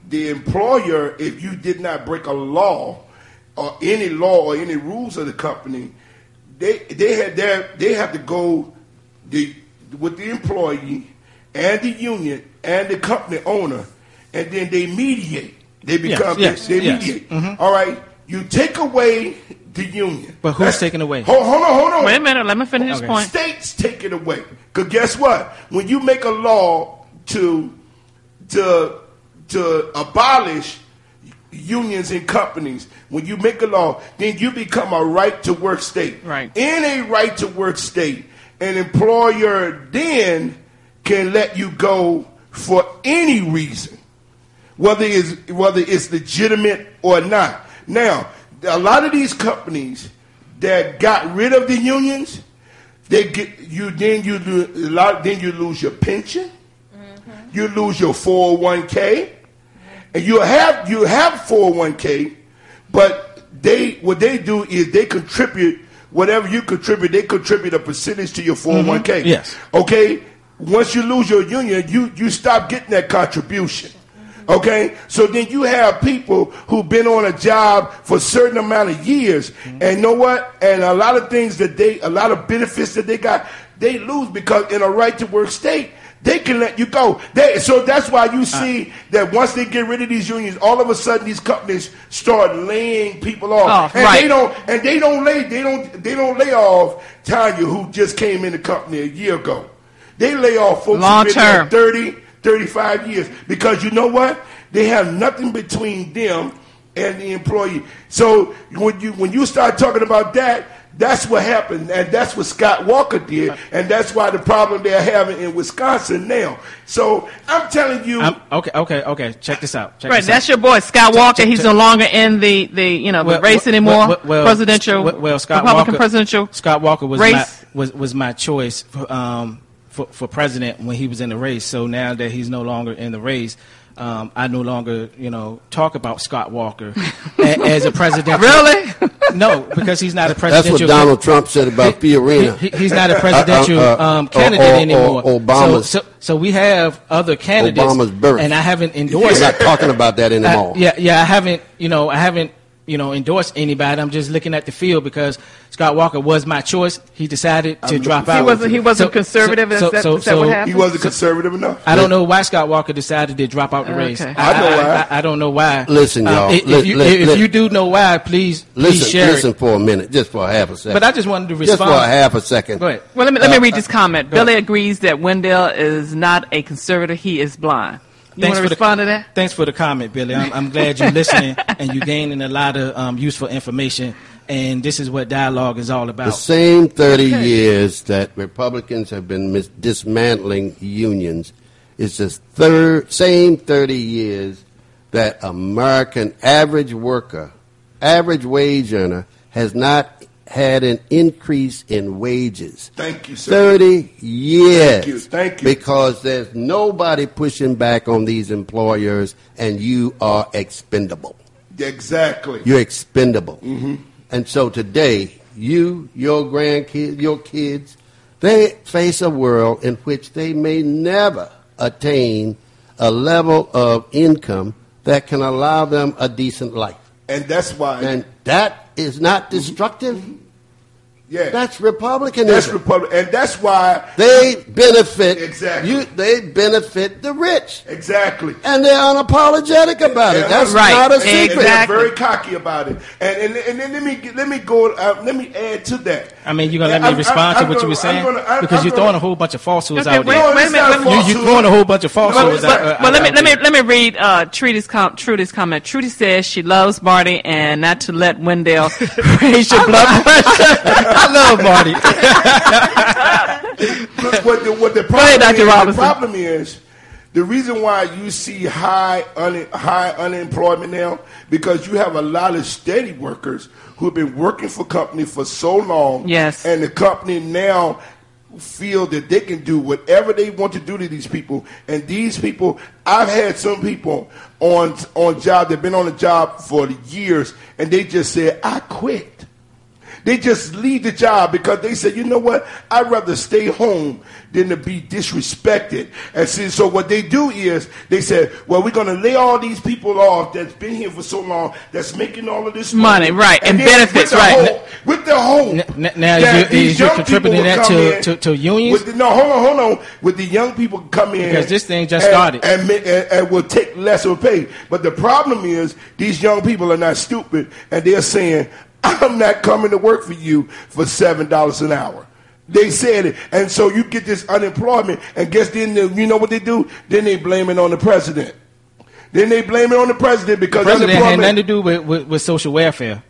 G: the employer, if you did not break a law or any law or any rules of the company, they they had their, they have to go the with the employee and the union and the company owner, and then they mediate. They become
F: yes, yes,
G: they, they
F: yes.
G: mediate.
F: Mm-hmm.
G: All right, you take away the union,
F: but who's
G: That's,
F: taking away?
G: Hold, hold on, hold on.
A: Wait a minute. Let me finish this
G: Okay.
A: point.
G: States take it away. Because guess what? When you make a law to to to abolish unions and companies, when you make a law, then you become a right to work state.
A: Right.
G: In a right to work state, an employer then can let you go for any reason, whether it's whether it's legitimate or not. Now, a lot of these companies that got rid of the unions, they get you. Then you lose a lot. Then you lose your pension. Mm-hmm. You lose your four oh one k, and you have you have four oh one k, but they what they do is they contribute whatever you contribute. They contribute a percentage to your four oh one k.
F: Mm-hmm. Yes.
G: Okay. Once you lose your union, you you stop getting that contribution. Okay, so then you have people who've been on a job for a certain amount of years, mm-hmm. and you know what? And a lot of things that they, a lot of benefits that they got, they lose because in a right to work state, they can let you go. They, so that's why you see uh, that once they get rid of these unions, all of a sudden these companies start laying people off,
A: oh,
G: and
A: right.
G: they don't, and they don't lay, they don't, they don't lay off Tanya, who just came in the company a year ago. They lay off folks
A: long
G: who've been
A: term,
G: there thirty, thirty-five years, because you know what? They have nothing between them and the employee. So when you when you start talking about that, that's what happened, and that's what Scott Walker did, and that's why the problem they're having in Wisconsin now. So I'm telling you,
F: I'm, okay, okay, okay. Check this out. Check
A: right,
F: this
A: that's
F: out.
A: your boy Scott Walker.
F: Check, check,
A: He's
F: check.
A: no longer in the, the you know the
F: well,
A: race
F: well,
A: anymore.
F: Well, well,
A: presidential,
F: well, well, Scott
A: Republican
F: Walker,
A: presidential.
F: Scott Walker was
A: race.
F: my was was my choice for, um, for for president when he was in the race. So now that he's no longer in the race. Um, I no longer, you know, talk about Scott Walker a, as a presidential.
A: Really?
F: No, because he's not a presidential.
D: That's what Donald Trump said about Fiorina.
F: He, he, he's not a presidential
D: uh, uh,
F: um, candidate
D: or, or,
F: anymore.
D: Or Obama's,
F: so, so, so we have other candidates.
D: Obama's birth.
F: And I haven't endorsed.
D: We're not talking about that anymore.
F: I, yeah, yeah, I haven't. You know, I haven't. You know, endorsed anybody. I'm just looking at the field because Scott Walker was my choice. He decided to
G: I'm
F: drop
G: he
F: out.
A: He wasn't. He wasn't
F: so,
A: conservative.
F: So,
A: is
F: so,
A: that,
F: so,
A: is that what
F: so
A: happened?
G: he wasn't conservative enough.
F: I don't know why Scott Walker decided to drop out the
A: Okay.
F: race.
A: I
F: I,
G: know why.
F: I, I, I don't know why.
D: Listen,
F: Um,
D: y'all.
F: if,
D: Li-
F: if, you,
D: li-
F: if
D: li-
F: you do know why, please, please
D: Listen,
F: share
D: listen
F: it.
D: for a minute, just for a half a second.
F: But I just wanted to
D: just
F: respond.
D: for a half a second.
F: Go ahead.
A: Well, let me let me
D: Uh,
A: read this comment.
F: go
A: Billy
F: ahead.
A: agrees that Wendell is not a conservative. He is blind. You want to
F: for
A: respond
F: the,
A: to that?
F: Thanks for the comment, Billy. I'm, I'm glad you're listening and you're gaining a lot of um, useful information. And this is what dialogue is all about.
D: The same thirty
A: Okay.
D: years that Republicans have been mis- dismantling unions is the third, same thirty years that American average worker, average wage earner, has not had an increase in wages.
G: Thank you, sir.
D: thirty years.
G: Thank you. Thank you.
D: Because there's nobody pushing back on these employers, and you are expendable.
G: Exactly.
D: You're expendable.
G: Mm-hmm.
D: And so today, you, your grandkids, your kids, they face a world in which they may never attain a level of income that can allow them a decent life.
G: And that's why.
D: And that is not destructive.
G: Mm-hmm. Yeah.
D: That's Republicanism.
G: That's Republican, and that's why
D: They benefit.
G: Exactly.
D: You, they benefit the rich.
G: Exactly.
D: And they're unapologetic about it. That's
A: Right.
D: not a
A: And-
D: secret.
G: And
A: Exactly.
G: they're very cocky about it. And and, and then let me let me go. Uh, let me add to that.
F: I mean, you're going to let me
G: I'm-
F: respond
G: I'm-
F: to
G: I'm
F: what you
G: gonna-
F: were saying?
G: I'm gonna- I'm-
F: because
G: I'm
F: you're
G: gonna-
F: throwing a whole bunch of falsehoods
A: Okay,
F: out
A: wait,
F: there.
A: wait a
G: it's
A: minute.
G: not
A: Let me-
F: You,
G: falsehood.
F: you're throwing a whole bunch of falsehoods
A: Well,
F: out, uh,
A: well, let me
F: out
A: let me
F: there.
A: let me read uh, Trudy's com- Trudy's comment. Trudy says she loves Marty and not to let Wendell raise your blood pressure.
F: I love Marty.
G: Look, what the, what the problem
A: ahead, Doctor
G: is,
A: Robinson.
G: The problem is the reason why you see high un, high unemployment now because you have a lot of steady workers who have been working for companies for so long.
A: Yes.
G: And the company now feel that they can do whatever they want to do to these people. And these people, I've had some people on on job, they've been on a job for years, and they just said, I quit. They just leave the job because they say, you know what, I'd rather stay home than to be disrespected. And see, so what they do is they said, well, we're going to lay all these people off that's been here for so long, that's making all of this money.
A: Money, right, and
G: then
A: benefits,
G: with the
A: right.
G: Hope, with the hope.
F: N- now, is you, is you contributing that to, to, to unions?
G: The, no, hold on, hold on. With the young people come in.
F: Because this thing just
G: and,
F: started.
G: And, and, and will take less of a pay. But the problem is these young people are not stupid, and they're saying, I'm not coming to work for you for seven dollars an hour. They said it. And so you get this unemployment, and guess then, the, you know what they do? Then they blame it on the president. Then they blame it on the president because
F: the president had
G: unemployment.
F: nothing to do with, with, with social welfare.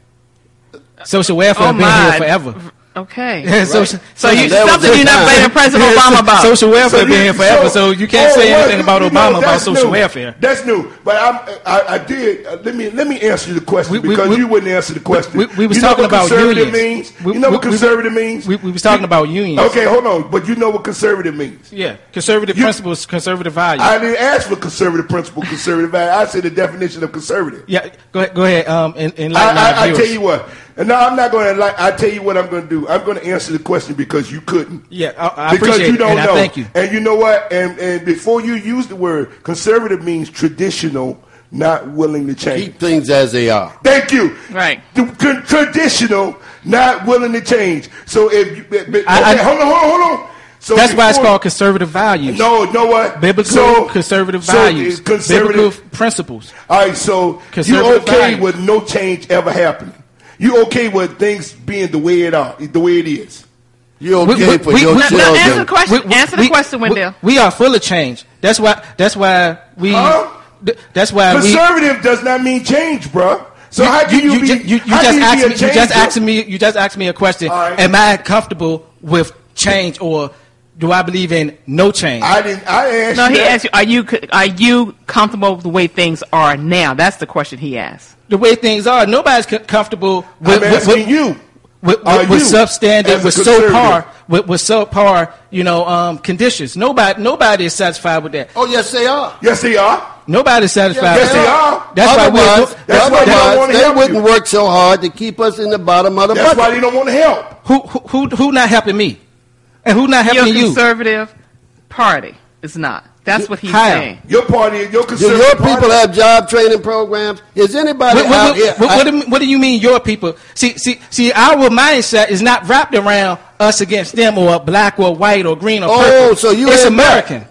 F: Social welfare
A: Oh,
F: been
A: my.
F: here forever.
A: Okay.
F: Yeah, so,
A: Right.
F: so,
A: So you- something you're not blaming President Obama about.
F: Social welfare
G: So
F: been
G: you-
F: here forever, so, you can't
G: oh,
F: say
G: well,
F: anything
G: you-
F: about
G: you
F: Obama
G: know,
F: about
G: that's
F: social
G: new.
F: welfare.
G: That's new. But I'm, I, I did. Uh, let me let me answer the question
F: We- we-
G: because
F: we-
G: you wouldn't answer the question.
F: We, we was
G: you know
F: talking
G: what
F: about
G: conservative
F: unions.
G: means?
F: We,
G: you know
F: we,
G: what
F: we-
G: conservative means?
F: We, we was talking about unions.
G: Okay, hold on. But you know what conservative means?
F: Yeah, conservative
G: You-
F: principles, conservative values.
G: I didn't ask for conservative principle, conservative value. I said the definition of conservative.
F: yeah, go ahead. Go ahead. Um, in, in
G: I, I, I tell you what. And now I'm not going to like. I tell you what I'm going to do. I'm going to answer the question because you couldn't.
F: Yeah, I, I
G: because
F: appreciate
G: you
F: it,
G: don't
F: and I
G: know.
F: thank you.
G: And you know what? And and before you use the word conservative means traditional, not willing to change.
D: Keep things as they are.
G: Thank you.
A: Right.
G: The, con- traditional, not willing to change. So if you, but, but,
F: I-
G: okay,
F: I-
G: hold on, hold on, hold on. So
F: That's why it's
G: before-
F: called conservative values.
G: No, you know what?
F: Biblical
G: So-
F: conservative
G: so
F: values.
G: it's conservative-
F: Biblical principles.
G: All right, so you
F: Conservative
G: okay
F: values.
G: with no change ever happening? You okay with things being the way it are, the way it is?
D: You
F: We-
D: okay
F: we-
D: for
F: we-
D: your
F: we-
D: children?
A: Answer the question. Answer the question,
F: we,
A: Wendell.
F: we are full of change. That's why. That's why we.
G: Huh?
F: th- That's why we.
G: Conservative does not mean change, bruh. So how do you,
F: you,
G: be?
F: ju- you, you
G: how
F: just
G: do you
F: asked
G: be a
F: me. You just
G: changer?
F: asked me. You just asked me a question.
G: All right.
F: Am I comfortable with change, or do I believe in no change?
G: I didn't. I asked.
A: No,
G: you
A: he
G: that.
A: asked you, are you are you comfortable with the way things are now? That's the question he asked.
F: the way things are, nobody's co- comfortable with,
G: I'm
F: with,
G: asking
F: with
G: you.
F: With,
G: Are
F: with, with
G: you,
F: substandard,
G: as a
F: with
G: conservative?
F: subpar, with, with subpar, you know, um, conditions. Nobody, nobody is satisfied with that.
D: Oh, yes, they are.
G: Yes, they are.
F: Nobody's satisfied.
G: Yes,
F: with
G: they
F: that.
G: are.
F: That's why we're.
D: Otherwise,
F: do-
G: That's why they don't
D: otherwise
G: want to
D: they
G: help
D: wouldn't
G: you.
D: work so hard to keep us in the bottom of the
G: That's
D: bucket.
G: why they don't want to help.
F: Who, who, who, who not helping me, and who not
A: Your
F: helping you?
A: conservative party is not. That's what he's
F: How?
A: saying.
G: Your party, your
D: Do
G: conservative
D: your
G: party-
D: people have job training programs? Is anybody
F: What, what,
D: out
F: what,
D: here?
F: what,
D: I-
F: what do you- what do you mean, your people? See, see, see. Our mindset is not wrapped around us against them, or black, or white, or green, or
D: Oh,
F: purple.
D: so you
F: it's
D: ain't black.
F: American.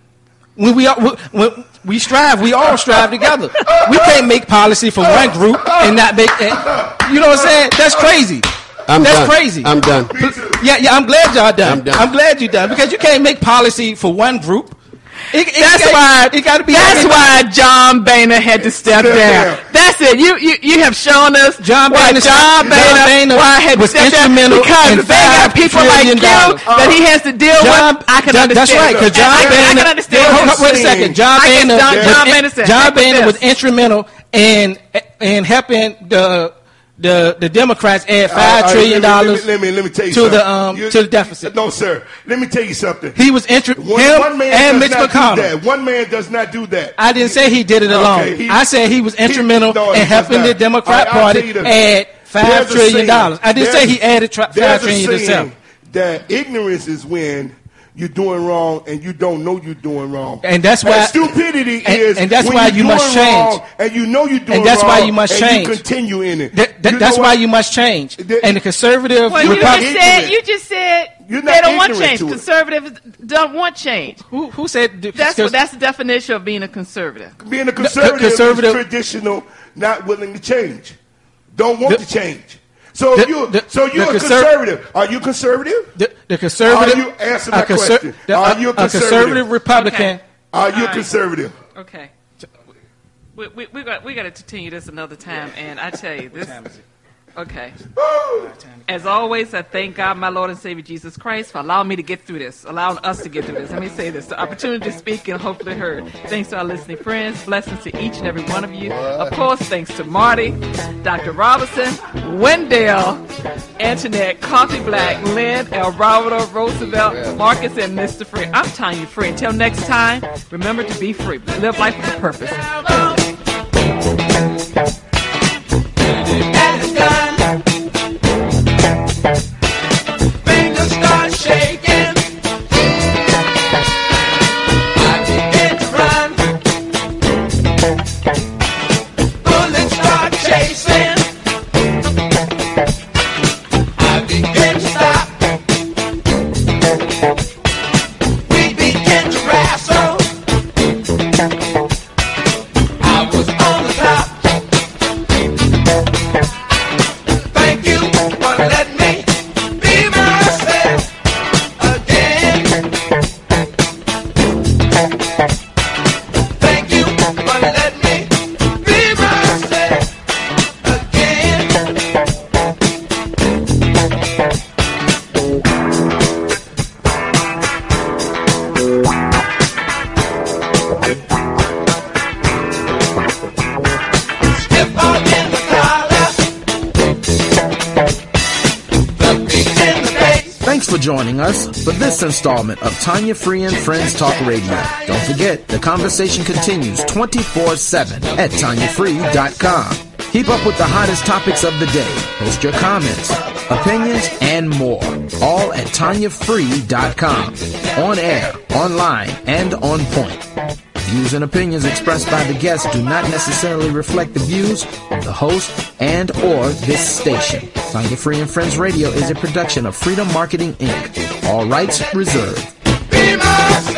F: When we, are, when we strive, we all strive together. We can't make policy for one group and not make. And, you know what I'm saying? That's crazy.
D: I'm
F: That's
D: done.
F: crazy.
D: I'm done.
F: Yeah, yeah. I'm glad y'all done.
D: I'm done.
F: glad you done because you can't make policy for one group. It, it,
A: That's
F: it,
A: why.
F: it got to be.
A: That's
F: everybody.
A: why John Boehner had to step
G: Step
A: down.
G: down.
A: That's it. You you you have shown us
F: John
A: why
F: Boehner-
A: John
F: John
A: Boehner,
F: Boehner
A: why had to
F: was
A: step down
F: instrumental
A: because
F: in
A: they got
F: five
A: people like you
F: trillion dollars.
A: that he has to deal
F: John,
A: with. I can
F: that-
A: understand.
F: That's right, because John
A: I, I,
F: Boehner.
A: I can understand.
F: Hold, hold, wait a
G: saying.
F: second. John
A: I can-
F: Boehner.
A: John-
F: was
A: John
F: in-
A: Boehner said,
F: John
A: "Heck with
F: Boehner was
A: this."
F: instrumental in in helping the the the Democrats add
G: All
F: five
G: right,
F: trillion
G: let me-
F: dollars
G: Let me, let me, let me tell you
F: to
G: something.
F: the um
G: You-
F: to the deficit.
G: No, sir. Let me tell you something.
F: He was intru-
G: One,
F: him
G: one man
F: and
G: does
F: Mitch
G: not do
F: McConnell.
G: that. One man does not do that.
F: I didn't say he did it alone.
G: Okay, he-
F: I said he was
G: he-
F: instrumental
G: no, he
F: in
G: does
F: helping
G: not.
F: the Democrat
G: All right, I'll
F: Party
G: tell you this.
F: add five
G: There's a
F: trillion
G: saying.
F: dollars. I didn't
G: There's
F: say he
G: a-
F: added tri-
G: there's
F: five
G: a
F: trillion
G: saying
F: himself.
G: That ignorance is when you're doing wrong and you don't know you're doing wrong.
F: And that's why-
G: stupidity
F: and-
G: is
F: and that's
G: when
F: why
G: you're
F: you must
G: doing wrong
F: change.
G: and you know you're doing
F: And that's
G: wrong
F: why you must
G: and
F: change.
G: you continue in it.
F: That- that-
G: You
F: that's
G: know
F: why
G: what?
F: you must change.
G: That-
F: And the conservative
A: Well, you
F: Republic-
A: just said you just said
G: You're
A: they
G: not
A: don't want
G: ignorant
A: change.
G: to it.
A: Conservatives don't want change.
F: Who who said
A: That's what, that's the definition of being a conservative.
G: Being a conservative,
F: conservative-
G: is traditional, not willing to change. Don't want
F: The-
G: to change. So
F: the-
G: you,
F: the-
G: so you're
F: the
G: a
F: conser-
G: conservative. Are you conservative?
F: The, the conservative.
G: Are you answer
F: a
G: my
F: conser-
G: question?
F: the-
G: Are
F: a-
G: you a
F: a
G: conservative?
F: conservative Republican?
A: Okay.
G: Are you
A: All
G: a
A: right.
G: conservative?
A: Okay. We we we got we got to continue this another time, and I tell you this. Okay. As always, I thank God, my Lord and Savior Jesus Christ, for allowing me to get through this, allowing us to get through this. Let me say this: the opportunity to speak and hopefully heard. Thanks to our listening friends. Blessings to each and every one of you. Of course, thanks to Marty, Doctor Robinson, Wendell, Antoinette, Coffee Black, Lynn, El Roberto, Roosevelt, Marcus, and Mister Free. I'm Tanya Free. Until next time, remember to be free. Live life with a purpose.
K: And it's done. we began to wrestle. I was on the top. Thank you for letting me be myself again. Thank you for letting me be myself again. Step out in the collar, the beat in the bass.
C: Thanks for joining us for this installment of Tanya Free and Friends Talk Radio. Don't forget, the conversation continues twenty-four seven at tanya free dot com. Keep up with the hottest topics of the day. Post your comments, opinions, and more. All at tanya free dot com. On air, online, and on point. Views and opinions expressed by the guests do not necessarily reflect the views of the host and or this station. Tanya Free and Friends Radio is a production of Freedom Marketing, Incorporated. All rights reserved.
K: Be myself.